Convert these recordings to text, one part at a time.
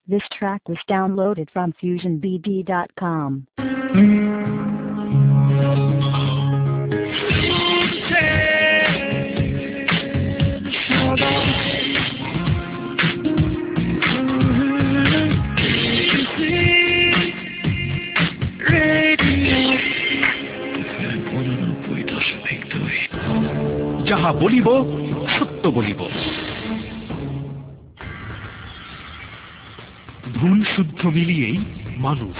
This track was downloaded from FusionBD.com. যাহা বলিব সত্য বলিব। ভুল শুদ্ধ মিলিয়েই মানুষ।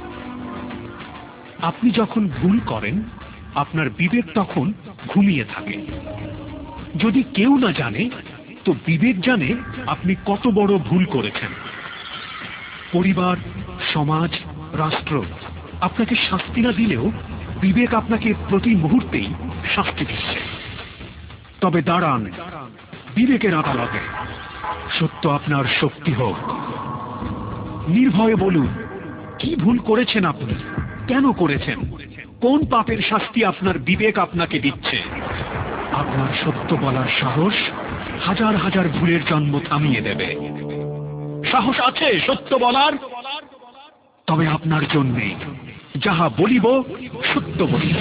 আপনি যখন ভুল করেন আপনার বিবেক তখন ঘুমিয়ে থাকে। যদি কেউ না জানে তো বিবেক জানে আপনি কত বড় ভুল করেছেন। পরিবার, সমাজ, রাষ্ট্র আপনাকে শাস্তি না দিলেও বিবেক আপনাকে প্রতি মুহূর্তেই শাস্তি দিচ্ছে। তবে দাঁড়ান বিবেকের আদালতে, সত্য আপনার শক্তি হোক। নির্ভয়ে বলুন কি ভুল করেছেন আপনি, কেন করেছেন, কোন পাপের শাস্তি আপনার বিবেক আপনাকে দিচ্ছে। আপনার সত্য বলার সাহস হাজার হাজার ভুলের জন্ম থামিয়ে দেবে। সাহস আছে সত্য বলার? তবে আপনার জন্যে যাহা বলিব সত্য বলিব।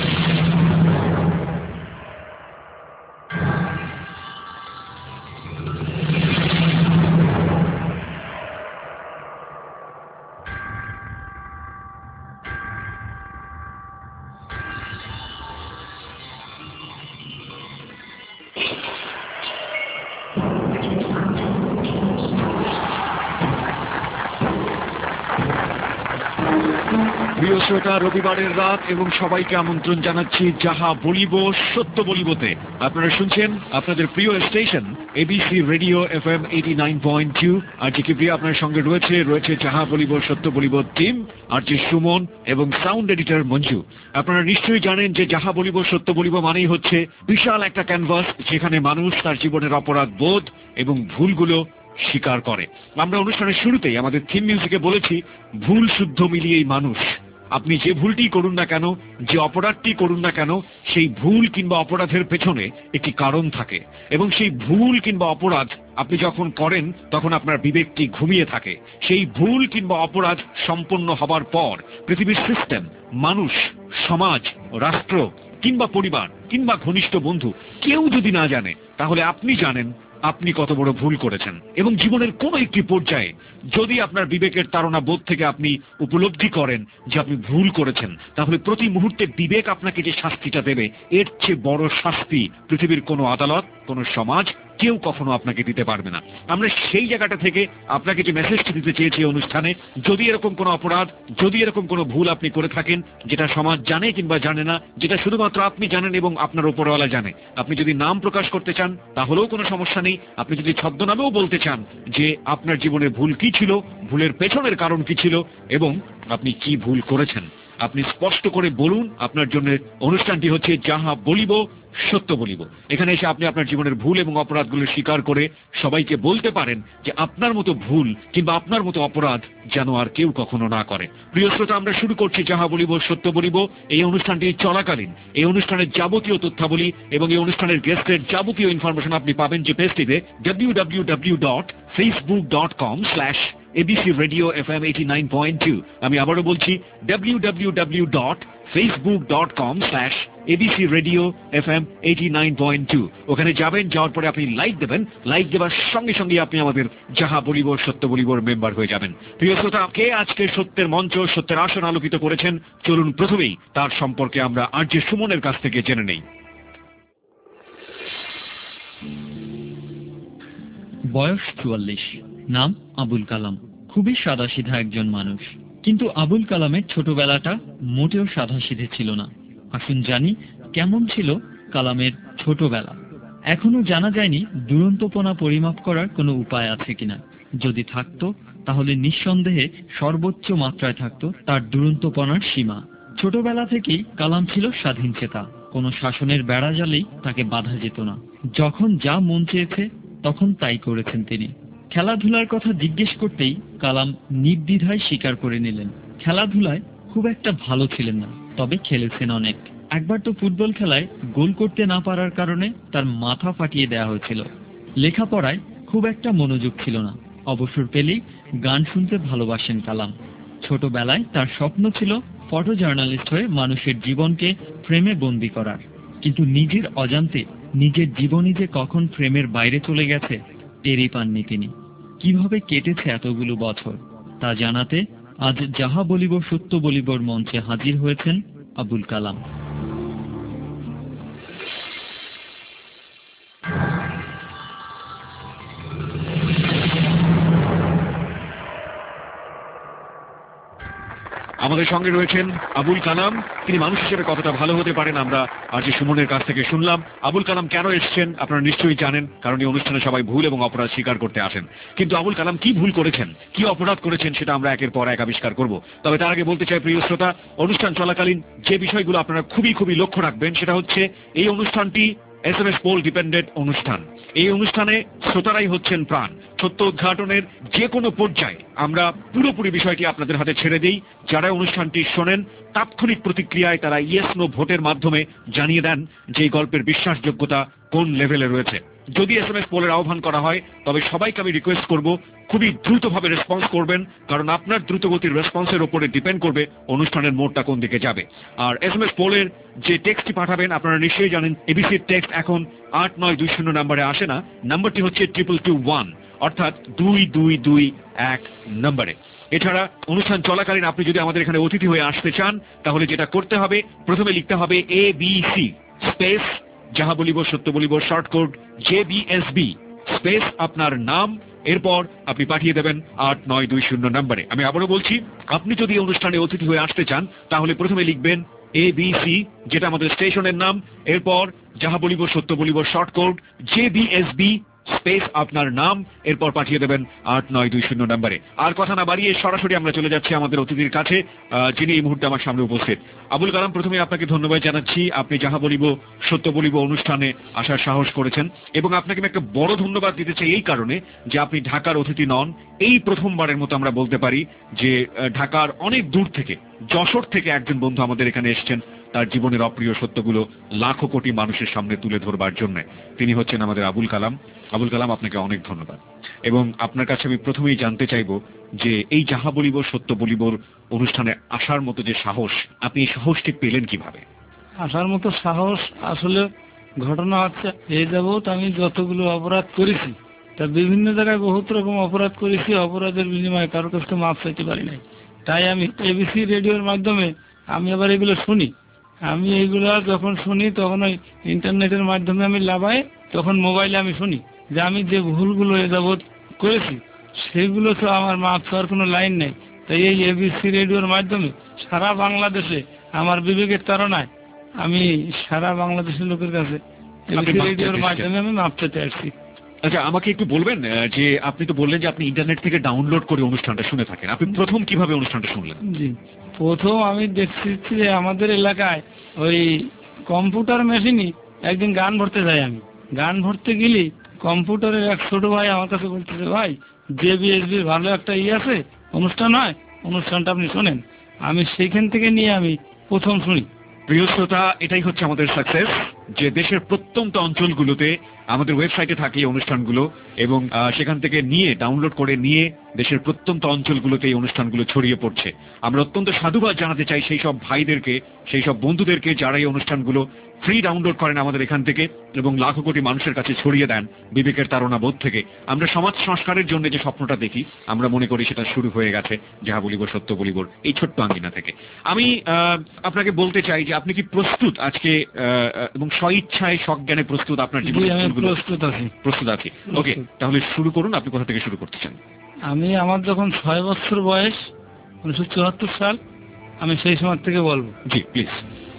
প্রিয় শ্রোতা, রবিবারের রাত এবং সবাইকে আমন্ত্রণ জানাচ্ছি যাহা বলিব সত্য বলিবতে। আপনারা শুনছেন আপনাদের প্রিয় স্টেশন এবিসি রেডিও FM 89.2। আর যে প্রিয় আপনার সঙ্গে রয়েছে যাহা বলিব সত্য বলিব টিম, আর যে সুমন এবং সাউন্ড এডিটর মঞ্জু। আপনারা নিশ্চয়ই জানেন যে যাহা বলিব সত্য বলিব মানেই হচ্ছে বিশাল একটা ক্যানভাস, যেখানে মানুষ তার জীবনের অপরাধ বোধ এবং ভুলগুলো স্বীকার করে। আমরা অনুষ্ঠানের শুরুতেই আমাদের থিম মিউজিকে বলেছি ভুল শুদ্ধ মিলিয়েই মানুষ। আপনি যে ভুলটি করুন না কেন, যে অপরাধটি করুন না কেন, সেই ভুল কিংবা অপরাধের পেছনে একটি কারণ থাকে, এবং সেই ভুল কিংবা অপরাধ আপনি যখন করেন তখন আপনার বিবেকটি ঘুমিয়ে থাকে। সেই ভুল কিংবা অপরাধ সম্পন্ন হবার পর পৃথিবীর সিস্টেম, মানুষ, সমাজ, রাষ্ট্র কিংবা পরিবার কিংবা ঘনিষ্ঠ বন্ধু কেউ যদি না জানে, তাহলে আপনি জানেন আপনি কত বড় ভুল করেছেন। এবং জীবনের কোন একটি পর্যায়ে যদি আপনার বিবেকের তাড়না বোধ থেকে আপনি উপলব্ধি করেন যে আপনি ভুল করেছেন, তাহলে প্রতি মুহূর্তে বিবেক আপনাকে যে শাস্তিটা দেবে, এর চেয়ে বড় শাস্তি পৃথিবীর কোনো আদালত, কোনো সমাজ কেউ কখনো আপনাকে দিতে পারবে না। আমরা সেই জায়গাটা থেকে আপনাকে যে মেসেজটি দিতে চেয়েছি অনুষ্ঠানে, যদি এরকম কোনো অপরাধ, যদি এরকম কোনো ভুল আপনি করে থাকেন যেটা সমাজ জানে কিংবা জানে না, যেটা শুধুমাত্র আপনি জানেন এবং আপনার উপরওয়ালা জানে, আপনি যদি নাম প্রকাশ করতে চান তাহলেও কোনো সমস্যা নেই। আপনি যদি ছদ্মনামেও বলতে চান যে আপনার জীবনে ভুল কি ছিল, ভুলের পেছনের কারণ কি ছিল এবং আপনি কি ভুল করেছেন, আপনি স্পষ্ট করে বলুন। আপনার জন্য অনুষ্ঠানটি হচ্ছে যাহা বলিব সত্য বলিব। এখানে এসে আপনি আপনার জীবনের ভুল এবং অপরাধগুলো স্বীকার করে সবাইকে বলতে পারেন যে আপনার মতো ভুল কিংবা আপনার মতো অপরাধ যেন আর কেউ কখনো না করে। প্রিয় শ্রোতা, আমরা শুরু করছি যাহা বলিব সত্য বলিব। এই অনুষ্ঠানটি চলাকালীন এই অনুষ্ঠানের যাবতীয় তথ্যাবলী এবং এই অনুষ্ঠানের গেস্টের যাবতীয় ইনফরমেশন আপনি পাবেন যে পেজটিতে www.facebook.com/ABC Radio FM 89.2। আমি আবারও বলছি www.facebook.com/ABC Radio FM 89.2। ওখানে যাবেন, যাওয়ার পরে আপনি লাইক দেবেন। লাইক দেওয়ার সঙ্গে সঙ্গে আপনি আমাদের যাহা বলিব সত্য বলিবর মেম্বার হয়ে যাবেন। প্রিয় শ্রোতা, কে আজকে সত্যের মঞ্চ, সত্যের আসন আলোকিত করেছেন, চলুন প্রথমেই তার সম্পর্কে আমরা আরজে সুমনের কাছ থেকে জেনে নেই। বয়স 44, নাম আবুল কালাম। খুবই সাদাসিধা একজন মানুষ, কিন্তু আবুল কালামের ছোটবেলাটা মোটেও সাদাসিধে ছিল না। আসুন জানি কেমন ছিল কালামের ছোটবেলা। এখনো জানা যায়নি দুরন্তপনা পরিমাপ করার কোনো উপায় আছে কিনা। যদি থাকতো তাহলে নিঃসন্দেহে সর্বোচ্চ মাত্রায় থাকতো তার দুরন্তপনার সীমা। ছোটবেলা থেকেই কালাম ছিল স্বাধীন চেতা, কোনো শাসনের বেড়াজালেই তাকে বাধা যেত না। যখন যা মন চেয়েছে তখন তাই করেছেন তিনি। খেলাধুলার কথা জিজ্ঞেস করতেই কালাম নির্দ্বিধায় স্বীকার করে নিলেন। খেলাধুলায় খুব একটা ভালো ছিলেন না, তবে খেলেছেন অনেক। একবার তো ফুটবল খেলায় গোল করতে না পারার কারণে তার মাথা ফাটিয়ে দেওয়া হয়েছিল। লেখাপড়ায় খুব একটা মনোযোগ ছিল না, অবসর পেলেই গান শুনতে ভালোবাসেন কালাম। ছোটবেলায় তার স্বপ্ন ছিল ফটো জার্নালিস্ট হয়ে মানুষের জীবনকে ফ্রেমে বন্দি করার, কিন্তু নিজের অজান্তে নিজের জীবনই যে কখন ফ্রেমের বাইরে চলে গেছে টেরই পাননি তিনি। কিভাবে কেটেছে এতগুলো বছর তা জানাতে আজ যাহা বলিব সত্য বলিবর মঞ্চে হাজির হয়েছেন আবুল কালাম। আমাদের সঙ্গে রয়েছেন আবুল কালাম। তিনি মানুষ হিসেবে কতটা ভালো হতে পারেন আমরা আজ সুমনের কাছ থেকে শুনলাম। আবুল কালাম কেন এসেছেন আপনারা নিশ্চয়ই জানেন, কারণ এই অনুষ্ঠানে সবাই ভুল এবং অপরাধ স্বীকার করতে আসেন। কিন্তু আবুল কালাম কি ভুল করেছেন, কি অপরাধ করেছেন সেটা আমরা একের পর এক আবিষ্কার করব। তবে তার আগে বলতে চাই প্রিয় শ্রোতা, অনুষ্ঠান চলাকালীন যে বিষয়গুলো আপনারা খুবই লক্ষ্য রাখবেন সেটা হচ্ছে এই অনুষ্ঠানটি SMS পোল ডিপেন্ডেন্ট অনুষ্ঠান। এই অনুষ্ঠানে শ্রোতারাই হচ্ছেন প্রাণ। সত্য উদ্ঘাটনের যে কোনো পর্যায়ে আমরা পুরোপুরি বিষয়টি আপনাদের হাতে ছেড়ে দিই। যারা অনুষ্ঠানটি শোনেন তাৎক্ষণিক প্রতিক্রিয়ায় তারা ইয়েস নো ভোটের মাধ্যমে জানিয়ে দেন যে এই গল্পের বিশ্বাসযোগ্যতা কোন লেভেলে রয়েছে। যদি SMS পোলের আহ্বান করা হয় তবে সবাইকে আমি রিকোয়েস্ট করব খুবই দ্রুতভাবে রেসপন্স করবেন, কারণ আপনার দ্রুতগতির রেসপন্সের উপরে ডিপেন্ড করবে অনুষ্ঠানের মোড়টা কোন দিকে যাবে। আর SMS পোলের যে টেক্সটটি পাঠাবেন আপনারা নিশ্চয়ই জানেন এবিসির টেক্সট এখন 8920 নম্বরে আসে না, নাম্বারটি হচ্ছে 2221, অর্থাৎ 2221 নম্বরে। এছাড়া অনুষ্ঠান চলাকালীন আপনি যদি আমাদের এখানে অতিথি হয়ে আসতে চান তাহলে যেটা করতে হবে, প্রথমে লিখতে হবে ABC স্পেস যাহা বলিব সত্য বলিব শর্ট কোড JBSB স্পেস আপনার নাম, এরপর আপনি পাঠিয়ে দেবেন 8920 নম্বরে। আমি আবারও বলছি, আপনি যদি অনুষ্ঠানে অতিথি হয়ে আসতে চান তাহলে প্রথমে লিখবেন ABC যেটা আমাদের স্টেশনের নাম, এরপর যাহা বলিব সত্য বলিব শর্ট কোড JBSB স্পেস আপনার নাম, এরপর পাঠিয়ে দেবেন 8920 নম্বরে। আর কথা না বাড়িয়ে সরাসরি আমরা চলে যাচ্ছি আমাদের অতিথির কাছে, যিনি এই মুহূর্তে আমার সামনে উপস্থিত। আবুল কালাম, প্রথমে আপনাকে ধন্যবাদ জানাচ্ছি, আপনি যাহা বলিব সত্য বলিব অনুষ্ঠানে আসার সাহস করেছেন, এবং আপনাকে আমি একটা বড় ধন্যবাদ দিতে চাই এই কারণে যে আপনি ঢাকার অতিথি নন। এই প্রথমবারের মতো আমরা বলতে পারি যে ঢাকার অনেক দূর থেকে, যশোর থেকে একজন বন্ধু আমাদের এখানে এসেছেন তার জীবনের অপ্রিয় সত্যগুলো লাখো কোটি মানুষের সামনে তুলে ধরবার জন্য। তিনি হচ্ছেন আমাদের আবুল কালাম। আবুল কালাম, আপনাকে অনেক ধন্যবাদ। এবং আপনার কাছে আমি প্রথমেই জানতে চাইব যে এই যাহা বলিব সত্য বলিবর অনুষ্ঠানে আসার মতো যে সাহস, আপনি এই সাহসটি পেলেন কিভাবে? আসার মতো সাহস আসলে ঘটনা হচ্ছে, এই যাবৎ আমি যতগুলো অপরাধ করেছি তা বিভিন্ন জায়গায় বহুত রকম অপরাধ করেছি, অপরাধের বিনিময়ে কারোর কাছে মাপ চাইতে পারি নাই। তাই আমি ABC রেডিওর মাধ্যমে আমি আবার এগুলো শুনি। আমি এইগুলো যখন শুনি তখন ওই ইন্টারনেটের মাধ্যমে আমি লাভাই, তখন মোবাইলে আমি শুনি যে আমি যে ভুলগুলো এ যাবৎ করেছি সেগুলো তো আমার মাপ চাওয়ার কোনো লাইন নেই। তাই এই ABC রেডিওর মাধ্যমে সারা বাংলাদেশে আমার বিবেকের তাড়নায় আমি সারা বাংলাদেশের লোকের কাছে ABC রেডিওর মাধ্যমে আমি মাপ চাইতে আসছি। আচ্ছা, আমাকে একটু বলবেন যে আপনি তো বললেন যে আপনি ইন্টারনেট থেকে ডাউনলোড করে অনুষ্ঠানটা শুনে থাকেন, আপনি প্রথম কিভাবে অনুষ্ঠানটা শুনলেন? জি, প্রথম আমি দেখছি যে আমাদের এলাকায় ওই কম্পিউটার মেশিনই একদিন গান ভরতে যাই। আমি গান ভরতে গেলি কম্পিউটারের এক ছোট ভাই আমার কাছে বলতেছে, ভাই JBSB ভালো একটা আছে অনুষ্ঠান হয়, অনুষ্ঠানটা আপনি শোনেন। আমি সেইখান থেকে নিয়ে আমি প্রথম শুনি। প্রিয় শ্রোতা, এটাই হচ্ছে আমাদের সাকসেস, যে দেশের প্রত্যন্ত অঞ্চলগুলোতে আমাদের ওয়েবসাইটে থাকে এই অনুষ্ঠানগুলো, এবং সেখান থেকে নিয়ে ডাউনলোড করে নিয়ে দেশের প্রত্যন্ত অঞ্চলগুলোতে এই অনুষ্ঠানগুলো ছড়িয়ে পড়ছে। আমরা অত্যন্ত সাধুবাদ জানাতে চাই সেই সব ভাইদেরকে, সেই সব বন্ধুদেরকে যারা এই অনুষ্ঠানগুলো ফ্রি ডাউনলোড করেন আমাদের এখান থেকে এবং লাখো কোটি মানুষের কাছে ছড়িয়ে দেন বিবেকের তাড়না বোধ থেকে। আমরা সমাজ সংস্কারের জন্য যে স্বপ্নটা দেখি আমরা মনে করি সেটা শুরু হয়ে গেছে যাহা বলিব সত্য বলিবর এই ছোট্ট আঙ্গিনা থেকে। আমি আপনাকে বলতে চাই যে আপনি কি প্রস্তুত আজকে এবং স্বইচ্ছায় সজ্ঞানে প্রস্তুত আপনার জীবনে? প্রস্তুত আছি। ওকে, তাহলে শুরু করুন। আপনি কোথা থেকে শুরু করতে চান? আমি আমার যখন 6 বছর বয়স, 1974 সাল, আমি সেই সময় থেকে বলবো। জি প্লিজ।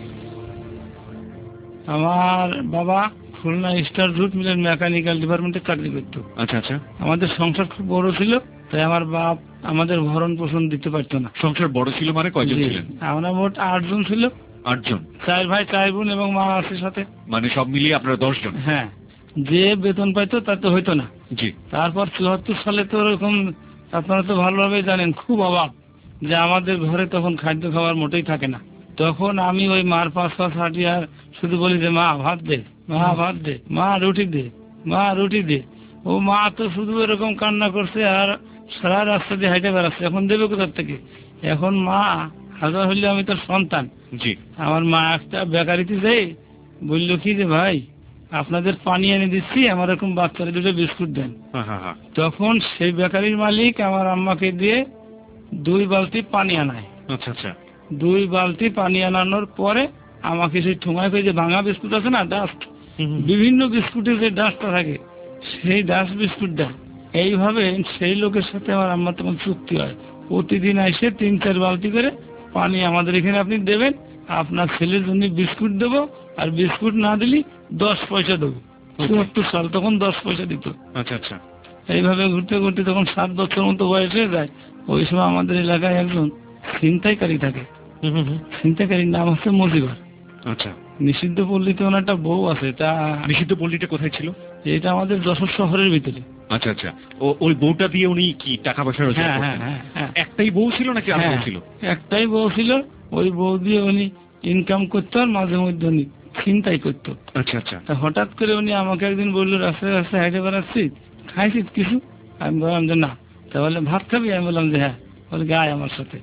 আমার বাবা খুলনা স্টার জুট মিলের মেকানিক্যাল ডিপার্টমেন্টে চাকরি করতো। আচ্ছা আচ্ছা। আমাদের সংসার খুব বড় ছিল, তাই আমার বাপ আমাদের ভরণ পোষণ দিতে পারতো না। সংসার বড় ছিল মানে কয়জন ছিলেন? আমরা মোট 8 জন ছিল। 8 জন? 4 ভাই 4 বোন এবং মা আছে সাথে, মানে সব মিলিয়ে আপনারা 10 জন? হ্যাঁ। যে বেতন পাইতো তা তো হইতো না। জি। তারপর 74 সালে তো এরকম, আপনারা তো ভালোভাবে জানেন, খুব অভাব, যে আমাদের ঘরে তখন খাদ্য খাবার মোটেই থাকে না। তখন আমি ওই মার পাশ হাঁটি আর শুধু বলি যে মা ভাত দে, মা ভাত দে, মা রুটি দে, মা রুটি দে। ও মা তো শুধু এরকম কান্না করছে আর সারা রাস্তা দিয়ে হাইটে বেড়াচ্ছে, এখন দেবে কোথার থেকে? এখন মা হাজার হইলে আমি তোর সন্তান, জি। আমার মা একটা বেকারিতে যাই বললো কি যে ভাই আপনাদের পানি এনে দিচ্ছি, আমার এরকম বাচ্চারা দুটো বিস্কুট দেন। তখন সেই বেকারির মালিক আমার আম্মাকে দিয়ে 2 বালতি পানি আনায়। আচ্ছা আচ্ছা। 2 বালতি পানি আনানোর পরে আমাকে সেই ঠোঙায় করে যে ভাঙা বিস্কুট আছে না, ডাস্ট, বিভিন্ন বিস্কুটের যে ডাস্টটা থাকে সেই ডাস্ট বিস্কুট দেয়। এইভাবে সেই লোকের সাথে আমার আম্মার তখন চুক্তি হয়, প্রতিদিন এসে 3-4 বালতি করে পানি আমাদের এখানে আপনি দেবেন, আপনার ছেলের জন্য বিস্কুট দেবো, আর বিস্কুট না দিলি 10 পয়সা দেবো। 74 সাল, তখন 10 পয়সা দিত। আচ্ছা আচ্ছা। এইভাবে ঘুরতে ঘুরতে তখন 7 বছর মতো বয়স হয়ে যায়। ওই সময় আমাদের এলাকায় একজন ছিনতাইকারী থাকে, ছিনতাইকারীর নাম হচ্ছে মজিবর। আচ্ছা। নিষিদ্ধ পল্লীতে ওনার একটা বউ আছে। তা নিষিদ্ধ পল্লীটা কোথায় ছিল? এটা আমাদের যশোর শহরের ভিতরে। আচ্ছা আচ্ছা। ওই বউটা দিয়ে উনি কি টাকা পয়সা রোজগার হ্যাঁ করতেন? হ্যাঁ হ্যাঁ। একটাই বউ ছিল নাকি আরো বউ ছিল? একটাই বউ ছিল, ওই বউ দিয়ে উনি ইনকাম করতো আর মাঝে মধ্যে উনি ছিনতাই করতো। আচ্ছা আচ্ছা। তা হঠাৎ করে উনি আমাকে একদিন বললো রাস্তায় রাস্তায় হাইটে বেড়াচ্ছি, খাইছিস কিছু? আমি বললাম যে না। তা বললে ভাত খাবি? আমি বললাম যে হ্যাঁ। বলে গায়ে আমার সাথে।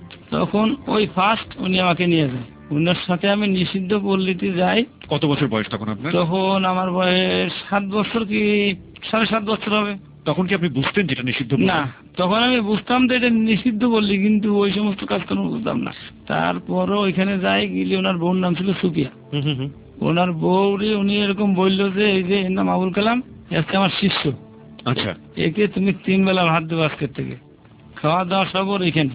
তখন ওই ফার্স্ট উনি আমাকে নিয়ে যায়, উনার সাথে আমি নিষিদ্ধ পল্লীতে যাই। কত বছর বয়স তখন আপনার? তখন আমার বয়স 7 বছর কি 7.5 বছর হবে। তখন কি আপনি বুঝতেন যেটা নিষিদ্ধ? না, তখন আমি বুঝতাম যে এটা নিষিদ্ধ পল্লী, কিন্তু ওই সমস্ত কাজ কোনো বুঝতাম না। তারপরও ওইখানে যাই, গেলে ওনার বউর নাম ছিল সুপিয়া। ওনার বউরি উনি এরকম বললো যে এই যে এর নাম আবুল কালাম, আজকে আমার শিষ্য। আচ্ছা। একে তুমি 3 বেলা ভাত দেবো আজকের থেকে, খাওয়া দাওয়া সব ওর এখানে।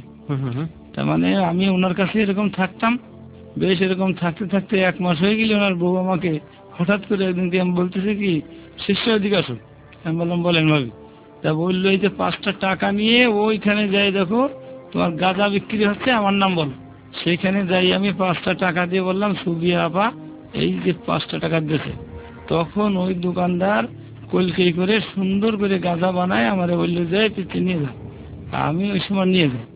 তার মানে আমি ওনার কাছে এরকম থাকতাম। বেশ এরকম থাকতে থাকতে 1 মাস হয়ে গেলে ওনার বউ আমাকে হঠাৎ করে একদিন আমি বলতেছে কি, শিষ্য এদিকে আসো। আমি বললাম বলেন ভাবি। তা বললো এই যে 5টা টাকা নিয়ে ওইখানে যাই, দেখো তোমার গাঁজা বিক্রি হচ্ছে, আমার নাম বলো। সেইখানে যাই আমি 5টা টাকা দিয়ে বললাম সুবিয়া আপা এই যে 5টা টাকা দিয়েছে। তখন ওই দোকানদার কলকেই করে সুন্দর করে গাঁজা বানায় আমার বললো যে তুই নিয়ে যা। আমি ওই সময় নিয়ে যাই,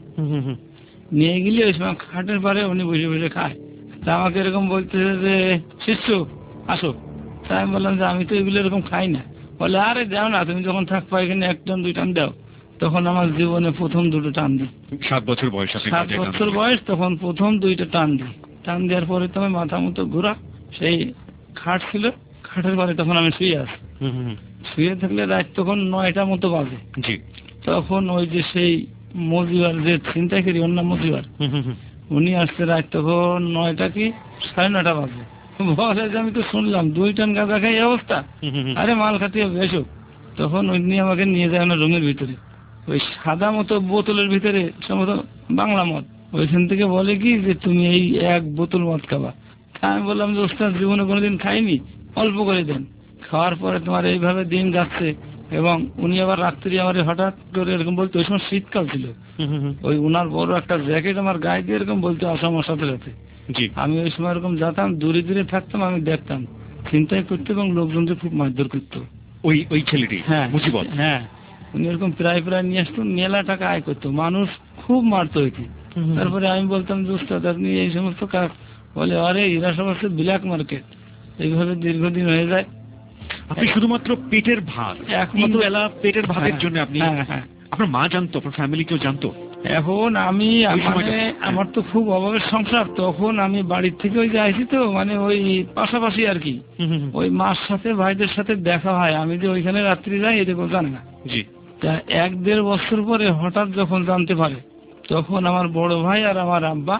নিয়ে গেলে ওই সময় খাটের পারে উনি বসে বসে খায়। তা আমাকে এরকম বলতেছে যে শিষ্য আসো। তা আমি বললাম যে আমি তো এগুলো এরকম খাই না। বলে আরে দাও না, তুমি যখন থাকবা এখানে 1 টান 2 টান দাও। তখন আমার জীবনে প্রথম 2টো টান দিই। 7 বছর বয়স? 7 বছর বয়স, তখন প্রথম 2টা টান দিই। টান দেওয়ার পরে তো আমি মাথা মতো ঘোরা, সেই খাট ছিল, খাটের পরে তখন আমি শুয়ে আছি। শুয়ে থাকলে রাত তখন 9টা মতো বাজে। জি। তখন ওই যে সেই মজিবার যে ছিনতাইকারী, ওর নাম মজিবার, উনি আসছে রাত তখন 9টা কি 9:30 বাজে। বলে যে আমি তো শুনলাম 2 টান গাঁজা খাই এই অবস্থা, আরে মাল খাতে হবে এসো। তখন ওই নিয়ে আমাকে নিয়ে যায় ওনার রুমের ভিতরে, ওই সাদা মতো বোতলের ভিতরে সম্ভবত বাংলা মদ। ওইখান থেকে বলে কি যে তুমি এই 1 বোতল মদ খাবা। আমি বললাম যে ওস্তাদ জীবনে কোনোদিন খাইনি, অল্প করে দেন। খাওয়ার পরে তোমার এইভাবে দিন যাচ্ছে। এবং উনি আবার রাত্রি আমার হঠাৎ করে এরকম বলতো, ওই সময় শীতকাল ছিল, ওই উনার বড় একটা জ্যাকেট আমার গায়ে দিয়ে এরকম বলতো আসো আমার সাথে সাথে। আমি ওই সময় এরকম যেতাম, দূরে দূরে থাকতাম, আমি দেখতাম চিন্তাই করতো এবং লোকজনকে খুব মারধর করতো। ওই ছেলেটি? হ্যাঁ মুজিবত? হ্যাঁ, উনি এরকম প্রায় প্রায় নিয়ে আসতো, মেলা টাকা আয় করতো, মানুষ খুব মারতো একে। তারপরে আমি বলতাম যে উস্তাদ আপনি এই সমস্ত কাজ, বলে আরে এরা সব হচ্ছে ব্ল্যাক মার্কেট। এইভাবে দীর্ঘদিন হয়ে যায়। আপনি শুধুমাত্র পেটের ভাত, একমাত্র বেলা পেটের ভাতের জন্য আপনি? আপনার মা জানতো? আপনার ফ্যামিলি কেউ জানতো? এখন আমি আমার তো খুব অভাবের সংসার। তখন আমি বাড়ির থেকে ওই যে আইছি তো, মানে ওই পাশাপাশি আর কি, ওই মার সাথে ভাইদের সাথে দেখা হয়। আমি যে ওইখানে রাত্রি যাই এটা কেউ জানে না। তা 1-1.5 বছর পরে হঠাৎ যখন জানতে পারে, তখন আমার বড় ভাই আর আমার আব্বা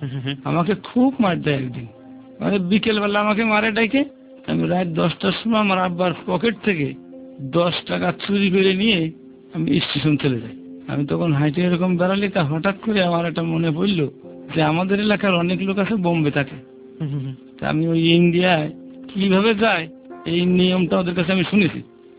আমাকে খুব মার দেয় একদিন। মানে বিকেল বেলা আমাকে মারে ডাইকে, আমি রাত 10টার সময় আমার আব্বার পকেট থেকে 10 টাকা চুরি করে নিয়ে আমি স্টেশন চলে যাই। আমি তখন হাইটে এরকম বেড়ালি, তা হঠাৎ করে আমার একটা মনে পড়লো যে আমাদের এলাকার অনেক লোক আছে বোম্বে থাকে। তা আমি ওই ইন্ডিয়ায় কিভাবে যায় এই নিয়মটা ওদের কাছে আমি শুনেছি।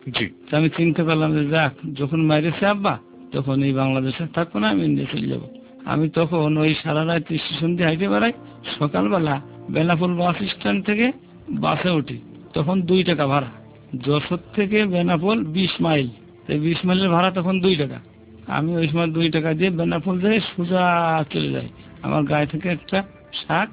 তা আমি চিন্তা করলাম যে যাক, যখন মাইরেছে আব্বা তখন এই বাংলাদেশে থাকবো না, আমি ইন্ডিয়া চলে যাবো। আমি তখন ওই সারা রাত স্টেশন দিয়ে হাইটে বেড়াই। সকালবেলা বেনাপোল বাস স্ট্যান্ড থেকে বাসে উঠি, তখন 2 টাকা ভাড়া। যশোর থেকে বেনাপোল 20 মাইল, 20 মাইলের ভাড়া তখন 2 টাকা। আমি ওই সময় 2 টাকা দিয়ে বেনাপোল যাই, সোজা চলে যাই। আমার গায়ে থেকে একটা শার্ট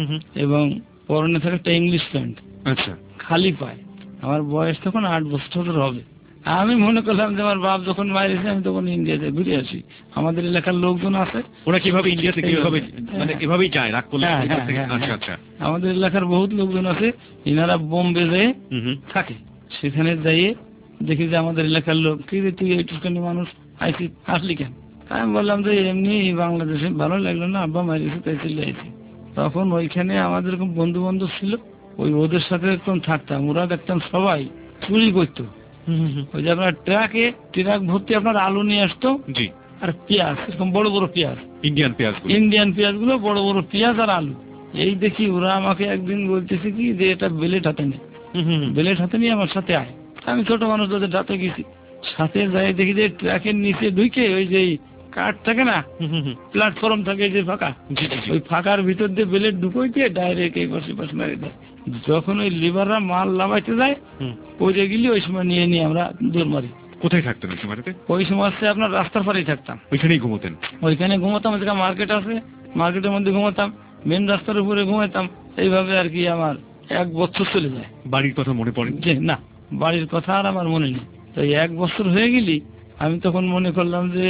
এবং পরনে থাকে একটা ইংলিশ প্যান্ট, খালি পায়। আমার বয়স তখন 8 বছর হবে। আমি মনে করলাম যে আমার বাপ যখন মারিয়েছে আমি তখন ইন্ডিয়াতে ঘুরে আসি, আমাদের এলাকার লোকজন আছে। ওরা কিভাবে ইন্ডিয়াতে কিভাবে মানে এভাবেই যায় রাগ করলে? হ্যাঁ, হ্যাঁ, হ্যাঁ, আচ্ছা আচ্ছা। আমাদের এলাকার বহুত লোকজন আছে, ইনারা বোম্বে যেয়ে থাকে, সেখানে যাইয়ে দেখি যে আমাদের এলাকার লোক, কি রে তুই এইটুখানি মানুষ আসলি কেন? আমি বললাম যে এমনি বাংলাদেশে ভালো লাগলো না, আব্বা মারিয়েছে তাই চলে আইছি। তখন ওইখানে আমাদের এরকম বন্ধু বান্ধব ছিল, ওদের সাথে একদম থাকতাম। ওরা দেখতাম সবাই চুরি করতো। ওই যে আপনার ট্রাক ভর্তি আপনার আলু নিয়ে আসতো, জি, আর পেঁয়াজ, এরকম বড় বড় পেঁয়াজ, ইন্ডিয়ান পেঁয়াজ গুলো, বড় বড় পেঁয়াজ আর আলু। এই দেখি ওরা আমাকে একদিন বলতেছে কি যে এটা বেলেট হাতে নেই, বেলেট হাতে নিয়ে আমার সাথে আয়। আমি ছোট মানুষ, ওদের রাতে গেছি, সাথে যাই দেখি যে ট্রাকের নিচে ঢুকে ওই যে কাঠ থাকে না, প্ল্যাটফর্ম থাকে যে ফাঁকা, ওই ফাঁকার ভিতর দিয়ে বেলেট ঢুকোই দিয়ে ডাইরেক্ট এই পাশে পাশে মারি দেয়। যখন ওই লিভাররা মাল লাগাইতে যায় পড়ে গেলি, ওই সময় নিয়ে নিয়ে আমরা দৌড় মারি। কোথায় থাকতেন ওই সময়টাতে? ওই সময় হচ্ছে আপনার রাস্তার পাড়েই থাকতাম, ওইখানেই ঘুমোতেন? ওইখানে ঘুমাতাম, যেখানে মার্কেট আছে মার্কেটের মধ্যে ঘুমাতাম, মেন রাস্তার উপরে ঘুমাইতাম। এইভাবে আর কি আমার 1 বছর চলে যায়। বাড়ির কথা মনে পড়ে? যে না, বাড়ির কথা আর আমার মনে নেই। তো 1 বছর হয়ে গেলি আমি তখন মনে করলাম যে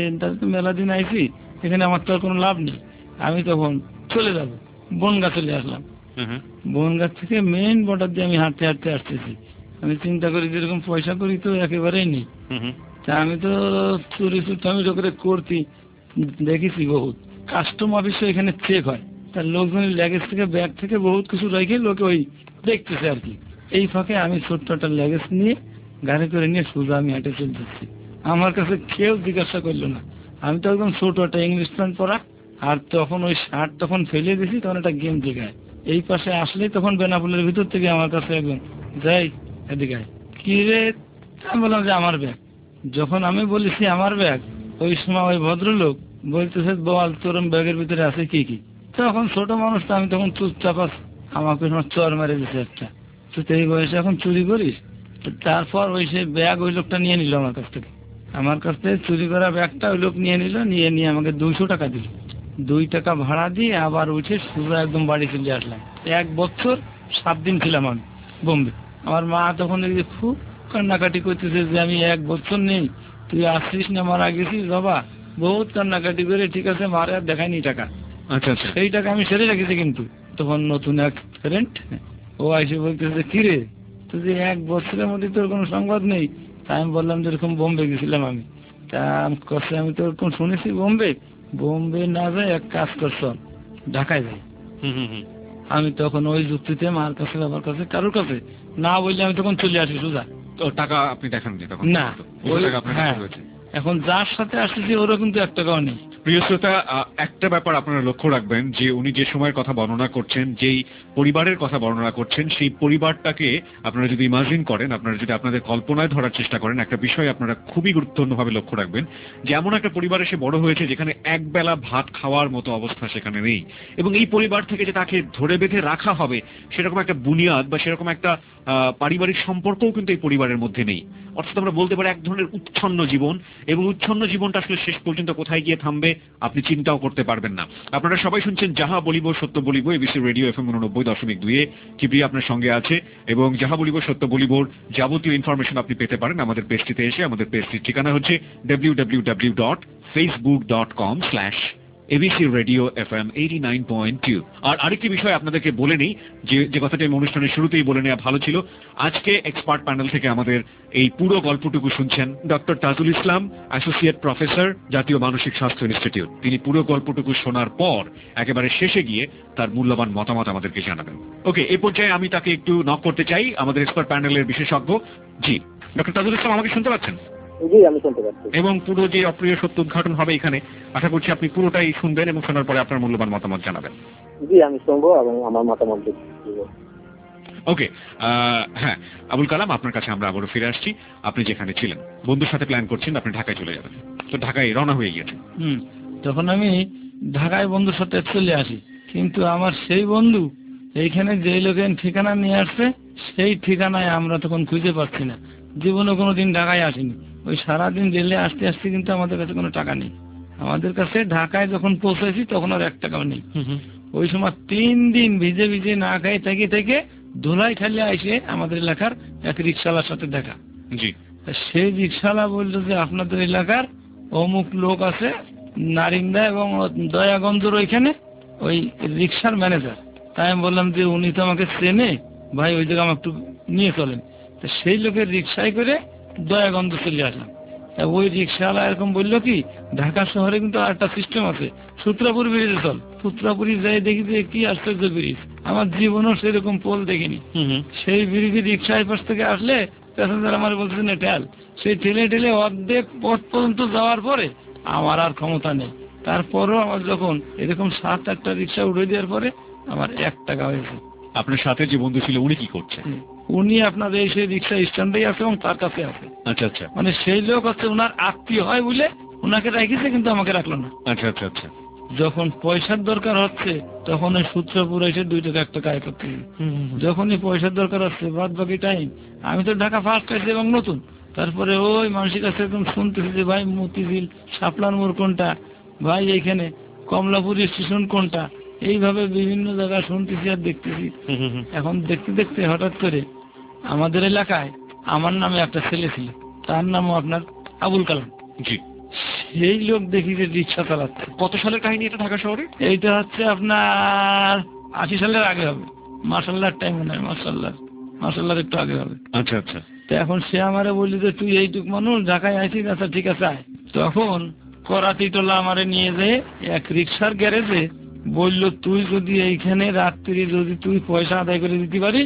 মেলা দিন আইছি, এখানে আমার তো আর কোনো লাভ নেই, আমি তখন চলে যাব। বনগা চলে আসলাম। বনগা থেকে মেইন বর্ডার দিয়ে আমি হাঁটতে হাঁটতে আসতেছি। আমি চিন্তা করি যেরকম পয়সা করি তো একেবারেই নেই। তা আমি তো চুরি আমি করে করতি দেখেছি বহুত। কাস্টম অফিসে এখানে চেক হয়, তার লোকজনের ল্যাগেজ থেকে ব্যাগ থেকে বহুত কিছু রেখে লোকে ওই দেখতেছে আর কি। এই ফাঁকে আমি ছোট্ট একটা ল্যাগেজ নিয়ে গাড়ি করে নিয়ে সোজা আমি হেঁটে চলতেছি। আমার কাছে কেউ জিজ্ঞাসা করলো না। আমি তো একদম ছোট একটা ইংলিশ প্যান্ট পরা, আর তখন ওই শার্ট তখন ফেলে দিয়েছি, তখন একটা গেম জায়গায় এই পাশে আসলেই তখন বেনাপুলের ভিতর থেকে আমার কাছে একদম যাই এদিকে কি রে, আমি বললাম যে আমার ব্যাগ। যখন আমি বলেছি আমার ব্যাগ, ওই সময় ওই ভদ্রলোক বলতেছে বল তোর ব্যাগের ভিতরে আছে কি কি। তখন ছোট মানুষ তো আমি তখন চুপচাপ আমাকে চর মেরে দিছে একটা, তুই তো এই বয়সে এখন চুরি করিস। তারপর ওই সে ব্যাগ ওই লোকটা নিয়ে নিল আমার কাছ থেকে। আমার কাছ থেকে চুরি করা ব্যাগটা ওই লোক নিয়ে নিল, নিয়ে আমাকে 200 টাকা দিল। 2 টাকা ভাড়া দিয়ে আবার উঠে সোজা একদম বাড়ি চলে আসলাম। 1 বছর 7 দিন ছিলাম আমি বোম্বে। আমার মা তখন দেখি খুব কান্নাকাটি করতেছে যে আমি 1 বছর নেই, তুই আসছিস না, মারা গেছিস বাবা। বহুত কান্নাকাটি করে ঠিক আছে মারে আর দেখায়নি টাকা। আচ্ছা আচ্ছা। সেই টাকা আমি সেরে রেখেছি। কিন্তু তখন নতুন এক ফ্রেন্ড ও এসে বলতেছে কি রে তুই 1 বছরের মধ্যে তোর কোনো সংবাদ নেই। তা আমি বললাম যে এরকম বোম্বে গেছিলাম আমি। তা আমি তো এরকম শুনেছি বোম্বে না যায় এক কাজ করছ, ঢাকায় যাই। আমি তখন ওই যুক্তিতে মার কাছে বাবার কাছে কারোর কাছে না বললে আমি তখন চলে আসি সোজা। তো টাকা আপনি দেখাননি তখন? না, হ্যাঁ, এখন যার সাথে আসতেছি ওরা কিন্তু 1 টাকাও নেই। প্রিয় শ্রোতা, একটা ব্যাপার আপনারা লক্ষ্য রাখবেন যে উনি যে সময়ের কথা বর্ণনা করছেন, যেই পরিবারের কথা বর্ণনা করছেন, সেই পরিবারটাকে আপনারা যদি ইমাজিন করেন, আপনারা যদি আপনাদের কল্পনায় ধরার চেষ্টা করেন, একটা বিষয় আপনারা খুবই গুরুত্বপূর্ণভাবে লক্ষ্য রাখবেন যে এমন একটা পরিবারে সে বড় হয়েছে যেখানে একবেলা ভাত খাওয়ার মতো অবস্থা সেখানে নেই। এবং এই পরিবার থেকে যে তাকে ধরে বেঁধে রাখা হবে সেরকম একটা বুনিয়াদ বা সেরকম একটা পারিবারিক সম্পর্কও কিন্তু এই পরিবারের মধ্যে নেই। অর্থাৎ আমরা বলতে পারি এক ধরনের উচ্ছন্ন জীবন, এবং উচ্ছন্ন জীবনটা আসলে শেষ পর্যন্ত কোথায় গিয়ে থামবে আপনি চিন্তাও করতে পারবেন না। আপনারা সবাই শুনছেন যাহা বলিব সত্য বলিব, এবিসি রেডিও FM 89.2 কিপ্রিয়া আপনার সঙ্গে আছে। এবং যাহা বলিব সত্য বলিবর যাবতীয় ইনফরমেশন আপনি পেতে পারেন আমাদের পেজটিতে এসে। আমাদের পেজটির ঠিকানা হচ্ছে www.facebook.com/ABC Radio FM 89.2। আর আরেকটি বিষয় আপনাদেরকে বলে নেই, যে কথাটি আমি অনুষ্ঠানের শুরুতেই বলে নেওয়া ভালো ছিল। আজকে এক্সপার্ট প্যানেল থেকে আমাদের এই পুরো গল্পটুকু শুনছেন doctor Tajul Islam, associate professor, জাতীয় মানসিক স্বাস্থ্য ইনস্টিটিউট। তিনি পুরো গল্পটুকু শোনার পর একেবারে শেষে গিয়ে তার মূল্যবান মতামত আমাদেরকে জানাবেন। ওকে, এ পর্যায়ে আমি তাকে একটু নক করতে চাই, আমাদের এক্সপার্ট প্যানেলের বিশেষজ্ঞ। জি ডক্টর তাজুল ইসলাম, আমাকে শুনতে পাচ্ছেন? জি, আমি শুনতে পাচ্ছি। এবং পুরো যে অপ্রিয় সত্য উদ্ঘাটন হবে এখানে, আশা করছি আপনি পুরোটাই শুনবেন এবং শোনার পরে আপনার মূল্যবান মতামত জানাবেন। জি, আমি শুনবো এবং আমার মতামত দিব। ওকে, হ্যাঁ আবুল কালাম, আপনার কাছে আমরা আবারও ফিরে আসছি। আপনি যেখানে ছিলেন বন্ধুর সাথে প্ল্যান করছেন আপনি ঢাকায় চলে যাবেন, তো ঢাকায় রওনা হয়ে গিয়েছেন। তখন আমি ঢাকায় বন্ধুর সাথে চলে আসি, কিন্তু আমার সেই বন্ধু এইখানে যে লোকের ঠিকানা নিয়ে আসছে সেই ঠিকানায় আমরা তখন খুঁজে পাচ্ছি না। জীবনে কোনোদিন ঢাকায় আসিনি। ওই সারাদিন রেলে আসতে আসতে কিন্তু আমাদের কাছে কোনো টাকা নেই। আমাদের কাছে ঢাকায় যখন পৌঁছেছি তখন আর 1 টাকাও নেই। ওই সময় 3 দিন ভিজে ভিজে না খাই থেকে ধুলাই খালি এসে আমাদের এলাকার এক রিক্সাওয়ালার সাথে দেখা। জি, সেই রিক্সাওয়ালা বললো যে আপনাদের এলাকার অমুক লোক আছে নারিন্দা এবং দয়াগঞ্জের ওইখানে ওই রিক্সার ম্যানেজার। তাই আমি বললাম যে উনি তো আমাকে চেনে ভাই, ওই জায়গা আমার একটু নিয়ে চলেন। তো সেই লোকের রিক্সায় করে দয়াগঞ্জ চলে আসলাম। তা ওই রিক্সাওয়ালা এরকম বললো কি, ঢাকা শহরে কিন্তু আর একটা সিস্টেম আছে, সূত্রাপুর ব্রিজে চল। সূত্রাপুরি যাই দেখি যে কি আশ্চর্য ব্রিজ, আমার জীবনও সেরকম পোল দেখিনি। সেই ব্রিজে রিক্সায় পাশ থেকে আসলে প্যাসেঞ্জার আমার বলছে না ঠেল, সেই ঠেলে ঠেলে অর্ধেক পথ পর্যন্ত যাওয়ার পরে আমার আর ক্ষমতা নেই। তারপরও আমার যখন এরকম 7-8টা রিক্সা উঠে দেওয়ার পরে আমার 1 টাকা হয়েছে। আপনার সাথে যে বন্ধু ছিল উনি কি করছেন? উনি আপনার এই সেই রিক্সা স্ট্যান্ডেই আছে এবং তার কাছে আছে। আচ্ছা আচ্ছা, মানে সেই লোক হচ্ছে ওনার আত্মীয় হয় বলে ওনাকে রাখিছে, কিন্তু আমাকে রাখলো না। আচ্ছা আচ্ছা আচ্ছা। যখন পয়সার দরকার হচ্ছে তখন ওই সূত্রপুর এসে 2 টাকা 1 টাকা আয় করতে, যখনই পয়সার দরকার হচ্ছে বাদ বাকি টাইম আমি তো ঢাকা ফার্স্ট আইছি এবং নতুন। তারপরে ওই মানুষের কাছে এরকম শুনতেছি যে ভাই মতিঝিল শাপলার মোড় কোনটা, ভাই এইখানে কমলাপুর স্টেশন কোনটা, এইভাবে বিভিন্ন জায়গায় শুনতেছি আর দেখতেছি। এখন দেখতে দেখতে হঠাৎ করে আমাদের এলাকায় আমার নামে একটা ছেলে ছিল, তার নামও আপনার আবুল কালাম। জি। সেই লোক দেখি যে রিক্সা চালাচ্ছে। কত সালের কাহিনী এটা ঢাকা শহরে? এইটা হচ্ছে আপনার 80 সালের আগে হবে, মার্শাল্লাহর টাইম মনে হয়, মার্শাল্লাহর একটু আগে হবে। আচ্ছা আচ্ছা। তো এখন সে আমারে বললি যে তুই এইটুক মানুষ ঢাকায় আইছিস, আচ্ছা ঠিক আছে আয়। তখন করাতি টোলা আমারে নিয়ে যেয়ে এক রিক্সার গ্যারেজে বললো তুই যদি এইখানে রাত্রি যদি তুই পয়সা আদায় করে দিতে পারিস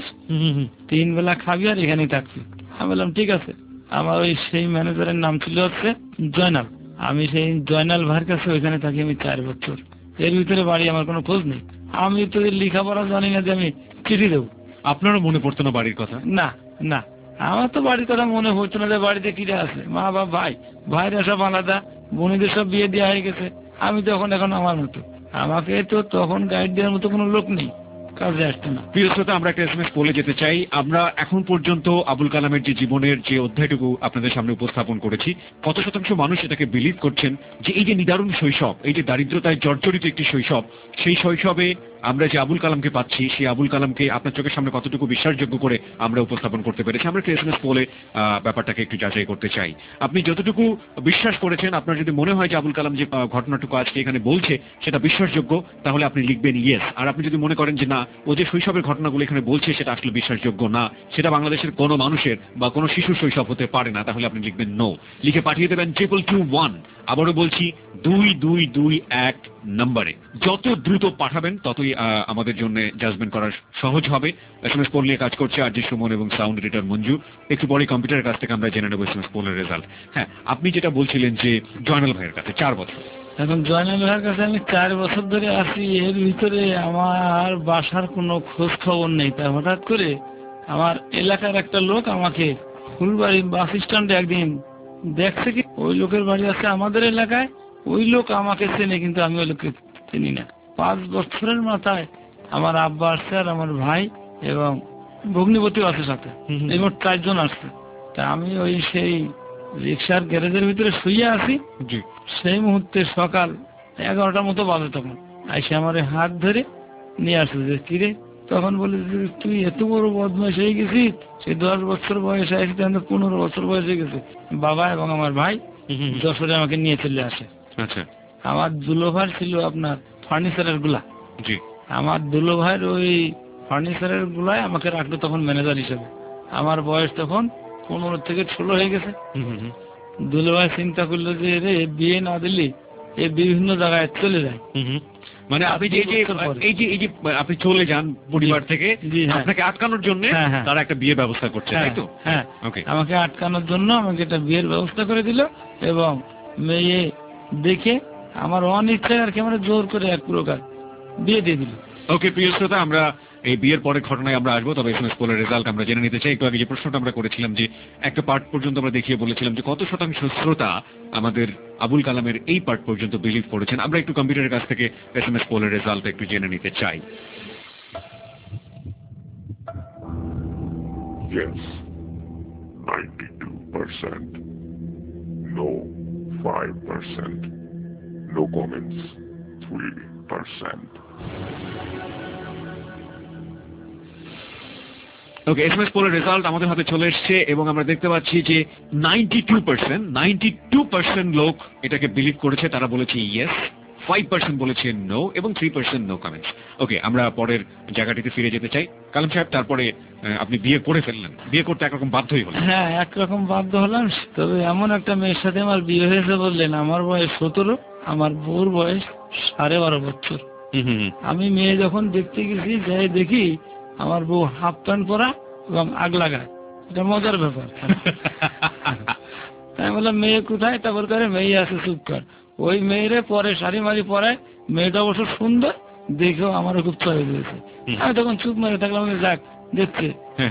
3 বেলা খাবি আর এখানেই থাকবি। আমি বললাম ঠিক আছে। আমার ওই সেই ম্যানেজারের নাম ছিল হচ্ছে জয়নাল। আমি সেই জয়নাল ভাইয়ের কাছে ওইখানে থাকি আমি 4 বছর। এর ভিতরে বাড়ি আমার কোনো খোঁজ নেই, আমি তো লেখাপড়া জানি না যে আমি চিঠি দেবো। আপনারও মনে পড়তো না বাড়ির কথা? না না, আমার তো বাড়ির কথা মনে হতো না যে বাড়িতে কিরা আছে, মা বাবা ভাই, ভাইরা সব আলাদা, বোনেদের সব বিয়ে দেওয়া হয়ে গেছে। আমি তখন এখন আমার মতো, আমাকে তো তখন গাইড দেওয়ার মতো কোনো লোক নেই, কাজে আসতো না। প্রিয় শ্রোতা, আমরা একটা এসএমএস বলে যেতে চাই। আমরা এখন পর্যন্ত আবুল কালামের যে জীবনের যে অধ্যায়টুকু আপনাদের সামনে উপস্থাপন করেছি, কত শতাংশ মানুষ এটাকে বিলিভ করছেন যে এই যে নিদারুণ শৈশব, এই যে দারিদ্রতায় জর্জরিত একটি শৈশব, সেই শৈশবে আমরা যে আবুল কালামকে পাচ্ছি, সেই আবুল কালামকে আপনার চোখের সামনে কতটুকু বিশ্বাসযোগ্য করে আমরা উপস্থাপন করতে পেরেছি, আমরা একটু এসএমএস বলে ব্যাপারটাকে একটু যাচাই করতে চাই। আপনি যতটুকু বিশ্বাস করেছেন, আপনার যদি মনে হয় যে আবুল কালাম যে ঘটনাটুকু আজকে এখানে বলছে সেটা বিশ্বাসযোগ্য, তাহলে আপনি লিখবেন ইয়েস। আর আপনি যদি মনে করেন যে না, ও যে শৈশবের ঘটনাগুলো এখানে বলছে সেটা আসলে বিশ্বাসযোগ্য না, সেটা বাংলাদেশের কোনো মানুষের বা কোনো শিশুর শৈশব হতে পারে না, তাহলে আপনি লিখবেন নো। লিখে পাঠিয়ে দেবেন 22221। আবারও বলছি 2221 নম্বরে। যত দ্রুত পাঠাবেন ততই আমাদের জন্য জাজমেন্ট করা সহজ হবে। এসএমএস পোল নিয়ে কাজ করছে আরজি সুমন এবং সাউন্ড এডিটর মঞ্জু। একটু পরে কম্পিউটারের কাছ থেকে আমরা জেনে নেব এসএমএস পোলের রেজাল্ট। হ্যাঁ, আপনি যেটা বলছিলেন যে জয়নাল ভাইয়ের কাছে 4 বছর। এখন জয়নাল ভাইয়ের কাছে আমি 4 বছর ধরে আছি, এর ভিতরে আমার বাসার কোনো খোঁজ খবর নেই। তা হঠাৎ করে আমার এলাকার একটা লোক আমাকে ফুলবাড়ি বাস স্ট্যান্ডে একদিন দেখছে, কি ওই লোকের বাড়ি আছে আমাদের এলাকায়, ওই লোক আমাকে চেনে কিন্তু আমি ওই লোককে চিনি না। 5 বছরের মাথায় আমার আব্বা আসছে আর আমার ভাই এবং ভগ্নিপতিও আছে সাথে, এই মোট 4 জন আসছে। তা আমি ওই সেই রিক্সার গ্যারেজের ভিতরে শুয়ে আছি, সেই মুহূর্তে সকাল 11টার মতো বাজে, তখন আইসে আমার হাত ধরে নিয়ে আসছে যে কিরে, তখন বলে তুই এত বড় বদমাশ হয়ে গেছিস, সেই 10 বছর বয়সে আসতে 15 বছর বয়স হয়ে গেছে। বাবা এবং আমার ভাই যশোরে আমাকে নিয়ে চলে আসে। আচ্ছা। আমার দুলোভাই ছিল আপনার ফার্নিচারের গুলা, আমার দুলোভাইয়ের ওই ফার্নিচারের গুলায় আমাকে রাখলো তখন ম্যানেজার হিসেবে। আমার বয়স তখন 15 থেকে 16 হয়ে গেছে। দুলোভাই চিন্তা করলো যে রে বিয়ে না দিলে এ বিভিন্ন জায়গায় চলে যায়। মানে আপনি যে এই যে আপনি চলে যান পরিবার থেকে, আপনাকে আটকানোর জন্য তারা একটা বিয়ের ব্যবস্থা করছে, তাই তো? হ্যাঁ, আমাকে আটকানোর জন্য আমাকে একটা বিয়ের ব্যবস্থা করে দিল এবং মেয়ে দেখে আমার অনিচ্ছায় আর কি আমরা জোর করে এক প্রকার বিয়ে দিয়ে দিল। ওকে প্রিয় শ্রোতা, আমরা এই বিয়ের পরে ঘটনায় আমরা আসবো, তবে এসএমএস পোলের রেজাল্ট আমরা জেনে নিতে চাই। একটু আগে যে প্রশ্নটা আমরা করেছিলাম যে একটা পার্ট পর্যন্ত আমরা দেখিয়ে বলেছিলাম যে কত শতাংশ শ্রোতা আমাদের আবুল কালামের এই পার্ট পর্যন্ত বিলিভ করেছেন। আমরা একটু কম্পিউটারের কাছ থেকে এসএমএস পোলের রেজাল্ট একটু জেনে নিতে চাই। Yes, 92%. No, 5%. No comments, 3%. Okay, SMS পোলের রেজাল্ট আমাদের হাতে চলে এসেছে এবং আমরা দেখতে পাচ্ছি যে 92% লোক এটাকে বিলিভ করেছে। তারা বলেছে ইয়েস, 5% বলেছে নো এবং 3% নো কমেন্টস। ওকে, আমরা পরের জায়গাটিতে ফিরে যেতে চাই। কালাম সাহেব, তারপরে আপনি বিয়ে করে ফেললেন, বিয়ে করতে একরকম বাধ্যই হলেন। হ্যাঁ, একরকম বাধ্য হলাম। তবে এমন একটা মেয়ের সাথে আমার বিয়ে হয়েছে বললেন, আমার বয়স 17, আমার বউর বয়স 12.5 বছর। আমি মেয়ে যখন দেখতে গেছি, যাই দেখি আমার বউ হাফ প্যান্ট পরা এবং আগ লাগায়। এটা মজার ব্যাপার। তাই বললাম মেয়ে কোথায়? তারপর করে মেয়ে আছে, চুপ কর। ওই মেয়েরে পরে শাড়ি মারি পরায়। মেয়েটা অবশ্য সুন্দর, দেখেও আমারও খুব চয়েস হয়েছে। আমি তখন চুপ মেরে থাকলাম, যাক দেখছে।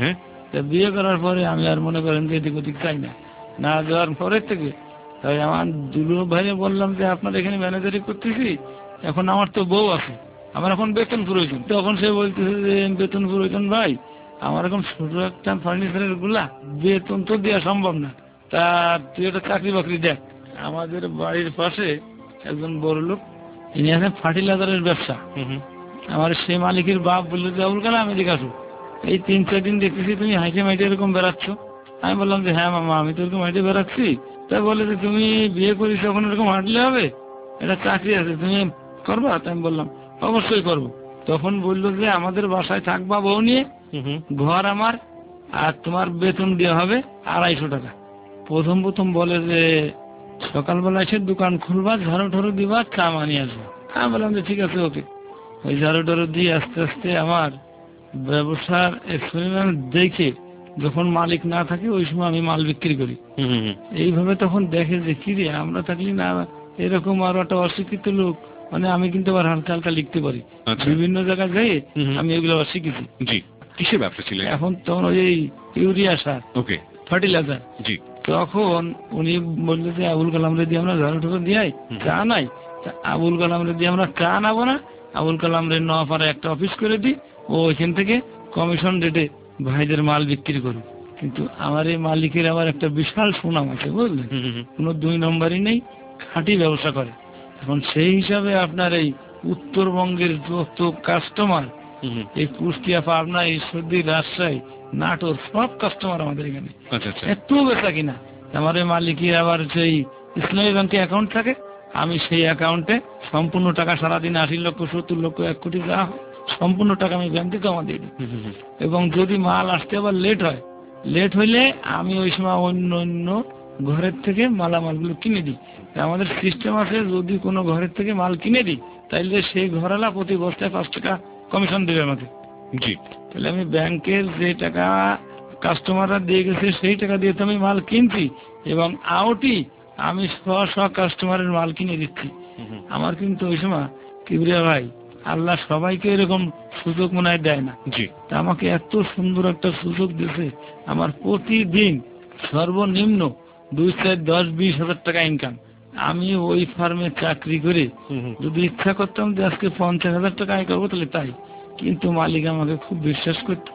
বিয়ে করার পরে আমি আর মনে করেন যে এদিক ওদিক চাই না, না যাওয়ার পরের থেকে তাই আমার দুলু ভাইরে বললাম যে আপনার এখানে ম্যানেজারি করতেছি, এখন আমার তো বউ আছে, আমার এখন বেতন প্রয়োজন। তখন সে বলতেছে যে বেতন প্রয়োজন ভাই, আমার এখন ছোট একটা ফার্নিচারের গুলা, বেতন তো দেওয়া সম্ভব না, তা তুই একটা চাকরি বাকরি দেখ। আমাদের বাড়ির পাশে একজন বড় লোক, ইনি আছেন ফার্টিলাইজারের ব্যবসা। আমার সেই মালিকের বাপ বললো যে আবুল কালাম এদিকে আসো, এই 3-4 দিন দেখতেছি তুমি হাইটে মাইটে এরকম বেড়াচ্ছ। আমি বললাম যে হ্যাঁ মামা, আমি তো এরকম হাইটে বেড়াচ্ছি। তাই বলে যে তুমি বিয়ে করিস, এখন এরকম হাঁটলে হবে, এটা চাকরি আছে, তুমি করবা? তাই আমি বললাম অবশ্যই করবো। তখন বললো যে আমাদের বাসায় থাকবা বউ নিয়ে, ঘর আমার, আর তোমার বেতন দেওয়া হবে 250 টাকা। প্রথম বলে যে সকালবেলা এসে দোকান খুলবা, ঝাড়ু ঠাড়ু দিবা, চা মানিয়ে আসবা। আমি বললাম যে ঠিক আছে, ওকে। ওই ঝাড়ু টাড়ু দিয়ে আস্তে আস্তে আমার ব্যবসার এক্সপেরিমেন্ট দেখে, যখন মালিক না থাকে ওই সময় আমি মাল বিক্রি করি। এইভাবে তখন দেখে যে কি রে, আমরা থাকলি না এরকম আরো একটা অশিক্ষিত লোক, মানে আমি কিন্তু আবার হালকা হালকা লিখতে পারি, বিভিন্ন জায়গায় যাই আমি এগুলো আবার শিখেছি। কিসের ব্যবসা ছিল এখন? তখন ওই ইউরিয়া সার, ওকে, ফার্টিলাইজার। তখন উনি বললো যে আবুল কালাম রে আমরা ঝাড়ু ঠাড়ু দিয়াই, চা নাই, আবুল কালাম রে আমরা চা নাবো না, আবুল কালাম রে নপাড়ায় একটা অফিস করে দিই, ও ওইখান থেকে কমিশন রেটে ভাইদের মাল বিক্রি করুন। কিন্তু আমার এই মালিকের আবার একটা বিশাল সুনাম আছে, বুঝলেন, কোনো 2 নম্বরই নেই, খাঁটি ব্যবসা করে। এখন সেই হিসাবে আপনার এই উত্তরবঙ্গের যত কাস্টমার, এই কুষ্টিয়া, পাবনা, ঈশ্বরদী, রাজশাহী, নাটোর, সব কাস্টমার আমাদের এখানে। এত বেচা কিনা। আমার এই মালিকের আবার সেই ইসলামী ব্যাংকে অ্যাকাউন্ট থাকে, আমি সেই অ্যাকাউন্টে সম্পূর্ণ টাকা সারাদিন 80 লক্ষ, 70 লক্ষ, 1 কোটি যা সম্পূর্ণ টাকা আমি ব্যাংকে জমা দিয়ে দিই। এবং যদি মাল আসতে আবার লেট হইলে আমি ওই সময় অন্য ঘরের থেকে মালামালগুলো কিনে দিই। আমাদের সিস্টেম আছে, যদি কোনো ঘরের থেকে মাল কিনে দিই তাইলে সেই ঘরওয়ালা প্রতি বস্তায় 5 টাকা কমিশন দেবে আমাকে। তাহলে আমি ব্যাংকের যে টাকা কাস্টমাররা দিয়ে গেছে সেই টাকা দিয়ে তো আমি মাল কিনছি, এবং আউটই আমি স্ব কাস্টমারের মাল কিনে দিচ্ছি। আমার কিন্তু ওই সময় কিবরিয়া ভাই, আল্লাহ সবাইকে এরকম সুযোগ মনে হয় দেয় না, তা আমাকে এত সুন্দর একটা সুযোগ দিয়েছে। আমার প্রতিদিন সর্বনিম্ন 2, 4, 10, 20 হাজার টাকা ইনকাম। আমি ওই ফার্মে চাকরি করে যদি ইচ্ছা করতাম যে আজকে 50,000 টাকা আয় করবো, তাহলে তাই। কিন্তু মালিক আমাকে খুব বিশ্বাস করত,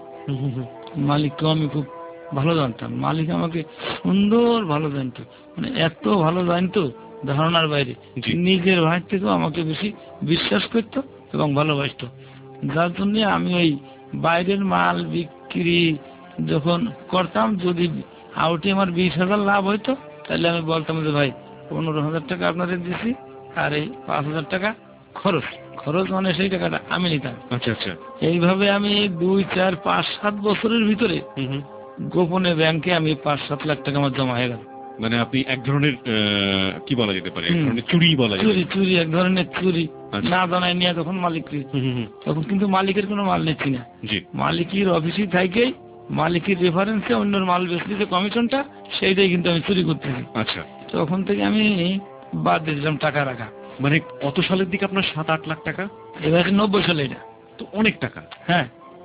মালিককে আমি খুব ভালো জানতাম, মালিক আমাকে সুন্দর ভালো জানতো, মানে এত ভালো জানতো ধারণার বাইরে। নিজের ভাই থেকেও আমাকে বেশি বিশ্বাস করত এবং ভালোবাসত, যার জন্য আমি ওই বাইরের মাল বিক্রি যখন করতাম, যদি আউটে আমার 20,000 লাভ হইতো, তাহলে আমি বলতাম যে ভাই 15,000 টাকা আপনাদের দিছি, আর এই 5,000 টাকা খরচ মানে সেই টাকাটা আমি নিতাম। এইভাবে আমি 2, 4, 5, 7 বছরের ভিতরে গোপনে ব্যাংকে আমি 5-7 লাখ টাকা আমার জমা হয়ে গেল। মানে আপনি এক ধরনের কি বলা যেতে পারে, চুরি বলা যায়, চুরি এক ধরনের চুরি, না জানাই নিয়ে তখন মালিক, তখন কিন্তু মালিকের কোনো মাল নিচ্ছি না, মালিকের অফিসে থাকেই মালিকের রেফারেন্সে অন্যের মাল বেচলি যে কমিশনটা, সেইটাই কিন্তু আমি চুরি করতেছি। আচ্ছা, তখন থেকে আমি বাদ দিয়ে দিলাম টাকা রাখা। মানে কত সালের দিকে আপনার 7-8 লাখ টাকা? এবার 90 সালে, এটা তো অনেক টাকা। হ্যাঁ,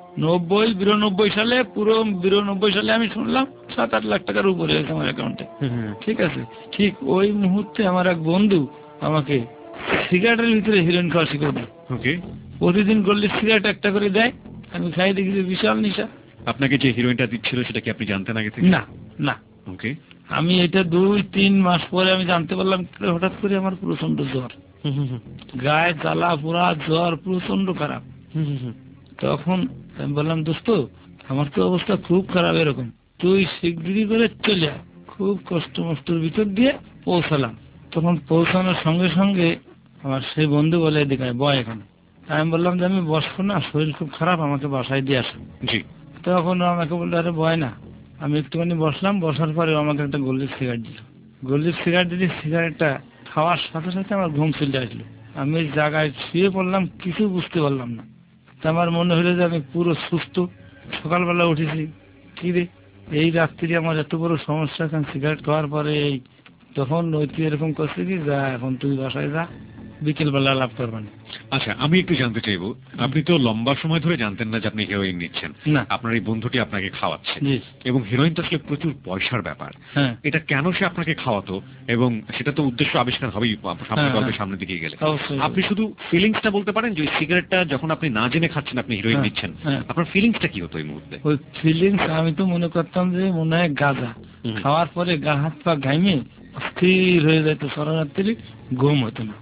92 সালে, পুরো 92 সালে আমি শুনলাম 7-8 লাখ টাকার উপরে হয়েছে আমার অ্যাকাউন্টে। ঠিক আছে, ঠিক ওই মুহূর্তে আমার এক বন্ধু আমাকে সিগারেটের ভিতরে হিরোইন খাওয়া শিখে দেয়। প্রতিদিন করলে সিগারেট একটা করে দেয়, আমি খাই, দেখি বিশাল নেশা। আপনাকে যে হিরোইনটা দিচ্ছিল সেটা কি আপনি জানতেন আগে থেকে? না। ওকে, আমি এটা 2-3 মাস পরে আমি জানতে পারলাম, হঠাৎ করে আমার প্রচন্ড জ্বর, গায়ে জ্বালা পোড়া জ্বর, প্রচন্ড খারাপ। তখন আমি বললাম দোস্ত আমার তো অবস্থা খুব খারাপ এরকম, তুই শিগগিরি করে চলে আয়। খুব কষ্ট মষ্টর ভিতর দিয়ে পৌঁছালাম। তখন পৌঁছানোর সঙ্গে সঙ্গে আমার সেই বন্ধু বলে, এদিকে আয়, বয় এখানে। আমি বললাম যে আমি বসবো না, শরীর খুব খারাপ, আমাকে বাসায় দিয়ে আসো। জি। তখন ও আমাকে বললো, আরে বয় না। আমি একটুখানি বসলাম, বসার পরে আমাকে একটা গোল্ডের সিগারেট দিল। গোল্ডের সিগারেট দিলে সিগারেটটা খাওয়ার সাথে সাথে আমার ঘুম চলে আসলো। আমি জায়গায় শুয়ে পড়লাম, কিছু বুঝতে পারলাম না। তা আমার মনে হলো যে আমি পুরো সুস্থ। সকালবেলা উঠেছি, কি রে এই রাত্রি আমার এত বড় সমস্যা, কারণ সিগারেট খাওয়ার পরে এই তখন ওই তুই এরকম করছে কি, যা এখন তুই বাসায় যা, বিকেলবেলা লাভ করবানি। আচ্ছা, আমি একটু জানতে চাইবো, আপনি তো লম্বা সময় ধরে জানতেন না যে আপনি হিরোইন নিচ্ছেন। না। আপনার এই বন্ধুটি আপনাকে খাওয়াচ্ছে, জি। এবং হিরোইন তো আসলে প্রচুর পয়সার ব্যাপার। হ্যাঁ। এটা কেন সে আপনাকে খাওয়াতো, এবং সেটা তো উদ্দেশ্য আবিষ্কার হবেই সামনে গল্পের সামনের দিকে গেলে। অবশ্যই। আপনি শুধু ফিলিংসটা বলতে পারেন যে ওই সিগারেটটা যখন আপনি না জেনে খাচ্ছেন, আপনি হিরোইন হ্যাঁ, নিচ্ছেন, হ্যাঁ। আপনার ফিলিংসটা কি হতো এই মুহূর্তে? ওই ফিলিংস আমি তো মনে করতাম যে মনে হয় গাঁজা খাওয়ার পরে গা হাত পা ঘামিয়ে স্থির হয়ে যেত, সারা রাত্রি ঘুম হতো না।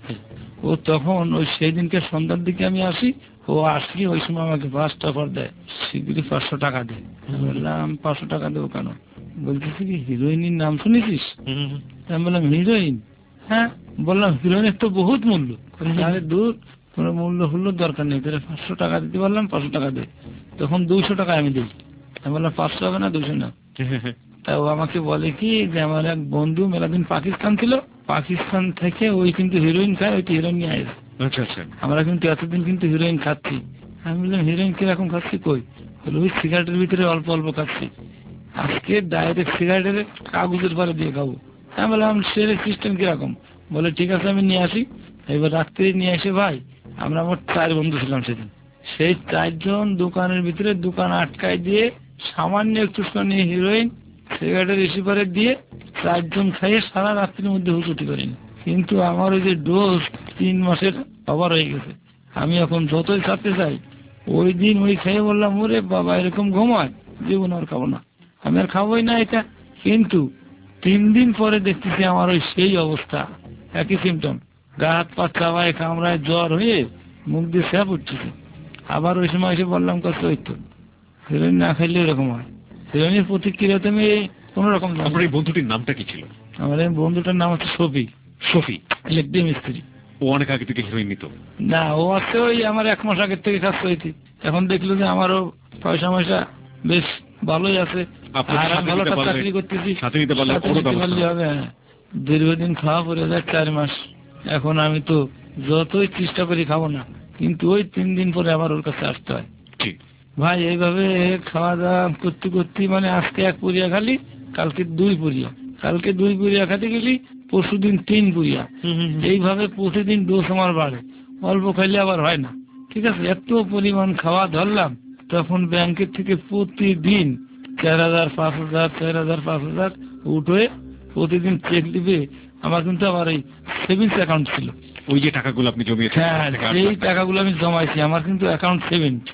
ও তখন ওই সেই দিনকে সন্ধ্যার দিকে আমি আসি, ও আসি ওই সময় আমাকে 5 টাকা দেয়, শিগগিরি 500 টাকা দেয়। আমি বললাম 500 টাকা দেবো কেন? বলতেছি কি হিরোইনের নাম শুনেছিস? আমি বললাম হিরোইন, হ্যাঁ। বললাম হিরোইনের তো বহুত মূল্য। আরে দূর, কোনো মূল্য হুল্লোর দরকার নেই, তাহলে 500 টাকা দিতে পারলাম, 500 টাকা দে। তখন 200 টাকা আমি দিই। আমি বললাম 500 হবে না, 200 না। তা ও আমাকে বলে কি যে আমার এক বন্ধু মেলাদিন পাকিস্তান ছিল, পাকিস্তান থেকে ওই কিন্তু হিরোইন খায়, ওই হিরোইন নিয়ে আসে। আচ্ছা আচ্ছা। আমরা কিন্তু এতদিন কিন্তু হিরোইন খাচ্ছি। আমি বললাম হিরোইন কিরকম খাচ্ছি? কই? বলে ওই সিগারেটের ভিতরে অল্প অল্প খাচ্ছি, আজকে ডাইরেক্ট সিগারেটের কাগজের পরে দিয়ে খাবো। আমি বললাম সের সিস্টেম কিরকম? বলে ঠিক আছে আমি নিয়ে আসি। এবার রাত্রি নিয়ে এসে ভাই, আমরা মোট 4 বন্ধু ছিলাম সেদিন। সেই 4 জন দোকানের ভিতরে দোকান আটকায় দিয়ে সামান্য একটুখানি হিরোইন সিগারেটের রিসিভারে দিয়ে 4 জন খাইয়ে সারা রাত্রির মধ্যে হুচুটি করিনি। কিন্তু আমার ওই যে ডোজ 3 মাসের ওভার হয়ে গেছে। আমি এখন যতই ছাড়তে চাই, ওই দিন ওই খেয়ে বললাম ওরে বাবা এরকম ঘুমায়, জীবন আর খাবো না, আমি আর খাবোই না এটা। কিন্তু 3 দিন পরে দেখতেছি আমার ওই সেই অবস্থা, একই সিমটম, গা হাত পা চাবায় কামড়ায়, জ্বর হয়ে মুখ দিয়ে স্যাপ উঠতেছে। আবার ওই সময় এসে বললাম কত ওই তো হিরোইন না খাইলে এরকম হয়। হিরোইনের প্রতিক্রিয়া তুমি কোন রকম। আপনার এই বন্ধুটির নামটা কি ছিল? আমার এই বন্ধুটার নাম হচ্ছে শফি। শফি ইলেকট্রিক মিস্ত্রি। ও অনেক আগে থেকে হিরোইন নিত? না, ও আছে ওই আমার 1 মাস আগের থেকে কাজ করেছি। এখন দেখলো যে আমারও পয়সা ময়সা বেশ ভালোই আছে, আর আমি ভালো চাকরি করতেছি, সাথে নিতে পারলে হবে। হ্যাঁ, দীর্ঘদিন খাওয়া পড়ে যায় 4 মাস। এখন আমি তো যতই চেষ্টা করি খাবো না, কিন্তু ওই 3 দিন পরে আবার ওর কাছে আসতে হয়। ঠিক ভাই এইভাবে খাওয়া দাওয়া করতে করতে মানে আজকে 1 পুরিয়া খালি, কালকে 2 পুরিয়া, কালকে 2 পুরিয়া খাতে গেলি, পরশুদিন 3 পুরিয়া। এইভাবে প্রতিদিন ডোজ আমার বাড়ে, অল্প খাইলে আবার হয় না। ঠিক আছে, এত পরিমাণ খাওয়া ধরলাম। তখন ব্যাংকের থেকে প্রতিদিন 4000, 5000, 4000, 5000 উঠে প্রতিদিন চেক দিবে। আমার কিন্তু আবার এই সেভিংস অ্যাকাউন্ট ছিল, ওই যে টাকাগুলো আপনি জমিয়েছেন। হ্যাঁ, সেই টাকাগুলো আমি জমাইছি। আমার কিন্তু অ্যাকাউন্ট সেভিংস,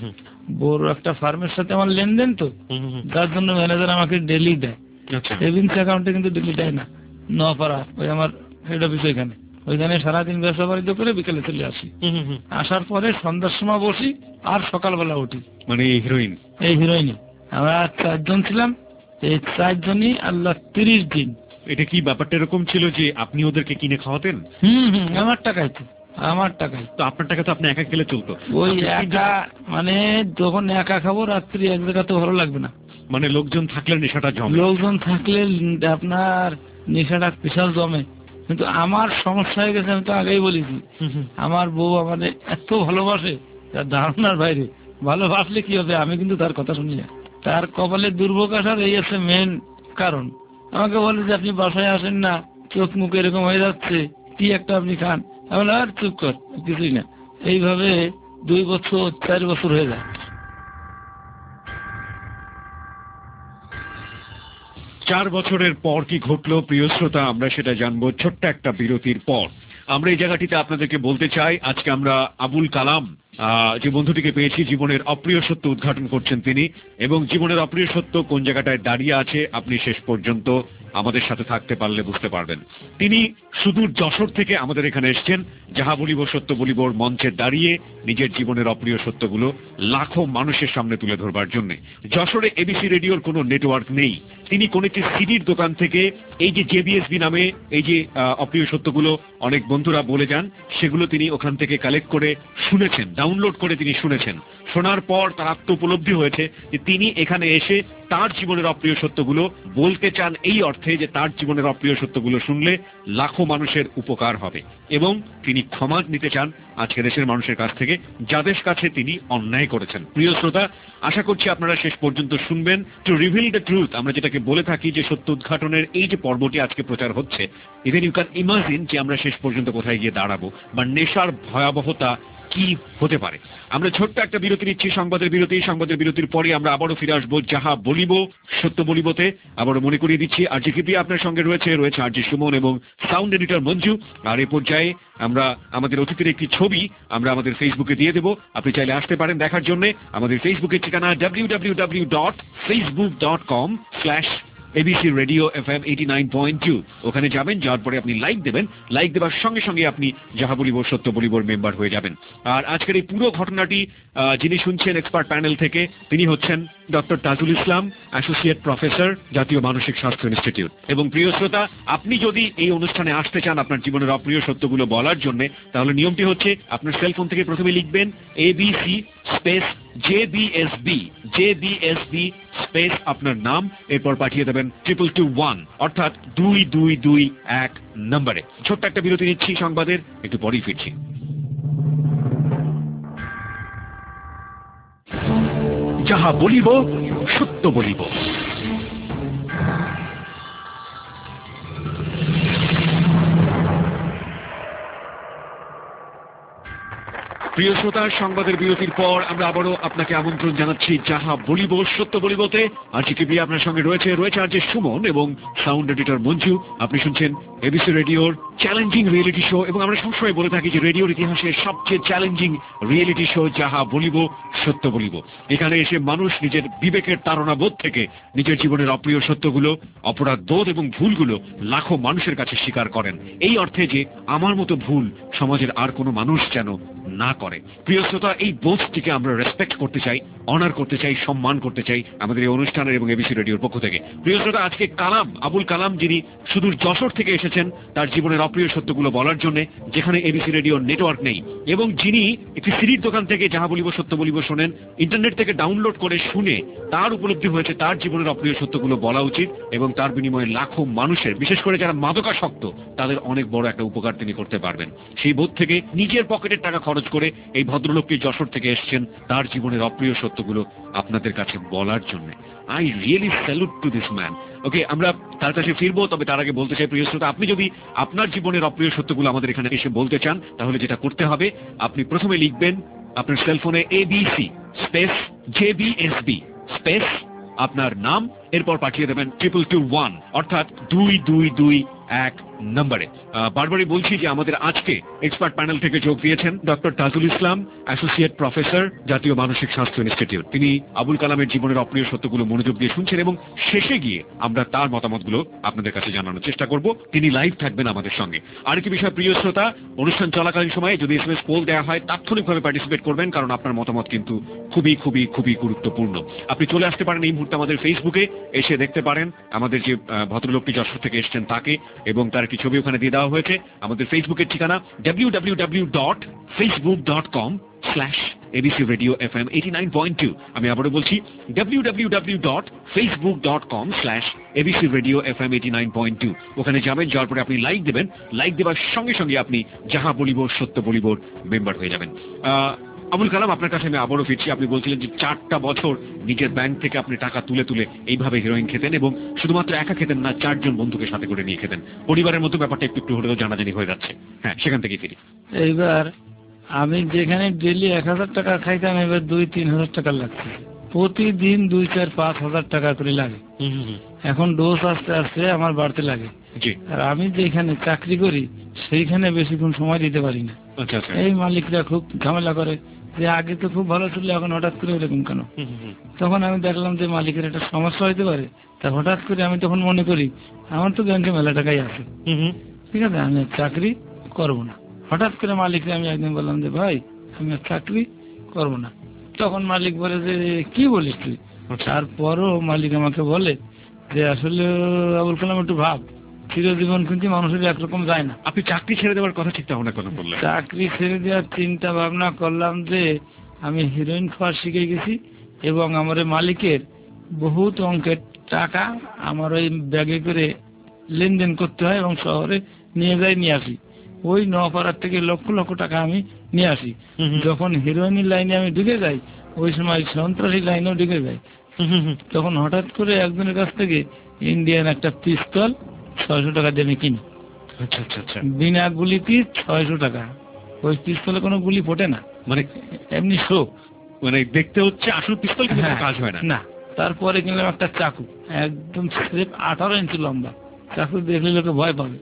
বড় একটা ফার্মের সাথে আমার লেনদেন তো, যার জন্য ম্যানেজার আমাকে ডেলি দেয়। সেভিংস অ্যাকাউন্টে কিন্তু ডেলি দেয় না, নপাড়া ওই আমার হেড অফিস, ওইখানে সারাদিন ব্যবসা বাণিজ্য করে বিকেলে চলে আসি। আসার পরে সন্ধ্যার সময় বসি আর সকালবেলা উঠি। মানে এই হিরোইন? এই হিরোইনই। আমরা 4 জন ছিলাম, এই 4 জনই আল্লাহ 30 দিন। এটা কি ব্যাপারটা এরকম ছিল যে আপনি ওদেরকে কিনে খাওয়াতেন? আমার টাকাই তো, আমার টাকাই তো। আপনার টাকা তো আপনি একা খেলে চলতো? ওই একা, মানে যখন একা খাবো রাত্রি এক জায়গা তো ভালো লাগবে না, মানে লোকজন থাকলে নেশাটা জমে। লোকজন থাকলে আপনার নেশাটা বিশাল জমে। কিন্তু আমার সমস্যা হয়ে গেছে, আমি তো আগেই বলেছি, আমার বউ আমাদের এত ভালোবাসে, তার ধারণার বাইরে। ভালোবাসলে কি হবে, আমি কিন্তু তার কথা শুনি না। তার কপালে দুর্ভোগ আসার এই আছে মেন কারণ। আমাকে বলে যে আপনি বাসায় আসেন না, চোখ মুখ এরকম হয়ে যাচ্ছে, কি একটা আপনি খান। আমি বলি আর চুপ কর, কিছুই না। এইভাবে 2 বছর 4 বছর হয়ে যায়। 4 বছরের পর কি ঘটলো প্রিয় শ্রোতা, আমরা সেটা জানবো ছোট্ট একটা বিরতির পর। আমরা এই জায়গাটিতে আপনাদেরকে বলতে চাই, আজকে আমরা আবুল কালাম, যে বন্ধুটিকে পেয়েছি, জীবনের অপ্রিয় সত্য উদ্ঘাটন করছেন তিনি, এবং জীবনের অপ্রিয় সত্য কোন জায়গাটায় দাঁড়িয়ে আছে আপনি শেষ পর্যন্ত আমাদের সাথে থাকতে পারলে বুঝতে পারবেন। তিনি সুদূর যশোর থেকে আমাদের এখানে এসেছেন যাহা বলিব সত্য বলিবর মঞ্চে দাঁড়িয়ে নিজের জীবনের অপ্রিয় সত্যগুলো লাখো মানুষের সামনে তুলে ধরবার জন্য। যশোরে এবিসি রেডিওর কোনো নেটওয়ার্ক নেই, তিনি কোন একটি সিডির দোকান থেকে এই যে জেবিএসবি নামে এই যে অপ্রিয় সত্যগুলো অনেক বন্ধুরা বলে যান, সেগুলো তিনি ওখান থেকে কালেক্ট করে শুনেছেন, ডাউনলোড করে তিনি শুনেছেন। শোনার পর তার আত্ম উপলব্ধি হয়েছে যে তিনি এখানে এসে তার জীবনের অপ্রিয় সত্যগুলো বলতে চান, এই অর্থে যে তার জীবনের অপ্রিয় সত্যগুলো শুনলে লাখো মানুষের উপকার হবে, এবং তিনি ক্ষমা নিতে চান আজকে দেশের মানুষের কাছ থেকে যাদের কাছে তিনি অন্যায় করেছেন। প্রিয় শ্রোতা, আশা করছি আপনারা শেষ পর্যন্ত শুনবেন। টু রিভিল দ্য ট্রুথ, আমরা যেটাকে বলে থাকি যে সত্য উদ্ঘাটনের এই যে পর্বটি আজকে প্রচার হচ্ছে, ইভেন ইউ ক্যান ইমাজিন যে আমরা শেষ পর্যন্ত কোথায় গিয়ে দাঁড়াবো বা নেশার ভয়াবহতা কি হতে পারে। আমরা ছোট্ট একটা বিরতি নিচ্ছি, সংবাদের বিরতির পরে আমরা আবারও ফিরে আসবো যাহা বলিব সত্য বলিবতে। আবারও মনে করিয়ে দিচ্ছি আরজি কিপি আপনার সঙ্গে রয়েছে আরজি সুমন এবং সাউন্ড এডিটর মঞ্জু। আর এই পর্যায়ে আমরা আমাদের অতিথির একটি ছবি আমরা আমাদের ফেসবুকে দিয়ে দেবো, আপনি চাইলে আসতে পারেন দেখার জন্য। আমাদের ফেসবুকের ঠিকানা www.facebook.com/ABC Radio FM 89.2। ওখানে যাবেন, যাওয়ার পরে আপনি লাইক দেবেন, লাইক দেওয়ার সঙ্গে সঙ্গে আপনি যাহা বলিব সত্য বলিবর মেম্বার হয়ে যাবেন। আর আজকের এই পুরো ঘটনাটি যিনি শুনছেন এক্সপার্ট প্যানেল থেকে, তিনি হচ্ছেন doctor Tajul Islam, associate professor, জাতীয় মানসিক স্বাস্থ্য ইনস্টিটিউট। এবং প্রিয় শ্রোতা, আপনি যদি এই অনুষ্ঠানে আসতে চান আপনার জীবনের অপ্রিয় সত্যগুলো বলার জন্য, তাহলে নিয়মটি হচ্ছে আপনার সেলফোন থেকে প্রথমে লিখবেন ABC স্পেস JBSB স্পেস আপনার নাম, এরপর পাঠিয়ে দেবেন 2221, অর্থাৎ 2221 নম্বরে। ছোট্ট একটা বিরতি নিচ্ছি সংবাদের, একটু পরেই ফিরছি। যাহা বলিব সত্য বলিব। প্রিয় শ্রোতা, সংবাদের বিরতির পর আমরা আবারও আপনাকে আমন্ত্রণ জানাচ্ছি যাহা বলিব সত্য বলিবতে। আজকে কিপি আপনার সঙ্গে রয়েছে আরজে সুমন এবং সাউন্ড এডিটর মঞ্জু। আপনি শুনছেন এবিসি রেডিওর চ্যালেঞ্জিং রিয়েলিটি শো, এবং আমরা সবসময় বলে থাকি যে রেডিওর ইতিহাসে সবচেয়ে চ্যালেঞ্জিং রিয়েলিটি শো যাহা বলিব সত্য বলিব। এখানে এসে মানুষ নিজের বিবেকের তাড়নাবোধ থেকে নিজের জীবনের অপ্রিয় সত্যগুলো, অপরাধ বোধ এবং ভুলগুলো লাখো মানুষের কাছে স্বীকার করেন, এই অর্থে যে আমার মতো ভুল সমাজের আর কোনো মানুষ যেন না করে। প্রিয় শ্রোতা, এই বোধটিকে আমরা রেসপেক্ট করতে চাই, অনার করতে চাই, সম্মান করতে চাই আমাদের এই অনুষ্ঠানের এবং এবিসি রেডিওর পক্ষ থেকে। প্রিয় শ্রোতা, আজকে আবুল কালাম, যিনি সুদূর যশোর থেকে এসেছেন তার জীবনের অপ্রিয় সত্যগুলো বলার জন্য, যেখানে এবিসি রেডিওর নেটওয়ার্ক নেই, এবং যিনি একটি সিডির দোকান থেকে যাহা বলিব সত্য বলিব শোনেন, ইন্টারনেট থেকে ডাউনলোড করে শুনে তার উপলব্ধি হয়েছে তার জীবনের অপ্রিয় সত্যগুলো বলা উচিত, এবং তার বিনিময়ে লাখো মানুষের, বিশেষ করে যারা মাদকাসক্ত, তাদের অনেক বড় একটা উপকার তিনি করতে পারবেন। সেই বোধ থেকে নিজের পকেটের টাকা খরচ করে এই ভদ্রলোকটি যশোর থেকে এসেছেন তার জীবনের অপ্রিয় সত্যগুলো আপনাদের কাছে বলার জন্য। I really salute to this man. Okay, আমরা তার কাছে ফিরবো, তবে তার আগে বলতে চাই প্রিয় শ্রোতা, আপনি যদি আপনার জীবনের অপ্রিয় সত্যগুলো আমাদের এখানে এসে বলতে চান, তাহলে যেটা করতে হবে, আপনি প্রথমে লিখবেন আপনার সেলফোনে ABC স্পেস JBSB স্পেস আপনার নাম, এরপর পাঠিয়ে দেবেন 2221, অর্থাৎ 2221 নম্বরে। বারবারই বলছি যে আমাদের আজকে এক্সপার্ট প্যানেল থেকে যোগ দিয়েছেন doctor Tajul Islam, associate professor, জাতীয় মানসিক স্বাস্থ্য ইনস্টিটিউট। তিনি আবুল কালামের জীবনের অপ্রিয় সত্যগুলো মনোযোগ দিয়ে শুনছেন, এবং শেষে গিয়ে আমরা তার মতামতগুলো আপনাদের কাছে জানানোর চেষ্টা করব। তিনি লাইভ থাকবেন আমাদের সঙ্গে। আরেকটি বিষয় প্রিয় শ্রোতা, অনুষ্ঠান চলাকালীন সময়ে যদি SMS পোল দেওয়া হয়, তাৎক্ষণিকভাবে পার্টিসিপেট করবেন, কারণ আপনার মতামত কিন্তু খুবই খুবই খুবই গুরুত্বপূর্ণ। আপনি চলে আসতে পারেন এই মুহূর্তে আমাদের ফেসবুকে, এসে দেখতে পারেন আমাদের যে ভদ্রলোকটি যশোর থেকে এসেছেন তাকে, এবং তার একটি ছবি ওখানে দিয়ে দেওয়া হয়েছে। আমাদের ফেসবুকের ঠিকানা www.facebook.com/ABC Radio FM 89.2। আমি আবারও বলছি www.facebook.com/ABC Radio FM 89.2। ওখানে যাবেন, যাওয়ার পরে আপনি লাইক দেবেন, লাইক দেওয়ার সঙ্গে সঙ্গে আপনি যাহা বলিব সত্য বলিবর মেম্বার হয়ে যাবেন। আবুল কালাম, আপনার কাছে আমি আবারও ফিরছি। আপনি বলছিলেন যে 4টা বছর নিজের ব্যাংক থেকে আপনি টাকা তুলে তুলে এইভাবে হিরোইন খেতেন, এবং শুধুমাত্র একা খেতেন না, 4 জন বন্ধুকে সাথে করে নিয়ে খেতেন। পরিবারের মতো ব্যাপারটা একটু একটু হলেও জানাজানি হয়ে যাচ্ছে। হ্যাঁ, সেখান থেকেই ফিরি। এইবার আমি যেখানে ডেলি 1000 টাকা খাইতাম, এবার 2-3 হাজার টাকা লাগছে প্রতিদিন, 2-4-5 হাজার টাকা করে লাগে। এখন ডোজ আস্তে আস্তে আমার বাড়তে লাগে। আর আমি যেখানে চাকরি করি সেইখানে বেশিক্ষণ সময় দিতে পারি না। এই মালিকরা খুব ঝামেলা করে যে আগে তো খুব ভালো ছিল, এখন হঠাৎ করে এরকম কেন। তখন আমি দেখলাম যে মালিকের একটা সমস্যা হইতে পারে, তা হঠাৎ করে আমি তখন মনে করি আমার তো ব্যাংকে মেলা টাকাই আছে, ঠিক আছে, আমি আর চাকরি করবো না। হঠাৎ করে মালিককে আমি একদিন বললাম যে ভাই আমি আর চাকরি করবো না। তখন মালিক বলে যে কি বলিস তুই? তারপরও মালিক আমাকে বলে যে আসলে আবুল কালাম একটু ভাব, চিরজীবন কিন্তু মানুষের একরকম যায় না। আপনি চাকরি ছেড়ে দেওয়ার কথা চিন্তা ভাবনা কেন করলেন? চাকরি ছেড়ে দেওয়ার চিন্তা ভাবনা করলাম যে আমি হিরোইন খাওয়া শিখে গেছি এবং আমার ওই মালিকের বহুত অঙ্কের টাকা আমার ওই ব্যাগে করে লেনদেন করতে হয় এবং শহরে নিয়ে যাই নিয়ে আসি। ওই নপাড়ার থেকে লক্ষ লক্ষ টাকা আমি নিয়ে আসি। যখন হিরোইনের লাইনে আমি ঢুকে যাই ওই সময় সন্ত্রাসী লাইনেও ঢুকে যাই। তখন হঠাৎ করে একজনের কাছ থেকে ইন্ডিয়ান একটা পিস্তল 600 টাকা দিয়ে আমি কিনি। আচ্ছা আচ্ছা আচ্ছা, বিনা গুলি পিস 600 টাকা। ওই পিস্তলে কোনো গুলি ফোটে না, মানে এমনি শো, মানে দেখতে হচ্ছে আসল পিস্তল কিন্তু কাজ হয় না। না। তারপরে কিনলাম একটা চাকু, একদম স্রেফ 18 ইঞ্চি লম্বা। চাকু দেখলে লোকে ভয় পাবে,